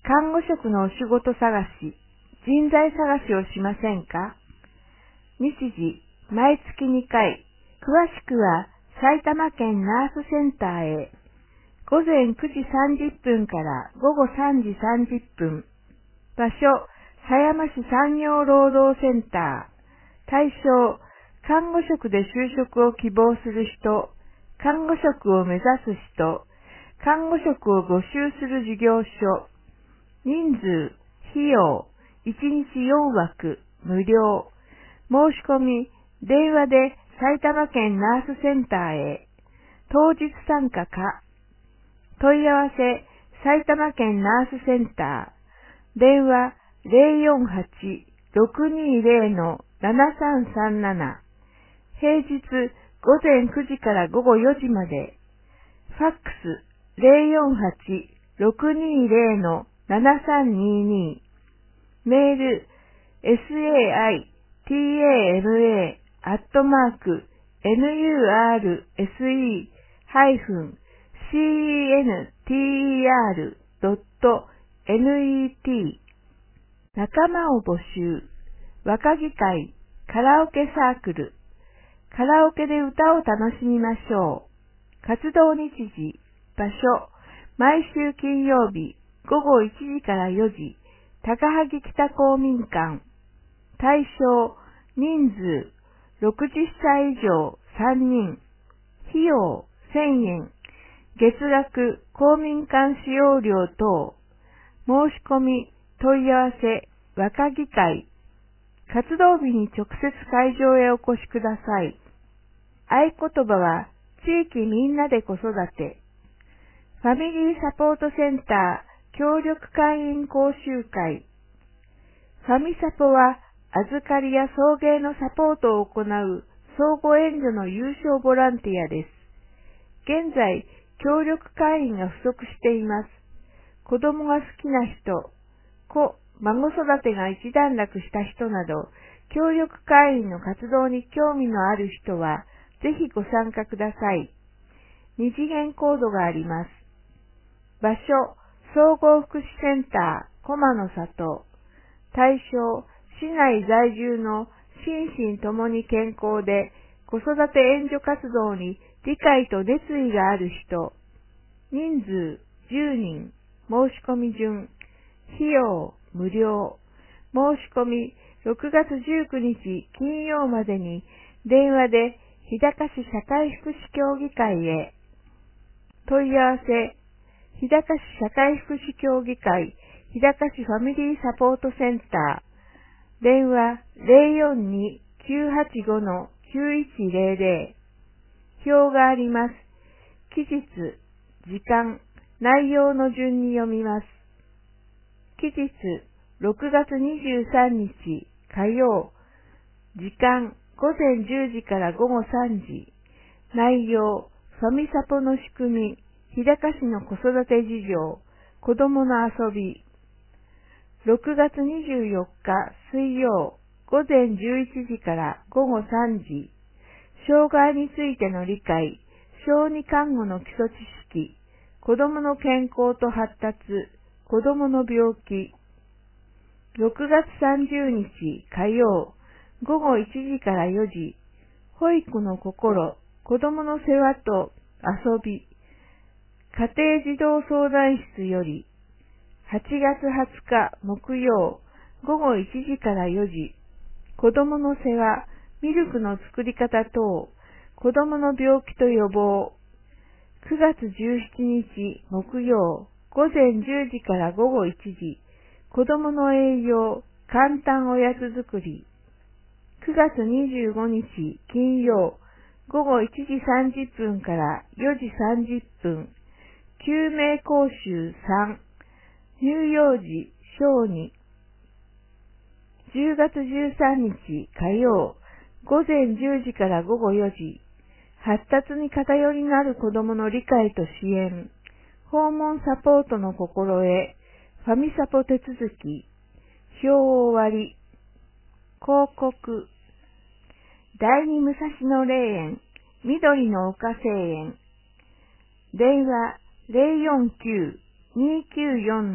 看護職のお仕事探し、人材探しをしませんか？日時、毎月にかい、詳しくは埼玉県ナースセンターへ、午前くじさんじゅっぷんから午後さんじさんじゅっぷん、場所、狭山市産業労働センター、対象、看護職で就職を希望する人、看護職を目指す人、看護職を募集する事業所、人数、費用、いちにちよんわく、無料。申し込み、電話で埼玉県ナースセンターへ。当日参加か。問い合わせ、埼玉県ナースセンター。電話 ゼロよんはち ろくにゼロ のななさんさんなな。平日午前くじから午後よじまで。ファックス ゼロよんはち ろくにゼロ のななさんにに。メール エスエーアイティーエーエムエー アットマーク エヌユーアールエスイー ハイフン シーイーエヌティーイーアール ドット ネット 仲間を募集、若木会、カラオケサークル、カラオケで歌を楽しみましょう。活動日時、場所、毎週金曜日、午後いちじからよじ、高萩北公民館。対象、人数、ろくじゅっさい以上さんにん。費用、せんえん。月額、公民館使用料等。申し込み、問い合わせ、若木会。活動日に直接会場へお越しください。合言葉は、地域みんなで子育て。ファミリーサポートセンター協力会員講習会。ファミサポは、預かりや送迎のサポートを行う相互援助の有償ボランティアです。現在、協力会員が不足しています。子供が好きな人、子、孫育てが一段落した人など、協力会員の活動に興味のある人は、ぜひご参加ください。二次元コードがあります。場所、総合福祉センター、駒の里。対象、市内在住の心身ともに健康で子育て援助活動に理解と熱意がある人。人数じゅうにん。申し込み順。費用無料。申し込みろくがつじゅうくにち金曜までに電話で日高市社会福祉協議会へ。問い合わせ、日高市社会福祉協議会日高市ファミリーサポートセンター。電話 ゼロよんに きゅうはちご のきゅういちゼロゼロ。表があります。期日、時間、内容の順に読みます。期日、ろくがつにじゅうさんにち火曜。時間、ごぜんじゅうじからごごさんじ。内容、ファミサポの仕組み、日高市の子育て事情、子供の遊び。ろくがつにじゅうよっか水曜、ごぜんじゅういちじからごごさんじ。障害についての理解、小児看護の基礎知識、子供の健康と発達、子供の病気。ろくがつさんじゅうにち火曜、ごごいちじからよじ。保育の心、子供の世話と遊び。家庭児童相談室より、はちがつはつか木曜、ごごいちじからよじ。子供の世話、ミルクの作り方等、子供の病気と予防。くがつじゅうしちにち木曜、ごぜんじゅうじからごごいちじ。子供の栄養、簡単おやつ作り。くがつにじゅうごにち金曜、ごごいちじさんじゅっぷんからよじさんじゅっぷん。救命講習さん。乳幼児、小児。じゅうがつじゅうさんにち火曜、ごぜんじゅうじからごごよじ。発達に偏りのある子供の理解と支援。訪問サポートの心得。ファミサポ手続き。表を割り。広告。第二武蔵野霊園、緑の丘庭園。電話ゼロよんきゅう にーきゅうよんの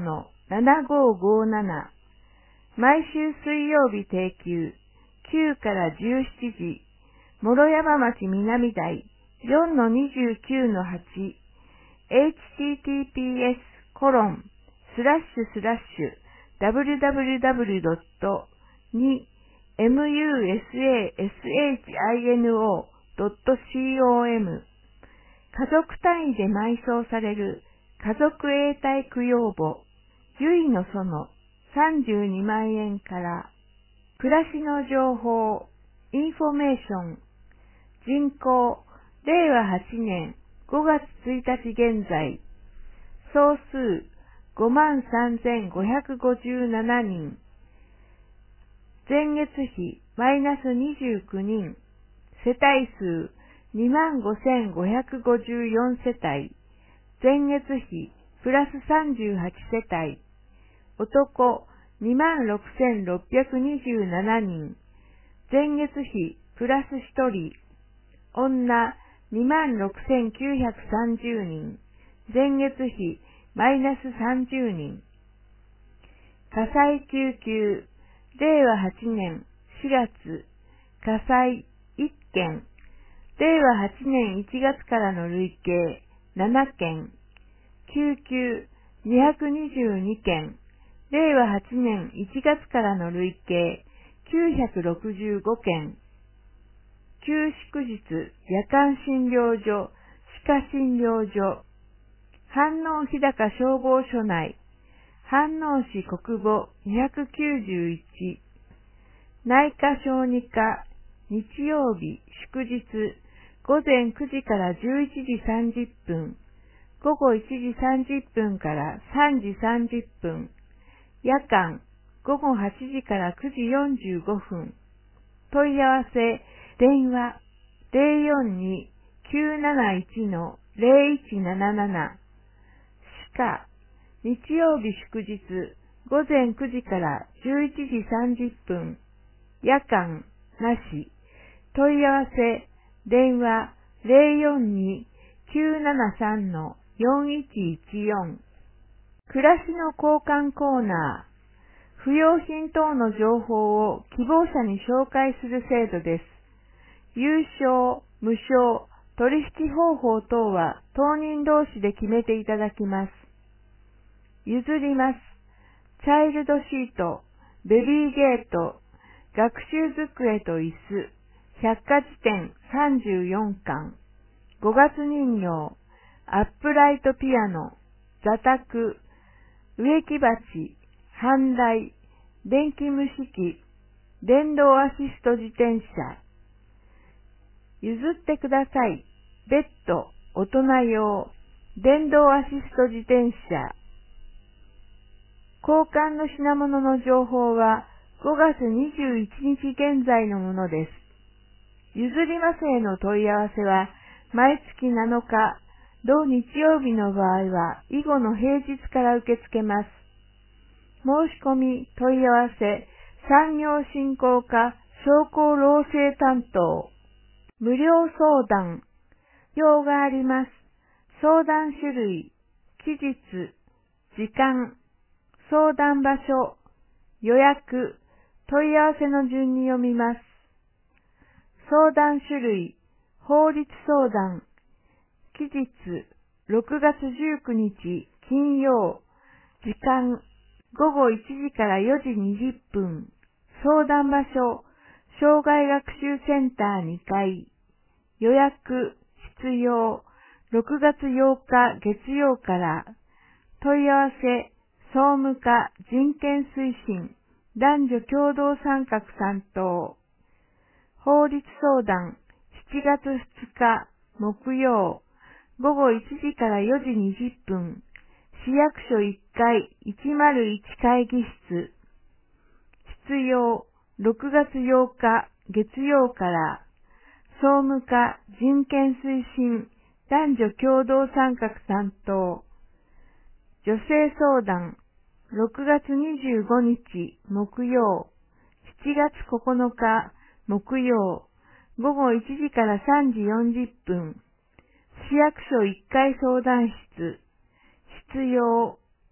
ななごーごーなな、毎週水曜日定休、きゅうからじゅうしちじ、諸山町南台 よんのにじゅうきゅうのはち、エイチティーティーピーエス コロンスラッシュスラッシュ ダブリューダブリューダブリュードットにエムユーエスエーエスエイチアイエヌオードットコム 家族単位で埋葬される家族永代供養墓、唯の園さんじゅうにまんえんから、暮らしの情報、インフォメーション、人口、れいわはちねんごがつついたち現在、総数ごまんさんぜんごひゃくごじゅうななにん、前月比マイナスにじゅうきゅうにん、世帯数にまんごせんごひゃくごじゅうよん世帯、前月比プラスさんじゅうはち世帯、男にまんろくせんろっぴゃくにじゅうななにん、前月比プラスひとり、女にまんろくせんきゅうひゃくさんじゅうにん、前月比マイナスさんじゅうにん。火災救急、れいわはちねんしがつ、火災いっけん、れいわはちねんいちがつからの累計ななけん、救急にひゃくにじゅうにけん、れいわはちねんいちがつからの累計きゅうひゃくろくじゅうごけん、休祝日夜間診療所、歯科診療所、飯能日高消防署内、飯能市国母にひゃくきゅうじゅういち、内科小児科、日曜日祝日、午前くじからじゅういちじさんじゅっぷん、午後いちじさんじゅっぷんからさんじさんじゅっぷん、夜間、午後はちじからくじよんじゅうごふん、問い合わせ、電話 ゼロよんに きゅうなないち の ゼロいちなななな、歯科、日曜日祝日、午前くじからじゅういちじさんじゅっぷん、夜間、なし、問い合わせ、電話 ゼロよんに きゅうななさん の よんいちいちよん、暮らしの交換コーナー、不用品等の情報を希望者に紹介する制度です。有償、無償、取引方法等は当人同士で決めていただきます。譲ります。チャイルドシート、ベビーゲート、学習机と椅子、百科事典さんじゅうよんかん、五月人形、アップライトピアノ、座卓、植木鉢、半台、電気蒸し器、電動アシスト自転車、譲ってください。ベッド、大人用、電動アシスト自転車。交換の品物の情報はごがつにじゅういちにち現在のものです。譲りますへの問い合わせは毎月なのか、同日曜日の場合は以後の平日から受け付けます。申し込み、問い合わせ、産業振興課、商工労政担当。無料相談。用があります。相談種類、期日、時間、相談場所、予約、問い合わせの順に読みます。相談種類、法律相談、期日、ろくがつじゅうくにち金曜、時間、ごごいちじからよじにじゅっぷん、相談場所、障害学習センターにかい、予約、必要、ろくがつようか月曜から、問い合わせ、総務課人権推進、男女共同参画担当、法律相談、しちがつふつか木曜、ごごいちじからよじにじゅっぷん、市役所いっかいいちまるいち会議室、必要、ろくがつようか月曜から、総務課人権推進男女共同参画担当、女性相談、ろくがつにじゅうごにち木曜、しちがつここのか木曜、ごごいちじからさんじよんじゅっぷん、市役所いっかい相談室、必要、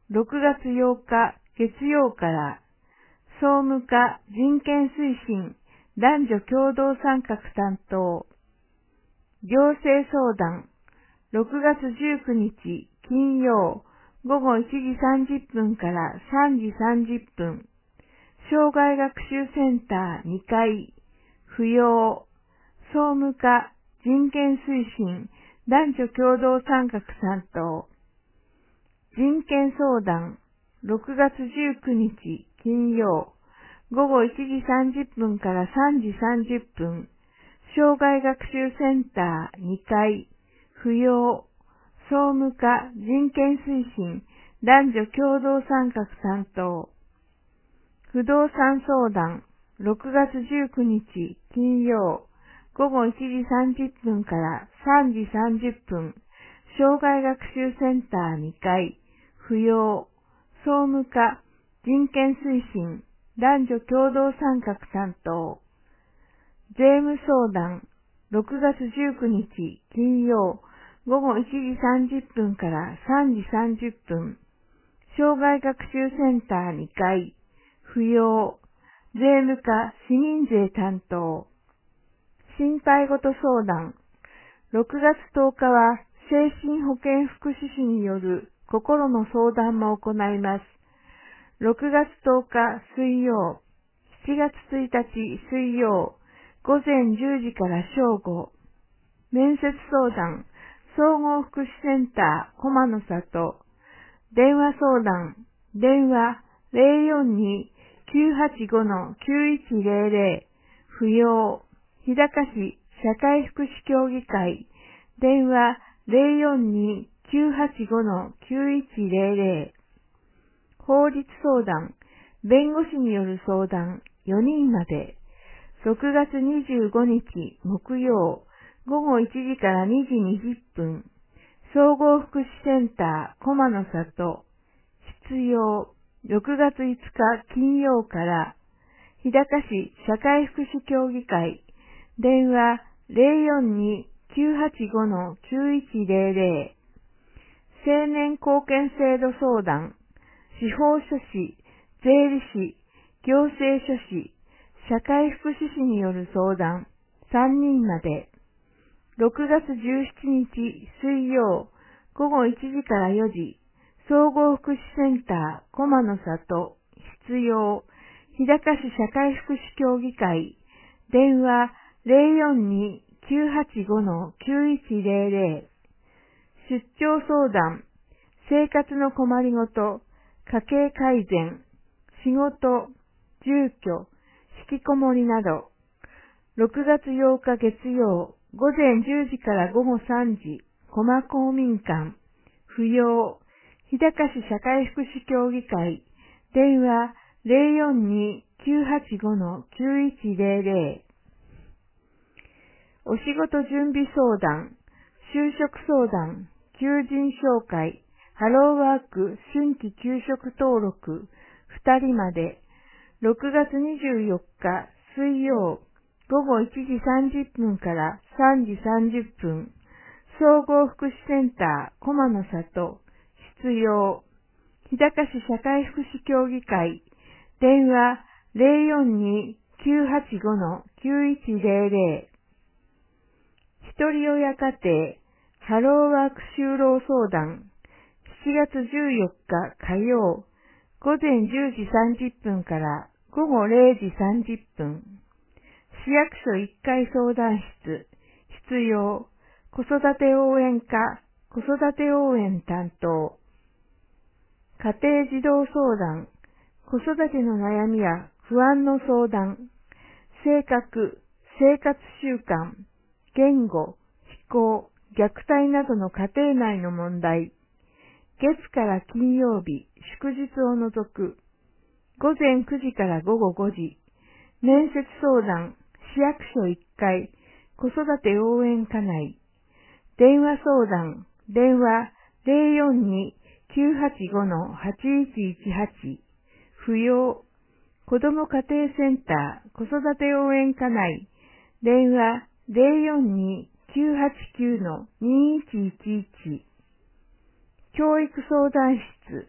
ろくがつようか月曜から総務課人権推進男女共同参画担当行政相談ろくがつじゅうくにち金曜ごごいちじさんじゅっぷんからさんじさんじゅっぷん障害学習センターにかい扶養総務課人権推進男女共同参画担当人権相談ろくがつじゅうくにち金曜ごごいちじさんじゅっぷんからさんじさんじゅっぷん障害学習センターにかい扶養総務課人権推進男女共同参画担当不動産相談ろくがつじゅうくにち金曜ごごいちじさんじゅっぷんからさんじさんじゅっぷん障害学習センターにかい扶養総務課人権推進男女共同参画担当税務相談ろくがつじゅうくにち金曜ごごいちじさんじゅっぷんからさんじさんじゅっぷん障害学習センターにかい扶養税務課市民税担当心配事相談ろくがつとおかは精神保健福祉士による心の相談も行います。ろくがつとおか水曜、しちがつついたち水曜、午前じゅうじから正午、面接相談、総合福祉センター駒の里、電話相談、電話 ゼロよんに きゅうはちご きゅういちゼロゼロ、扶養、日高市社会福祉協議会、電話 ゼロよんに きゅうはちご きゅういちゼロゼロ、法律相談、弁護士による相談よにんまで、ろくがつにじゅうごにち木曜、ごごいちじからにじにじゅっぷん、総合福祉センター駒の里、必要、ろくがついつか金曜から、日高市社会福祉協議会、電話 ゼロよんに きゅうはちご きゅういちゼロゼロ、青年貢献制度相談、司法書士、税理士、行政書士、社会福祉士による相談さんにんまで、ろくがつじゅうしちにち水曜、ごごいちじからよじ、総合福祉センター駒の里、必要、日高市社会福祉協議会、電話 ゼロよんに きゅうはちご きゅういちゼロゼロ、出張相談、生活の困りごと、家計改善、仕事、住居、引きこもりなど、ろくがつようか月曜、午前じゅうじからごごさんじ、駒公民館、扶養、日高市社会福祉協議会、電話 ゼロよんに きゅうはちご きゅういちゼロゼロ、お仕事準備相談、就職相談、求人紹介、ハローワーク新規求職登録ふたりまで、ろくがつにじゅうよっか水曜、ごごいちじさんじゅっぷんからさんじさんじゅっぷん、総合福祉センター駒の里、必要、日高市社会福祉協議会、電話 ゼロよんに きゅうはちご きゅういちゼロゼロ、ひとり親家庭、ハローワーク就労相談、しちがつじゅうよっか火曜、午前じゅうじさんじゅっぷんからごごれいじさんじゅっぷん、市役所いっかい相談室、必要、子育て応援課、子育て応援担当、家庭児童相談、子育ての悩みや不安の相談、性格、生活習慣、言語、非行、虐待などの家庭内の問題、月から金曜日、祝日を除く、午前くじからごごごじ、面接相談、市役所いっかい、子育て応援課内、電話相談、電話 ゼロよんに きゅうはちご はちいちいちはち、扶養、子ども家庭センター、子育て応援課内、電話 ゼロよんに きゅうはちきゅう にいちいちいち、教育相談室、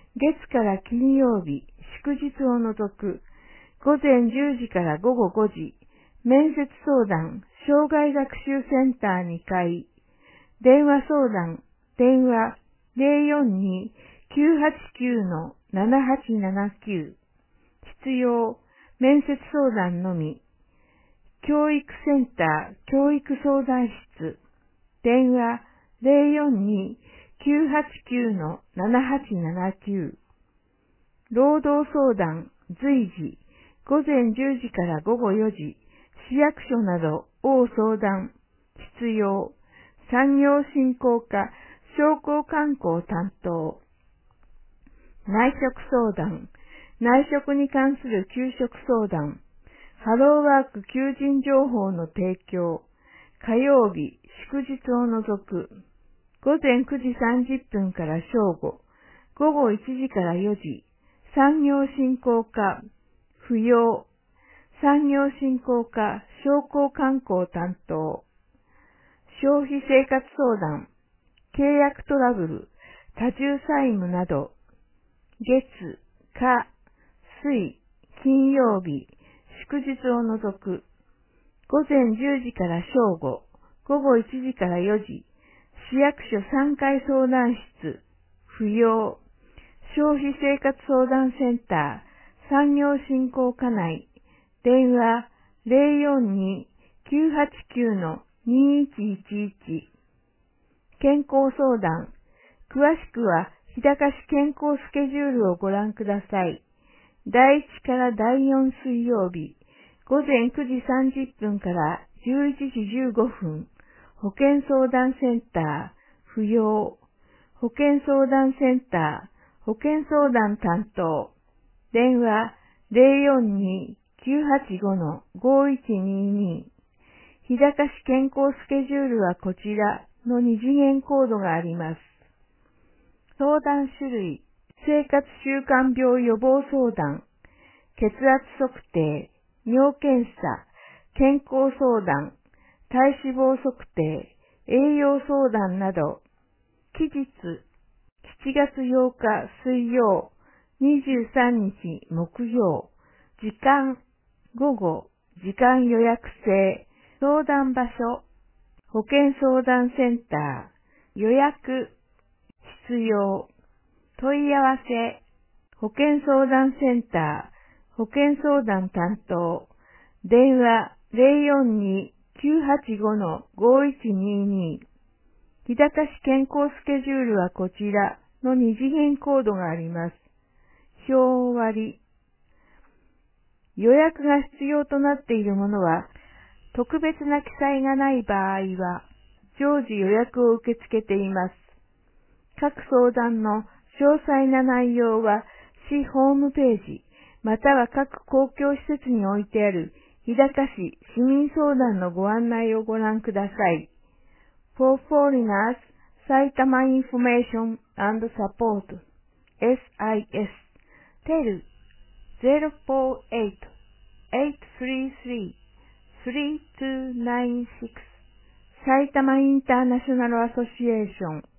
月から金曜日、祝日を除く、午前じゅうじから午後ごじ、面接相談、障害学習センターにかい、電話相談、電話 ゼロよんに きゅうはちきゅう ななはちななきゅう、必要、面接相談のみ、教育センター、教育相談室、電話 ゼロよんに きゅうはちきゅう ななはちななきゅう、労働相談、随時、午前じゅうじから午後よじ、市役所などを相談、必要、産業振興課、商工観光担当、内職相談、内職に関する給食相談、ハローワーク求人情報の提供、火曜日、祝日を除く、午前くじさんじゅっぷんから正午、午後いちじからよじ、産業振興課、扶養、産業振興課、商工観光担当、消費生活相談、契約トラブル、多重債務など、月、火、水、金曜日、祝日を除く、午前じゅうじから正午、午後いちじからよじ、市役所さんかい相談室、扶養、消費生活相談センター、産業振興課内、電話 ゼロよんに きゅうはちきゅう にいちいちいち、健康相談、詳しくは日高市健康スケジュールをご覧ください。だいいちからだいよん水曜日、午前くじさんじゅっぷんからじゅういちじじゅうごふん、保健相談センター、扶養、保健相談センター、保健相談担当、電話 ゼロよんに きゅうはちご ごいちにに、日高市健康スケジュールはこちらの二次元コードがあります。相談種類、生活習慣病予防相談、血圧測定、尿検査、健康相談、体脂肪測定、栄養相談など、期日、しちがつようか水曜、にじゅうさんにち木曜、時間、午後、時間予約制、相談場所、保健相談センター、予約、必要、問い合わせ、保健相談センター、保健相談担当、電話 ゼロよんに きゅうはちご ごいちにに、日高市健康スケジュールはこちらの二次元コードがあります。表割。予約が必要となっているものは、特別な記載がない場合は、常時予約を受け付けています。各相談の詳細な内容は、市ホームページ、または各公共施設に置いてある日高市市民相談のご案内をご覧ください。For Foreigners, 埼玉 Information and Support エスアイエス テル ゼロよんはち はちさんさん さんにーきゅうきゅうろく 埼玉インターナショナルアソシエーション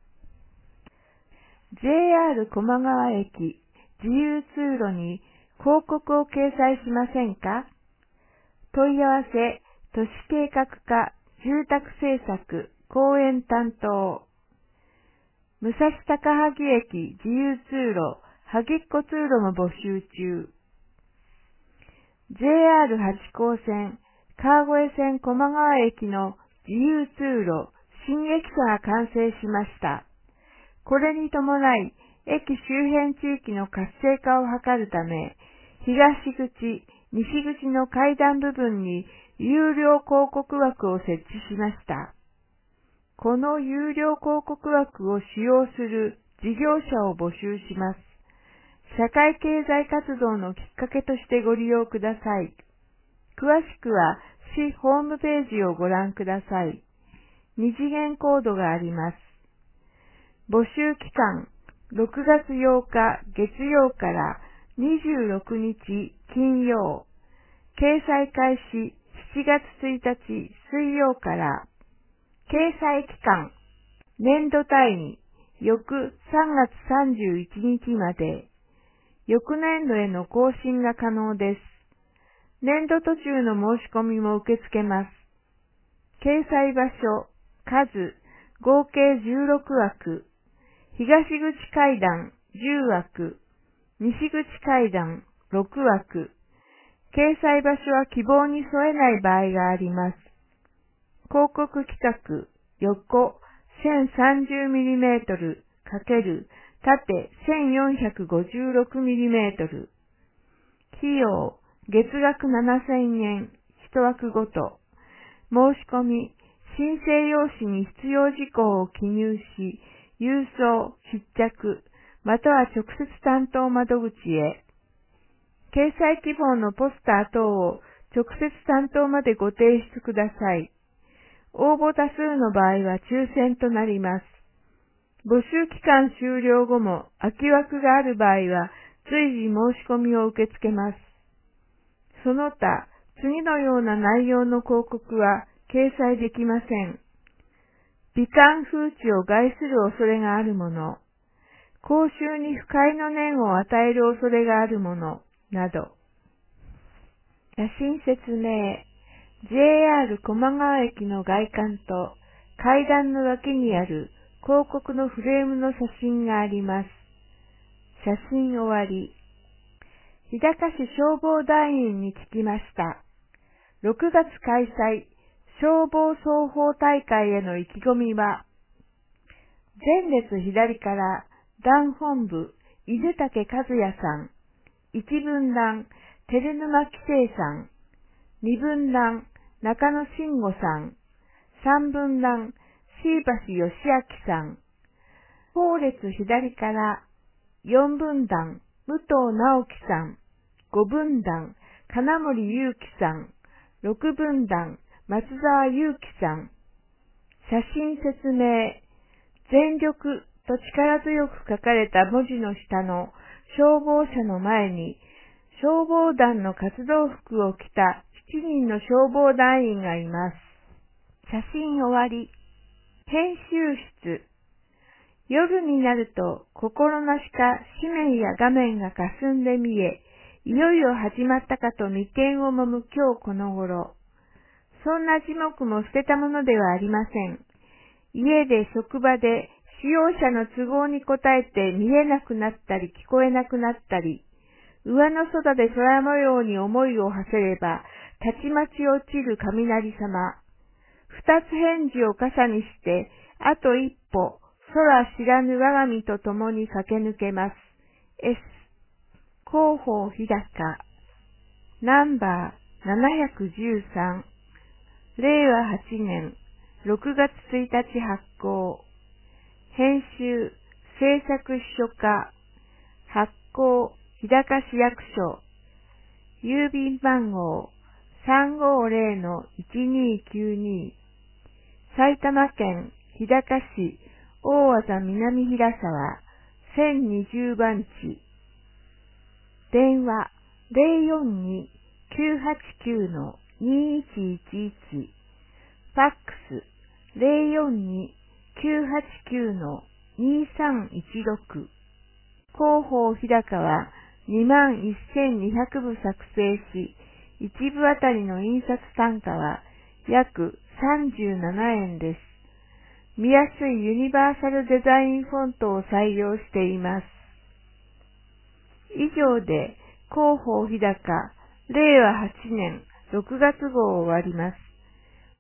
ジェイアール 駒川駅自由通路に広告を掲載しませんか？問い合わせ、都市計画課、住宅政策、公園担当。武蔵高萩駅自由通路、萩っ子通路も募集中。ジェイアールはち 号線、川越線駒川駅の自由通路、新駅舎が完成しました。これに伴い、駅周辺地域の活性化を図るため、東口、西口の階段部分に有料広告枠を設置しました。この有料広告枠を使用する事業者を募集します。社会経済活動のきっかけとしてご利用ください。詳しくは市ホームページをご覧ください。二次元コードがあります。募集期間、ろくがつようか月曜からにじゅうろくにち金曜。掲載開始しちがつついたち水曜から。掲載期間、年度単位、 翌さんがつさんじゅういちにちまで、翌年度への更新が可能です。年度途中の申し込みも受け付けます。掲載場所、数、合計じゅうろくわく、東口階段じゅうわく、西口階段ろくわく、掲載場所は希望に添えない場合があります。広告規格、横 せんさんじゅうミリメートル×縦 せんよんひゃくごじゅうろくミリメートル。費用、月額ななせんえん、いちわくごと。申し込み、申請用紙に必要事項を記入し、郵送、必着、または直接担当窓口へ。掲載希望のポスター等を直接担当までご提出ください。応募多数の場合は抽選となります。募集期間終了後も空き枠がある場合は随時申し込みを受け付けます。その他、次のような内容の広告は掲載できません。美観風致を害する恐れがあるもの、公衆に不快の念を与える恐れがあるものなど。写真説明。ジェイアール 高麗川駅の外観と階段の脇にある広告のフレームの写真があります。写真終わり。日高市消防団員に聞きました。ろくがつ開催消防双方大会への意気込みは、前列左から団本部伊豆竹和也さん、一分団照沼紀生さん、二分団中野慎吾さん、三分団椎橋義明さん、後列左から四分団武藤直樹さん、五分団金森祐樹さん、六分団松沢祐樹さん。写真説明。全力と力強く書かれた文字の下の消防車の前に消防団の活動服を着たしちにんの消防団員がいます。写真終わり。編集室。夜になると心なしか紙面や画面が霞んで見え、いよいよ始まったかと眉間を揉む今日この頃。そんな字幕も捨てたものではありません。家で職場で使用者の都合に応えて見えなくなったり聞こえなくなったり、上の空で空模様に思いを馳せれば、たちまち落ちる雷様。二つ返事を傘にして、あと一歩、空知らぬ我が身と共に駆け抜けます。S。広報日高。ナンバーななひゃくじゅうさん。れいわはちねんろくがつついたち発行。編集、制作秘書課。発行、日高市役所。郵便番号 さんごーぜろのいちにーきゅうに。埼玉県日高市大和南平沢せんにじゅうばんち。電話 ゼロよんに きゅうはちきゅう にいちいちいち。ファックス ゼロよんに きゅうはちきゅう にさんいちろく。広報日高はにまんせんにひゃくぶ作成し、いちぶあたりの印刷単価は約さんじゅうななえんです。見やすいユニバーサルデザインフォントを採用しています。以上で広報日高れいわはちねんろくがつ号を終わります。